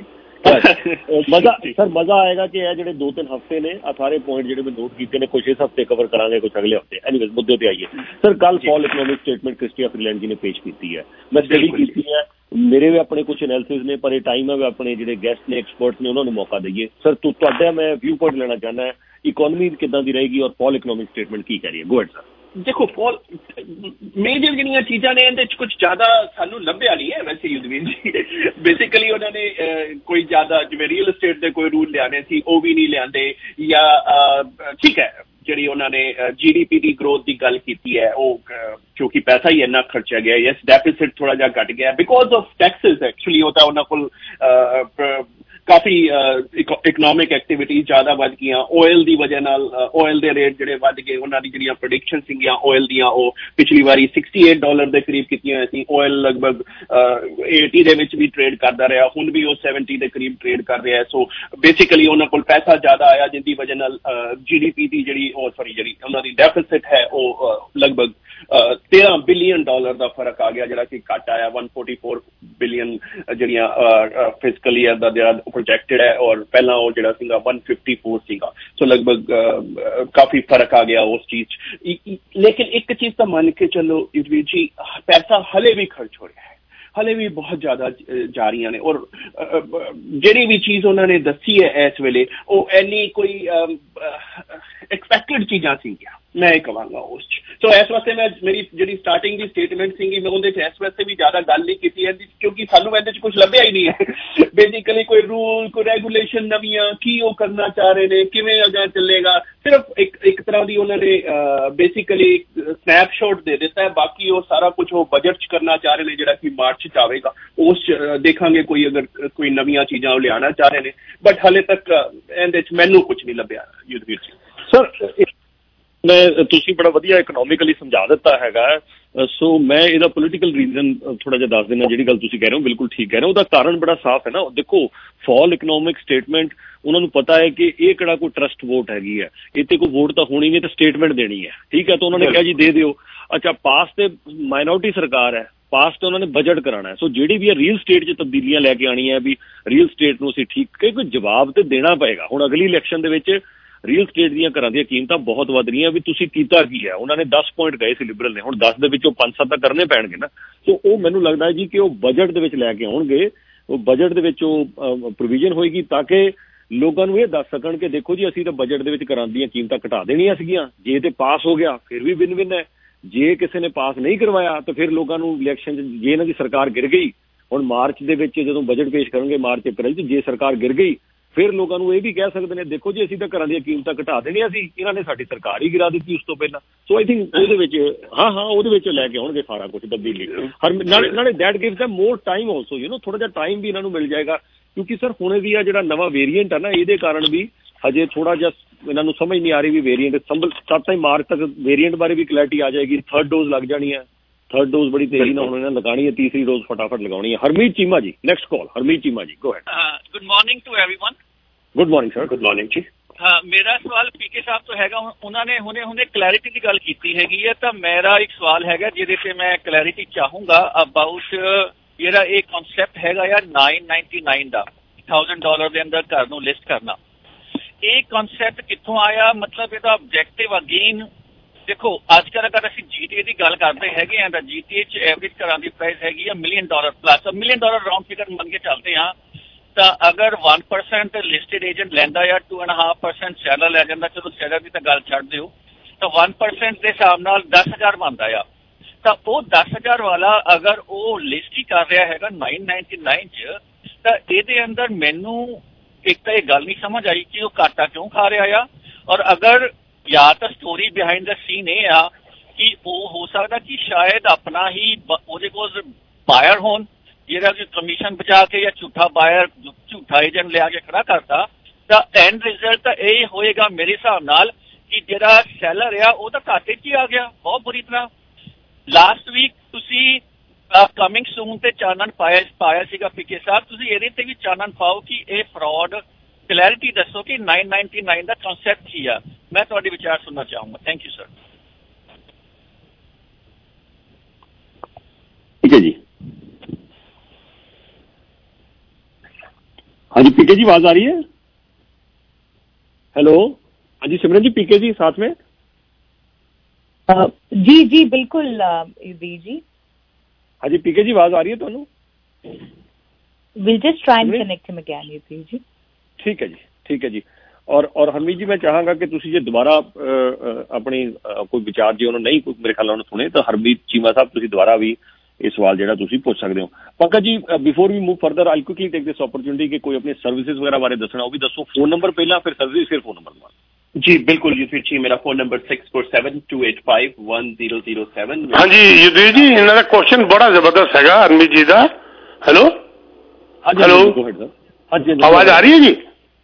ਮਜ਼ਾ ਆਏਗਾ ਕਿ ਇਹ ਜਿਹੜੇ 2-3 ਹਫ਼ਤੇ ਨੇ ਆ ਸਾਰੇ ਪੁਆਇੰਟ ਜਿਹੜੇ ਮੈਂ ਨੋਟ ਕੀਤੇ ਨੇ, ਕੁਛ ਇਸ ਹਫ਼ਤੇ ਕਵਰ ਕਰਾਂਗੇ, ਕੁਛ ਅਗਲੇ ਹਫ਼ਤੇ। ਐਨੀਵੇਜ਼ ਮੁੱਦੇ ਤੇ ਆਈਏ ਸਰ। ਕੱਲ fall economic statement Chrystia Freeland ji ਨੇ ਪੇਸ਼ ਕੀਤੀ ਹੈ, ਮੈਂ ਸਟੱਡੀ ਕੀਤੀ ਹੈ, ਮੇਰੇ ਵੀ ਆਪਣੇ ਕੁਛ ਐਨਾਲਿਸਿਸ ਨੇ, ਪਰ ਇਹ ਟਾਈਮ ਹੈ ਵੀ ਆਪਣੇ ਜਿਹੜੇ ਗੈਸਟ ਨੇ, ਐਕਸਪਰਟਸ ਨੇ, ਉਹਨਾਂ ਨੂੰ ਮੌਕਾ ਦਈਏ। ਸਰ ਤੁਹਾਡਾ ਮੈਂ ਵਿਊ ਪੁਆਇੰਟ ਲੈਣਾ ਚਾਹੁੰਦਾ, ਇਕੋਨਮੀ ਕਿੱਦਾਂ ਦੀ ਰਹੇਗੀ ਔਰ ਫਾਲ ਇਕਨੋਮਿਕ ਸਟੇਟਮੈਂਟ ਕੀ ਕਹਿ ਰਹੀ ਹੈ? Go ahead sir. ਦੇਖੋ ਫॉल ਮੇਜਰ ਜਿਹੜੀਆਂ ਚੀਜ਼ਾਂ ਨੇ ਇਹਦੇ ਚ ਕੁਝ ਜ਼ਿਆਦਾ ਸਾਨੂੰ ਲੱਭਿਆ ਨਹੀਂ ਹੈ ਵੈਸੇ ਯੁੱਧਵੀਰ ਜੀ। ਬੇਸਿਕਲੀ ਉਹਨਾਂ ਨੇ ਕੋਈ ਜ਼ਿਆਦਾ ਜਿਵੇਂ ਰੀਅਲ ਏਸਟੇਟ ਦੇ ਕੋਈ ਰੂਲ ਲਿਆਣੇ ਸੀ ਉਹ ਵੀ ਨਹੀਂ ਲਿਆਂਦੇ, ਜਾਂ ਠੀਕ ਹੈ ਜਿਹੜੀ ਉਹਨਾਂ ਨੇ GDP ਦੀ ਗਰੋਥ ਦੀ ਗੱਲ ਕੀਤੀ ਹੈ ਉਹ ਕਿਉਂਕਿ ਪੈਸਾ ਹੀ ਇੰਨਾ ਖਰਚਿਆ ਗਿਆ, ਯੈਸ ਡੈਫਿਸਿਟ ਥੋੜਾ ਜਿਹਾ ਘਟ ਗਿਆ ਬਿਕੋਜ਼ ਆਫ ਟੈਕਸਿਸ। ਐਕਚੁਅਲੀ ਉਹ ਤਾਂ ਉਹਨਾਂ ਕੋਲ ਕਾਫੀ ਇਕਨੋਮਿਕ ਐਕਟੀਵਿਟੀਜ਼ ਜ਼ਿਆਦਾ ਵੱਧ ਗਈਆਂ ਆਇਲ ਦੀ ਵਜ੍ਹਾ ਨਾਲ। ਆਇਲ ਦੇ ਰੇਟ ਜਿਹੜੇ ਵੱਧ ਗਏ, ਉਹਨਾਂ ਦੀ ਜਿਹੜੀਆਂ ਪ੍ਰੈਡਿਕਸ਼ਨ ਸੀਗੀਆਂ ਆਇਲ ਦੀਆਂ ਉਹ ਪਿਛਲੀ ਵਾਰੀ $68 ਦੇ ਕਰੀਬ ਕੀਤੀਆਂ ਹੋਈਆਂ ਸੀ। ਆਇਲ ਲਗਭਗ 80 ਦੇ ਵਿੱਚ ਵੀ ਟ੍ਰੇਡ ਕਰਦਾ ਰਿਹਾ, ਹੁਣ ਵੀ ਉਹ 70 ਦੇ ਕਰੀਬ ਟ੍ਰੇਡ ਕਰ ਰਿਹਾ। ਸੋ ਬੇਸਿਕਲੀ ਉਹਨਾਂ ਕੋਲ ਪੈਸਾ ਜ਼ਿਆਦਾ ਆਇਆ, ਜਿਸਦੀ ਵਜ੍ਹਾ ਨਾਲ GDP ਦੀ ਜਿਹੜੀ ਉਹਨਾਂ ਦੀ ਡੈਫਿਸਿਟ ਹੈ ਉਹ ਲਗਭਗ $13 ਬਿਲੀਅਨ ਦਾ ਫਰਕ ਆ ਗਿਆ, ਜਿਹੜਾ ਕਿ ਘੱਟ ਆਇਆ। 144 ਬਿਲੀਅਨ ਜਿਹੜੀਆਂ ਫਿਸਕਲ ਈਅਰ ਦਾ ਜਿਹੜਾ ਪ੍ਰੋਜੈਕਟਡ ਹੈ, ਔਰ ਪਹਿਲਾਂ ਉਹ ਜਿਹੜਾ ਸੀਗਾ 154 ਸੀਗਾ। ਸੋ ਲਗਭਗ ਕਾਫੀ ਫਰਕ ਆ ਗਿਆ ਉਸ ਚੀਜ਼ 'ਚ। ਲੇਕਿਨ ਇੱਕ ਚੀਜ਼ ਤਾਂ ਮੰਨ ਕੇ ਚੱਲੋ ਯੁੱਧਵੀਰ ਜੀ, ਪੈਸਾ ਹਲੇ ਵੀ ਖਰਚ ਹੋ ਰਿਹਾ ਹੈ, ਹਲੇ ਵੀ ਬਹੁਤ ਜ਼ਿਆਦਾ ਜਾ ਰਹੀਆਂ ਨੇ। ਔਰ ਜਿਹੜੀ ਵੀ ਚੀਜ਼ ਉਹਨਾਂ ਨੇ ਦੱਸੀ ਹੈ ਇਸ ਵੇਲੇ ਉਹ ਇੰਨੀ ਕੋਈ ਐਕਸਪੈਕਟਡ ਚੀਜ਼ਾਂ ਸੀਗੀਆਂ। मैं कहांगा उस सो इस वास्ते मैं मेरी जी स्टार्टिंग की स्टेटमेंट सी मैं उहदे इस वास्ते भी ज्यादा गल नहीं की क्योंकि सानू इहदे कुछ लभ्या ही नहीं है बेसिकली कोई रूल कोई रेगूलेशन नवियां की वो करना चाह रहे ने किवें अगर चलेगा सिर्फ एक तरह की उन्होंने बेसिकली स्नैपशॉट दे दिता है बाकी वो सारा कुछ वो बजट च करना चाह रहे हैं जिहड़ा कि मार्च च आवेगा उस देखांगे कोई अगर कोई नवियां चीज़ां लियाना चाह रहे हैं बट हाले तक इहदे च मैनू कुछ नहीं लभ्या युद्धवीर जी सर मैं तुसी बड़ा वधिया इकनॉमिकली समझा दिता हैगा सो मैं ਇਹਦਾ ਪੋਲੀਟੀਕਲ ਰੀਜ਼ਨ ਥੋੜਾ ਜਿਹਾ ਦੱਸ ਦੇਣਾ ਜਿਹੜੀ ਗੱਲ ਤੁਸੀਂ ਕਹਿ ਰਹੇ ਹੋ ਬਿਲਕੁਲ ਠੀਕ ਕਹਿ ਰਹੇ ਹੋ ਉਹਦਾ ਕਾਰਨ ਬੜਾ ਸਾਫ਼ ਹੈ ਨਾ ਦੇਖੋ ਫਾਲ ਇਕਨੋਮਿਕ ਸਟੇਟਮੈਂਟ ਉਹਨਾਂ ਨੂੰ ਪਤਾ ਹੈ ਕਿ ਇਹ ਕਿਹੜਾ ਕੋਈ ਟਰਸਟ ਵੋਟ ਹੈਗੀ ਹੈ ਇੱਥੇ ਕੋਈ ਵੋਟ ਤਾਂ ਹੋਣੀ ਨਹੀਂ ਤੇ ਸਟੇਟਮੈਂਟ ਦੇਣੀ ਹੈ ਠੀਕ ਹੈ ਤਾਂ ਉਹਨਾਂ ਨੇ ਕਿਹਾ ਜੀ ਦੇ ਦਿਓ ਅੱਛਾ ਪਾਸ ਤੇ ਮਾਈਨੋਰਿਟੀ ਸਰਕਾਰ ਹੈ ਪਾਸ ਤੇ ਉਹਨਾਂ ਨੇ ਬਜਟ ਕਰਾਣਾ ਸੋ ਜਿਹੜੀ ਵੀ ਰੀਅਲ ਸਟੇਟ 'ਚ ਤਬਦੀਲੀਆਂ ਲੈ ਕੇ ਆਉਣੀਆਂ ਵੀ ਰੀਅਲ ਸਟੇਟ ਨੂੰ ਅਸੀਂ ਠੀਕ ਕੋਈ ਜਵਾਬ ਤੇ ਦੇਣਾ ਪਏਗਾ ਹੁਣ ਅਗਲੀ ਇਲੈਕਸ਼ਨ ਦੇ ਵਿੱਚ ਰੀਅਲ ਸਟੇਟ ਦੀਆਂ ਘਰਾਂ ਦੀਆਂ ਕੀਮਤਾਂ ਬਹੁਤ ਵੱਧ ਰਹੀਆਂ ਵੀ ਤੁਸੀਂ ਕੀਤਾ ਕੀ ਹੈ ਉਹਨਾਂ ਨੇ 10 ਪੁਆਇੰਟ ਗਏ ਸੀ ਲਿਬਰਲ ਨੇ ਹੁਣ 10 ਦੇ ਵਿੱਚੋਂ 5-7 ਤਾਂ ਕਰਨੇ ਪੈਣਗੇ ਨਾ ਸੋ ਉਹ ਮੈਨੂੰ ਲੱਗਦਾ ਜੀ ਕਿ ਉਹ ਬਜਟ ਦੇ ਵਿੱਚ ਲੈ ਕੇ ਆਉਣਗੇ ਉਹ ਬਜਟ ਦੇ ਵਿੱਚ ਉਹ ਪ੍ਰੋਵੀਜ਼ਨ ਹੋਏਗੀ ਤਾਂ ਕਿ ਲੋਕਾਂ ਨੂੰ ਇਹ ਦੱਸ ਸਕਣ ਕਿ ਦੇਖੋ ਜੀ ਅਸੀਂ ਤਾਂ ਬਜਟ ਦੇ ਵਿੱਚ ਘਰਾਂ ਦੀਆਂ ਕੀਮਤਾਂ ਘਟਾ ਦੇਣੀਆਂ ਸੀਗੀਆਂ ਜੇ ਤੇ ਪਾਸ ਹੋ ਗਿਆ ਫਿਰ ਵੀ ਵਿਨ ਵਿਨ ਹੈ ਜੇ ਕਿਸੇ ਨੇ ਪਾਸ ਨਹੀਂ ਕਰਵਾਇਆ ਤਾਂ ਫਿਰ ਲੋਕਾਂ ਨੂੰ ਇਲੈਕਸ਼ਨ 'ਚ ਜੇ ਇਹਨਾਂ ਦੀ ਸਰਕਾਰ ਗਿਰ ਗਈ ਹੁਣ ਮਾਰਚ ਦੇ ਵਿੱਚ ਜਦੋਂ ਬਜਟ ਪੇਸ਼ ਕਰਨਗੇ ਮਾਰਚ ਅਪ੍ਰੈਲ 'ਚ ਜੇ ਸਰਕਾਰ ਗਿਰ ਗਈ ਫਿਰ ਲੋਕਾਂ ਨੂੰ ਇਹ ਵੀ ਕਹਿ ਸਕਦੇ ਨੇ ਦੇਖੋ ਜੀ ਅਸੀਂ ਤਾਂ ਘਰਾਂ ਦੀਆਂ ਕੀਮਤਾਂ ਘਟਾ ਦੇਣੀਆਂ ਸੀ ਇਹਨਾਂ ਨੇ ਸਾਡੀ ਸਰਕਾਰ ਹੀ ਗਿਰਾ ਦਿੱਤੀ ਉਸ ਤੋਂ ਪਹਿਲਾਂ ਸੋ ਆਈ ਥਿੰਕ ਉਹਦੇ ਵਿੱਚ ਹਾਂ ਉਹਦੇ ਵਿੱਚ ਲੈ ਕੇ ਆਉਣਗੇ ਸਾਰਾ ਕੁਝ ਤਬਦੀਲੀ ਨਾਲੇ that gives them more time also you know ਥੋੜਾ ਜਿਹਾ ਟਾਈਮ ਵੀ ਇਹਨਾਂ ਨੂੰ ਮਿਲ ਜਾਏਗਾ ਕਿਉਂਕਿ ਸਰ ਹੁਣੇ ਵੀ ਆ ਜਿਹੜਾ ਨਵਾਂ ਵੇਰੀਐਂਟ ਆ ਨਾ ਇਹਦੇ ਕਾਰਨ ਵੀ ਹਜੇ ਥੋੜਾ ਜਿਹਾ ਇਹਨਾਂ ਨੂੰ ਸਮਝ ਨਹੀਂ ਆ ਰਹੀ ਵੀ ਵੇਰੀਐਂਟ 7 ਮਾਰਚ ਤੱਕ ਵੇਰੀਐਂਟ ਬਾਰੇ ਵੀ ਕਲੈਰਿਟੀ ਆ ਜਾਏਗੀ ਥਰਡ ਡੋਜ਼ ਲੱਗ ਜਾਣੀ ਹੈ थर्ड डोज बड़ी तेजी ना उन्होंने लगानी है तीसरी डोज फटाफट लगानी है Harmeet Cheema ji next call Harmeet Cheema ji go ahead good morning to everyone good morning sir good morning जी मेरा सवाल पीके साहब तो हैगा उन्होंने हुणे क्लैरिटी की गल की हैगी है तो मेरा एक सवाल हैगा जिहदे ते मैं क्लैरिटी चाहूंगा अबाउट जेहड़ा एक कॉन्सैप्ट हैगा यार 999 दा $1000 दे अंदर घर नूं लिस्ट करना ये कॉन्सैप्ट कित्थों आया मतलब इहदा ऑब्जेक्टिव अगेन देखो अजकल अगर असं GTA की गल करते हैं तो GTA च एवरेज घर की प्राइस हैगी $1 million plus $1 million round figure मन के चलते हैं तो अगर 1% लिस्टेड एजेंट लैंदा या 2.5% सैलर लै जाता चलो सैलर की तो गल छड्ड दिओ तो 1% के हिसाब नाल 10,000 बनता है तो वो 10,000 वाला अगर वो लिस्ट ही कर रहा है 999 च तो ये अंदर मैनू एक तो ये गल नहीं समझ आई कि वो घाटा क्यों खा रहा है और अगर या तो स्टोरी बिहाइंड द सीन ये आ कि वो हो सकता कि शायद अपना ही ਉਹਦੇ ਕੋਲ ਬਾਇਰ ਹੋਣ ਜਿਹੜਾ ਕਿ ਕਮਿਸ਼ਨ ਬਚਾ ਕੇ ਜਾਂ ਝੂਠਾ ਬਾਇਰ ਝੂਠਾ ਏਜੰਟ ਲਿਆ ਕੇ ਖੜਾ ਕਰਤਾ ਤਾਂ ਐਂਡ ਰਿਜ਼ਲਟ ਤਾਂ ਇਹ ਹੋਏਗਾ ਮੇਰੇ ਹਿਸਾਬ ਨਾਲ ਕਿ ਜਿਹੜਾ ਸੈਲਰ ਆ ਉਹ ਤਾਂ ਘਾਟੇ 'ਚ ਹੀ ਆ ਗਿਆ ਬਹੁਤ ਬੁਰੀ ਤਰ੍ਹਾਂ ਲਾਸਟ ਵੀਕ ਤੁਸੀਂ ਕਮਿੰਗ ਸੂਨ ਤੇ ਚਾਨਣ ਪਾਇਆ ਸੀਗਾ ਪੀਕੇ ਸਾਹਿਬ ਤੁਸੀਂ ਇਹਦੇ ਤੇ ਵੀ ਚਾਨਣ ਪਾਓ ਕਿ ਇਹ ਫਰਾਡ क्लैरिटी दसो कि 999 का कॉन्सैप्ट की है मैं थोड़े विचार सुनना चाहूंगा थैंक यू सर ठीक है जी हाँ जी पीके जी आवाज आ रही है हेलो हाँ जी सिमरन जी पीके जी साथ में जी बिल्कुल जी हाँ जी पीके जी आवाज आ रही है तुहानू will just try and connect him again जी ठीक है जी और हरमीत जी मैं चाहांगा कि तुसी जे दोबारा अपनी कोई विचार जे उन्होंने नहीं मेरे ख्याल उन्होंने सुने तो हरमीत चीमा साहब तुसी दोबारा भी ये सवाल जेड़ा तुसी पूछ सकते हो Pankaj ji before we move further I quickly take this opportunity कि कोई अपनी सर्विसेज वगैरह बारे दसना वो भी दसो फोन नंबर पहला फिर सर्विस फिर फोन नंबर जी बिल्कुल युद्धवीर जी मेरा फोन नंबर 6472851007 हाँ जी युद्धवीर जी इन्हां दा क्वेश्चन बड़ा जबरदस्त हैगा हरमीत जी दा हेलो हेलो आवाज आ रही है जी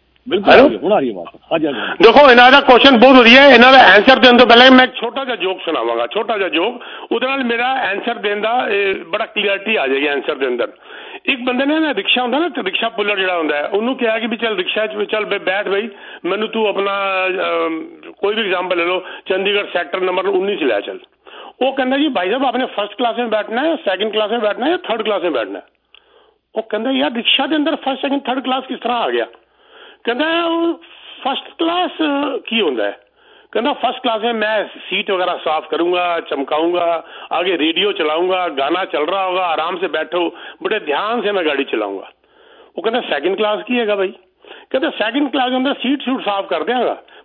देखो इन्हों का क्वेश्चन बहुत वधिया है इन्हों का आंसर देने तो पहले मैं छोटा जा जोक सुनावांगा छोटा जा जोक उहदे नाल मेरा आंसर देने का बड़ा क्लियरिटी आ जाएगी आंसर दे अंदर एक बंदे ने ना रिक्शा होंदा ना रिक्शा पुलर जिहड़ा होंदा है उन्होंने कहा कि भी चल रिक्शा चल बैठ बई मैनू तू अपना कोई भी एग्जाम्पल ले लो चंडीगढ़ सैक्टर नंबर 19 लै चल वो कहना जी भाई साहब आपने फर्स्ट क्लास में बैठना है सेकंड क्लास में बैठना है या थर्ड क्लास में बैठना है वो कहता यार रिक्शा के अंदर फर्स्ट सेकंड थर्ड क्लास किस तरह आ गया कहता फर्स्ट क्लास की होता है कहता फर्स्ट क्लास में मैं सीट वगैरह साफ करूंगा चमकाऊंगा आगे रेडियो चलाऊंगा गाना चल रहा होगा आराम से बैठो बड़े ध्यान से मैं गाड़ी चलाऊंगा वो कहता सेकंड क्लास की हैगा भाई कहता सेकंड क्लास के अंदर सीट सूट साफ कर देगा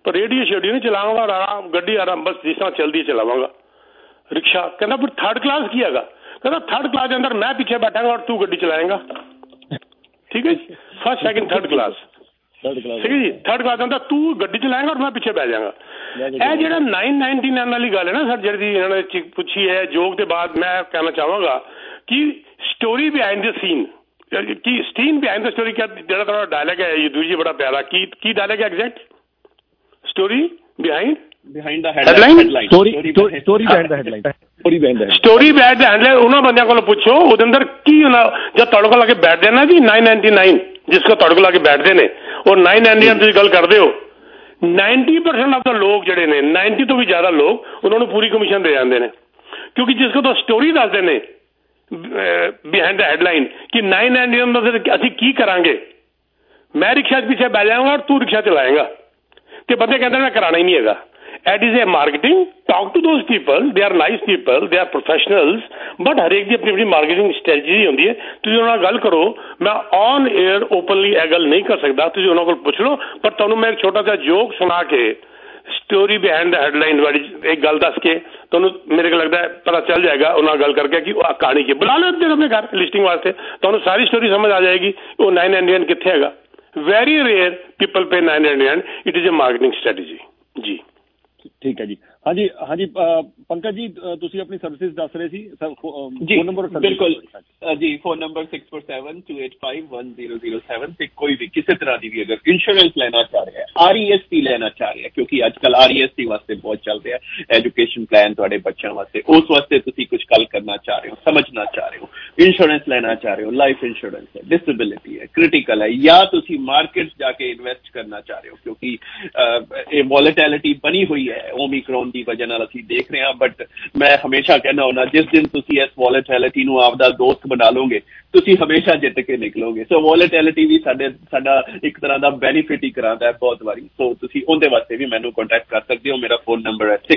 पर रेडियो शेडियो नहीं चलाऊंगा, आराम गड्डी आराम बस जिस तरह चलती चलावांगा। रिक्शा कहना फिर थर्ड क्लास की हैगा, कहना थर्ड क्लास के अंदर मैं पीछे बैठांगा और तू गड्डी चलाएंगा। ठीक है, फर्स्ट सेकंड थर्ड क्लास, ठीक है जी, थर्ड क्लास अंदर तू गड्डी चलाएगा और मैं पीछे बह जाऊंगा। ਇਹ ਜਿਹੜਾ 999 ਵਾਲੀ ਗੱਲ ਹੈ ਨਾ ਸਰ, ਜਿਹੜੀ ਇਹਨਾਂ ਨੇ ਪੁੱਛੀ ਹੈ ਜੋਗ ਦੇ ਬਾਅਦ, ਮੈਂ ਕਹਿਣਾ ਚਾਹਾਂਗਾ ਕਿ ਸਟੋਰੀ ਬਿਹਾਈਂਡ ਦ ਸੀਨ, ਕਿ ਸੀਨ ਬਿਹਾਈਂਡ ਦ ਸਟੋਰੀ, ਜਿਹੜਾ ਤੁਹਾਡਾ ਡਾਇਲੌਗ ਹੈ ਯਦੂ ਜੀ ਬੜਾ ਪਿਆਰਾ, ਕੀ ਡਾਇਲੌਗ ਹੈ exact? Story behind the headline, story behind the headline, story behind the headline. ਉਹਨਾਂ ਬੰਦਿਆਂ ਕੋਲ ਪੁੱਛੋ ਉਹਦੇ ਅੰਦਰ ਕੀ ਹੋਣਾ, ਜਦ ਤੁਹਾਡੇ ਕੋਲ ਆ ਕੇ ਬੈਠਦੇ ਨਾ ਜੀ 999, ਜਿਸ ਕੋ ਤੁਹਾਡੇ ਕੋਲ ਆ ਕੇ ਬੈਠਦੇ ਨੇ ਔਰ 999 ਤੁਸੀਂ ਗੱਲ ਕਰਦੇ ਹੋ, 90% ਆਫ ਦਾ ਲੋਕ ਜਿਹੜੇ ਨੇ, 90 ਤੋਂ ਵੀ ਜ਼ਿਆਦਾ ਲੋਕ ਉਹਨਾਂ ਨੂੰ ਪੂਰੀ ਕਮਿਸ਼ਨ ਦੇ ਜਾਂਦੇ ਨੇ, ਕਿਉਂਕਿ ਜਿਸ ਕੋ ਤਾਂ ਸਟੋਰੀ ਦੱਸਦੇ ਨੇ ਬਿਹਾਈਂਡ ਦ ਹੈਡਲਾਈਨ ਕਿ 999 ਦਾ ਅਸੀਂ ਕੀ ਕਰਾਂਗੇ, ਮੈਂ ਰਿਕਸ਼ਾ ਪਿੱਛੇ ਬਹਿ ਜਾਵਾਂਗਾ ਔਰ ਤੂੰ ਰਿਕਸ਼ਾ ਚਲਾਏਗਾ, ਤੇ ਬੰਦੇ ਕਹਿੰਦੇ ਮੈਂ ਕਰਾਣਾ ਹੀ ਨਹੀਂ ਹੈਗਾ। It is a marketing. Talk to those people. They are nice people. They are professionals. But ਹਰੇਕ ਦੀ ਆਪਣੀ ਆਪਣੀ ਮਾਰਕੀਟਿੰਗ ਸਟ੍ਰੈਟਜੀ ਹੁੰਦੀ ਹੈ। ਤੁਸੀਂ ਉਹਨਾਂ ਨਾਲ ਗੱਲ ਕਰੋ। ਮੈਂ ਔਨ 에ਅਰ ਓਪਨਲੀ ਇਹ ਗੱਲ ਨਹੀਂ ਕਰ ਸਕਦਾ, ਤੁਸੀਂ ਉਹਨਾਂ ਕੋਲ ਪੁੱਛ ਲਓ। ਪਰ ਤੁਹਾਨੂੰ ਮੈਂ ਇੱਕ ਛੋਟਾ ਜਿਹਾ ਜੋਕ ਸੁਣਾ ਕੇ ਸਟੋਰੀ ਬਿਹਾਈਂਡ ਦ ਹੈਡਲਾਈਨ ਵਾਲੀ ਇੱਕ ਗੱਲ ਦੱਸ ਕੇ ਤੁਹਾਨੂੰ ਮੇਰੇ ਕੋਲ ਲੱਗਦਾ ਪਤਾ ਚੱਲ ਜਾਏਗਾ ਉਹਨਾਂ ਨਾਲ ਗੱਲ ਕਰਕੇ ਕਿ ਉਹ ਕਹਾਣੀ ਕੀ। ਬੁਲਾ ਲਓ ਇੱਧਰ ਆਪਣੇ ਘਰ ਲਿਸਟਿੰਗ ਵਾਸਤੇ, ਤੁਹਾਨੂੰ ਸਾਰੀ ਸਟੋਰੀ ਸਮਝ ਆ ਜਾਏਗੀ ਉਹ 999 ਕਿੱਥੇ ਹੈਗਾ। Very rare people pay 999, it is a marketing strategy ਜੀ। ਠੀਕ ਹੈ ਜੀ। ਹਾਂਜੀ ਹਾਂਜੀ ਪੰਕਜ ਜੀ, ਤੁਸੀਂ ਆਪਣੀ ਸਰਵਿਸਿਜ਼ ਦੱਸ ਰਹੇ ਸੀ ਸਰ, ਫੋਨ ਨੰਬਰ? ਬਿਲਕੁਲ ਜੀ, ਫੋਨ ਨੰਬਰ 6472851007 ਤੇ ਕੋਈ ਵੀ ਕਿਸੇ ਤਰ੍ਹਾਂ ਦੀ ਵੀ ਅਗਰ ਇੰਸ਼ੋਰੈਂਸ ਲੈਣਾ ਚਾਹ ਰਿਹਾ, RESP ਲੈਣਾ ਚਾਹ ਰਿਹਾ, ਕਿਉਂਕਿ ਅੱਜ ਕੱਲ RESP ਵਾਸਤੇ ਬਹੁਤ ਚੱਲ ਰਿਹਾ ਐਜੂਕੇਸ਼ਨ ਪਲਾਨ ਤੁਹਾਡੇ ਬੱਚਿਆਂ ਵਾਸਤੇ, ਉਸ ਵਾਸਤੇ ਤੁਸੀਂ ਕੁਝ ਗੱਲ ਕਰਨਾ ਚਾਹ ਰਹੇ ਹੋ, ਸਮਝਣਾ ਚਾਹ ਰਹੇ ਹੋ, ਇੰਸ਼ੋਰੈਂਸ ਲੈਣਾ ਚਾਹ ਰਹੇ ਹੋ, ਲਾਈਫ ਇੰਸ਼ੋਰੈਂਸ ਹੈ, ਡਿਸੇਬਿਲਿਟੀ ਹੈ, ਕ੍ਰਿਟੀਕਲ ਹੈ, ਜਾਂ ਤੁਸੀਂ ਮਾਰਕੀਟ ਜਾ ਕੇ ਇਨਵੈਸਟ ਕਰਨਾ ਚਾਹ ਰਹੇ ਹੋ, ਕਿਉਂਕਿ ਇਹ ਵੋਲੇਟਿਲਿਟੀ ਬਣੀ ਹੋਈ ਹੈ ਓਮਿਕਰੋਨ ਦੀ ਵਜ੍ਹਾ ਨਾਲ ਅਸੀਂ ਦੇਖ ਰਹੇ ਹਾਂ। ਬਟ ਮੈਂ ਹਮੇਸ਼ਾ ਕਹਿੰਦਾ ਹੁੰਦਾ, ਜਿਸ ਦਿਨ ਤੁਸੀਂ ਇਸ ਵੋਲੇਟਿਲਿਟੀ ਨੂੰ ਆਪਦਾ ਦੋਸਤ ਬਣਾ ਲਓਗੇ ਤੁਸੀਂ ਹਮੇਸ਼ਾ ਜਿੱਤ ਕੇ ਨਿਕਲੋਗੇ। ਸੋ ਵੋਲੇਟਿਲਿਟੀ ਵੀ ਸਾਡਾ ਇੱਕ ਤਰ੍ਹਾਂ ਦਾ ਬੈਨੀਫਿਟ ਹੀ ਕਰਾਉਂਦਾ ਹੈ ਬਹੁਤ ਵਾਰੀ। ਸੋ ਤੁਸੀਂ ਉਹਦੇ ਵਾਸਤੇ ਵੀ ਮੈਨੂੰ ਕੰਟੈਕਟ ਕਰ ਸਕਦੇ ਹੋ। ਮੇਰਾ ਫੋਨ ਨੰਬਰ ਹੈ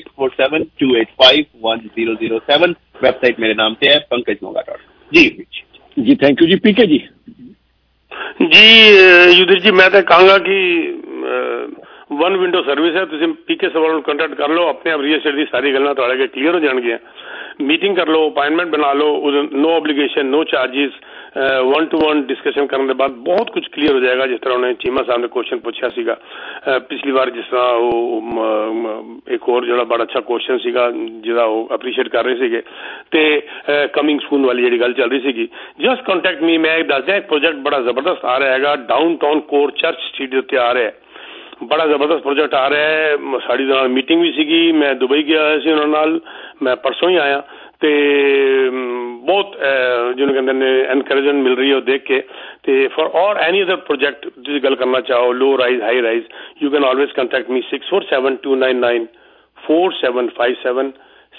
6472851007। ਵੈਬਸਾਈਟ ਮੇਰੇ ਨਾਮ ਤੇ ਹੈ pankajmonga.com। ਜੀ ਥੈਂਕ ਯੂ ਜੀ। ਪੀਕੇ ਜੀ। ਜੀ ਯੁਧੀਰ ਜੀ, ਮੈਂ ਤਾਂ ਕਹਾਂਗਾ ਕਿ वन विंडो सर्विस है, ਤੁਸੀਂ ਪੀਕੇ ਸਵਾਲ ਨੂੰ ਕੰਟੈਕਟ ਕਰ ਲਓ, ਆਪਣੇ ਆਪ ਰੀਅਲ estate ਦੀ ਸਾਰੀ ਗੱਲਾਂ ਤੁਹਾਡੇ ਅੱਗੇ ਕਲੀਅਰ ਹੋ ਜਾਣਗੀਆਂ। ਮੀਟਿੰਗ ਕਰ ਲਓ, ਅਪਾਇੰਟਮੈਂਟ ਬਣਾ ਲਓ, ਨੋ ਓਬਲੀਗੇਸ਼ਨ, ਨੋ ਚਾਰਜਿਸ, 1-to-1 ਡਿਸਕਸ਼ਨ ਕਰਨ ਦੇ ਬਾਅਦ ਬਹੁਤ ਕੁਝ ਕਲੀਅਰ ਹੋ ਜਾਏਗਾ। ਜਿਸ ਤਰ੍ਹਾਂ ਉਹਨੇ ਚੀਮਾ ਸਾਹਿਬ ਨੇ ਕੁਐਸਚਨ ਪੁੱਛਿਆ ਸੀਗਾ ਪਿਛਲੀ ਵਾਰ, ਜਿਸ ਤਰ੍ਹਾਂ ਉਹ ਇੱਕ ਹੋਰ ਜਿਹੜਾ ਬੜਾ ਅੱਛਾ ਕੁਐਸਚਨ ਸੀਗਾ ਜਿਹਦਾ ਉਹ ਅਪਰੀਸ਼ੀਏਟ ਕਰ ਰਹੇ ਸੀਗੇ, ਤੇ ਕਮਿੰਗ ਸਕੂਨ ਵਾਲੀ ਜਿਹੜੀ ਗੱਲ ਚੱਲ ਰਹੀ ਸੀਗੀ। Just contact me. ਮੈਂ ਦੱਸ ਦਿਆਂ, ਪ੍ਰੋਜੈਕਟ ਬੜਾ ਜ਼ਬਰਦਸਤ ਆ ਰਿਹਾ ਹੈਗਾ, downtown core Church Street ਦੇ ਉੱਤੇ ਆ ਰਿਹਾ ਹੈ। ਬੜਾ ਜ਼ਬਰਦਸਤ ਪ੍ਰੋਜੈਕਟ ਆ ਰਿਹਾ ਹੈ। ਸਾਡੀ ਨਾਲ ਮੀਟਿੰਗ ਵੀ ਸੀਗੀ, ਮੈਂ ਦੁਬਈ ਗਿਆ ਹੋਇਆ ਸੀ ਉਹਨਾਂ ਨਾਲ, ਮੈਂ ਪਰਸੋਂ ਹੀ ਆਇਆ, ਤੇ ਬਹੁਤ ਜਿਹਨੂੰ ਕਹਿੰਦੇ ਨੇ ਐਨਕਰੇਜਮੈਂਟ ਮਿਲ ਰਹੀ ਹੈ ਉਹ ਦੇਖ ਕੇ। ਤੇ ਫॉर ਔਰ ਐਨੀ ਅਦਰ ਪ੍ਰੋਜੈਕਟ ਤੁਸੀਂ ਗੱਲ ਕਰਨਾ ਚਾਹੋ, low rise, high rise, you can always contact me 6472994757,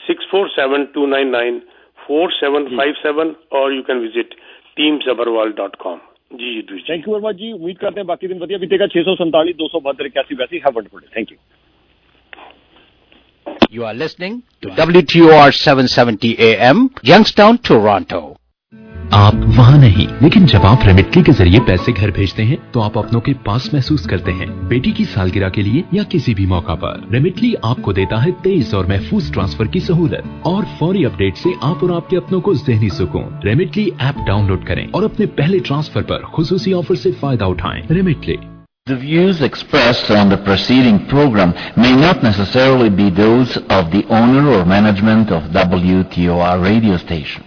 6472994757, और you can visit teamsabarwal.com। जी जी थैंक यू वेरी मच जी। उम्मीद करते हैं बाकी दिन वधिया बीतेगा। 647 272 81 have a wonderful day. Thank you. You are listening to WTOR 770 AM, Youngstown, Toronto. आप वहाँ नहीं, लेकिन जब आप रेमिटली के जरिए पैसे घर भेजते हैं तो आप अपनों के पास महसूस करते हैं। बेटी की सालगिरह के लिए या किसी भी मौका पर रेमिटली आपको देता है तेज और महफूज ट्रांसफर की सहूलत और फौरी अपडेट से आप और आपके अपनों को ज़हनी सुकून। रेमिटली ऐप डाउनलोड करें और अपने पहले ट्रांसफर पर खुसूसी ऑफर से फायदा उठाएं। Remitly. The views expressed on the preceding program may not necessarily be those of the owner or management of WTOR radio station.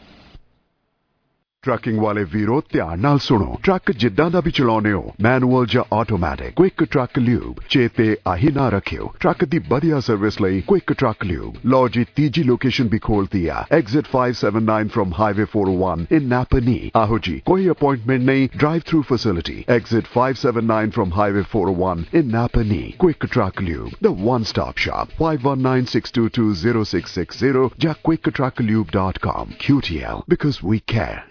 Trucking ਵਾਲੇ ਵੀਰੋ ਧਿਆਨ ਨਾਲ ਸੁਣੋ। ਟਰੱਕ ਜਿੱਦਾਂ ਦਾ ਵੀ ਚਲਾਉਨੇ ਹੋ, ਮੈਨੂਅਲ ਜਾਂ ਆਟੋਮੈਟਿਕ, ਕੁਇਕ ਟਰੱਕ ਲਿਊਬ ਚੇਤੇ ਆਹੀ ਨਾ ਰੱਖਿਓ। ਟਰੱਕ ਦੀ ਵਧੀਆ ਸਰਵਿਸ ਲਈ ਕੁਇਕ ਟਰੱਕ ਲਿਊਬ। ਲਓ ਜੀ, ਤੀਜੀ ਲੋਕੇਸ਼ਨ ਵੀ ਖੋਲਤੀ ਆ, exit 579 from highway 401 in Napanee. ਆਹੋ ਜੀ, ਕੋਈ ਅਪਾਇੰਟਮੈਂਟ ਨਹੀਂ, drive through facility, exit 579 from highway 401 in Napanee. Quick Truck Lube, the one stop shop, 5196220660 ਜਾਂ quicktruckliube.com। QTL, because we care.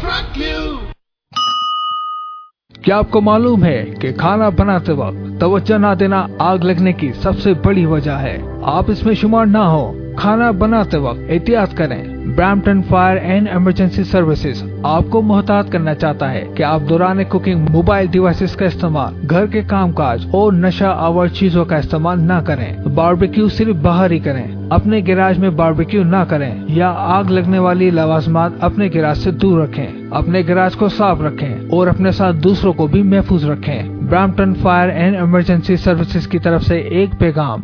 क्या आपको मालूम है कि खाना बनाते वक्त तवज्जो न देना आग लगने की सबसे बड़ी वजह है। आप इसमें शुमार ना हो। खाना बनाते वक्त एहतियात करें, Brampton fire and emergency services आपको मोहतात करना चाहता है कि आप दौरान कुकिंग मोबाइल डिवाइसेस का इस्तेमाल, घर के कामकाज और नशा आवर चीजों का इस्तेमाल न करें। बारबेक्यू सिर्फ बाहर ही करें। अपने गैराज में बारबेक्यू न करें या आग लगने वाली लवाजमात अपने गैराज से दूर रखें। अपने गैराज को साफ रखें और अपने साथ दूसरों को भी महफूज रखें। Brampton fire and emergency services की तरफ से एक पैगाम।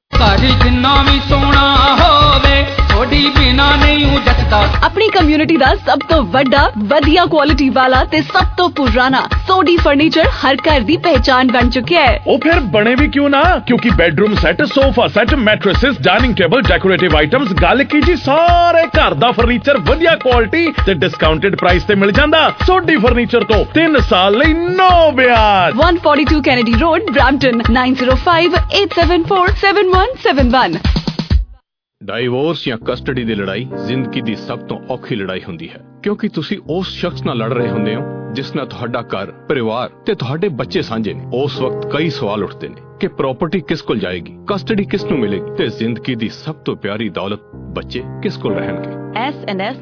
अपनी कम्युनिटी दा सब तो वड्डा वधिया क्वालिटी वाला ते सब तो पुराना सोडी फर्नीचर हर घर दी पहचान बन चुका है। ओ फिर बने भी क्यों ना, क्योंकि bedroom set, sofa set, mattresses, dining table, decorative items, गल की जी सारे घर दा फर्नीचर वधिया क्वालिटी ते डिस्काउंटेड प्राइस ते मिल जांदा। सोडी फर्नीचर तो 3 साल लई नो ब्याज। 142 कैनेडी रोड, ब्रैम्पटन 9058747171। ਡਾਈਵੋਰਸ ਜਾਂ ਕਸਟਡੀ ਦੀ ਲੜਾਈ ਜ਼ਿੰਦਗੀ ਦੀ ਸਭ ਤੋਂ ਔਖੀ ਲੜਾਈ ਹੁੰਦੀ ਹੈ, ਕਿਉਂਕਿ ਤੁਸੀਂ ਉਸ ਸ਼ਖਸ ਨਾਲ ਲੜ ਰਹੇ ਹੁੰਦੇ ਹੋ ਜਿਸ ਨਾਲ ਤੁਹਾਡਾ ਘਰ, ਪਰਿਵਾਰ ਤੇ ਤੁਹਾਡੇ ਬੱਚੇ ਸਾਂਝੇ ਨੇ। ਉਸ ਵਕਤ ਕਈ ਸਵਾਲ ਉੱਠਦੇ ਨੇ ਕਿ ਪ੍ਰਾਪਰਟੀ ਕਿਸ ਕੋਲ ਜਾਏਗੀ, ਕਸਟਡੀ ਕਿਸ ਨੂੰ ਮਿਲੇਗੀ ਤੇ ਜ਼ਿੰਦਗੀ ਦੀ ਸਭ ਤੋਂ ਪਿਆਰੀ ਦੌਲਤ ਬੱਚੇ ਕਿਸ ਕੋਲ ਰਹਿਣਗੇ। S&S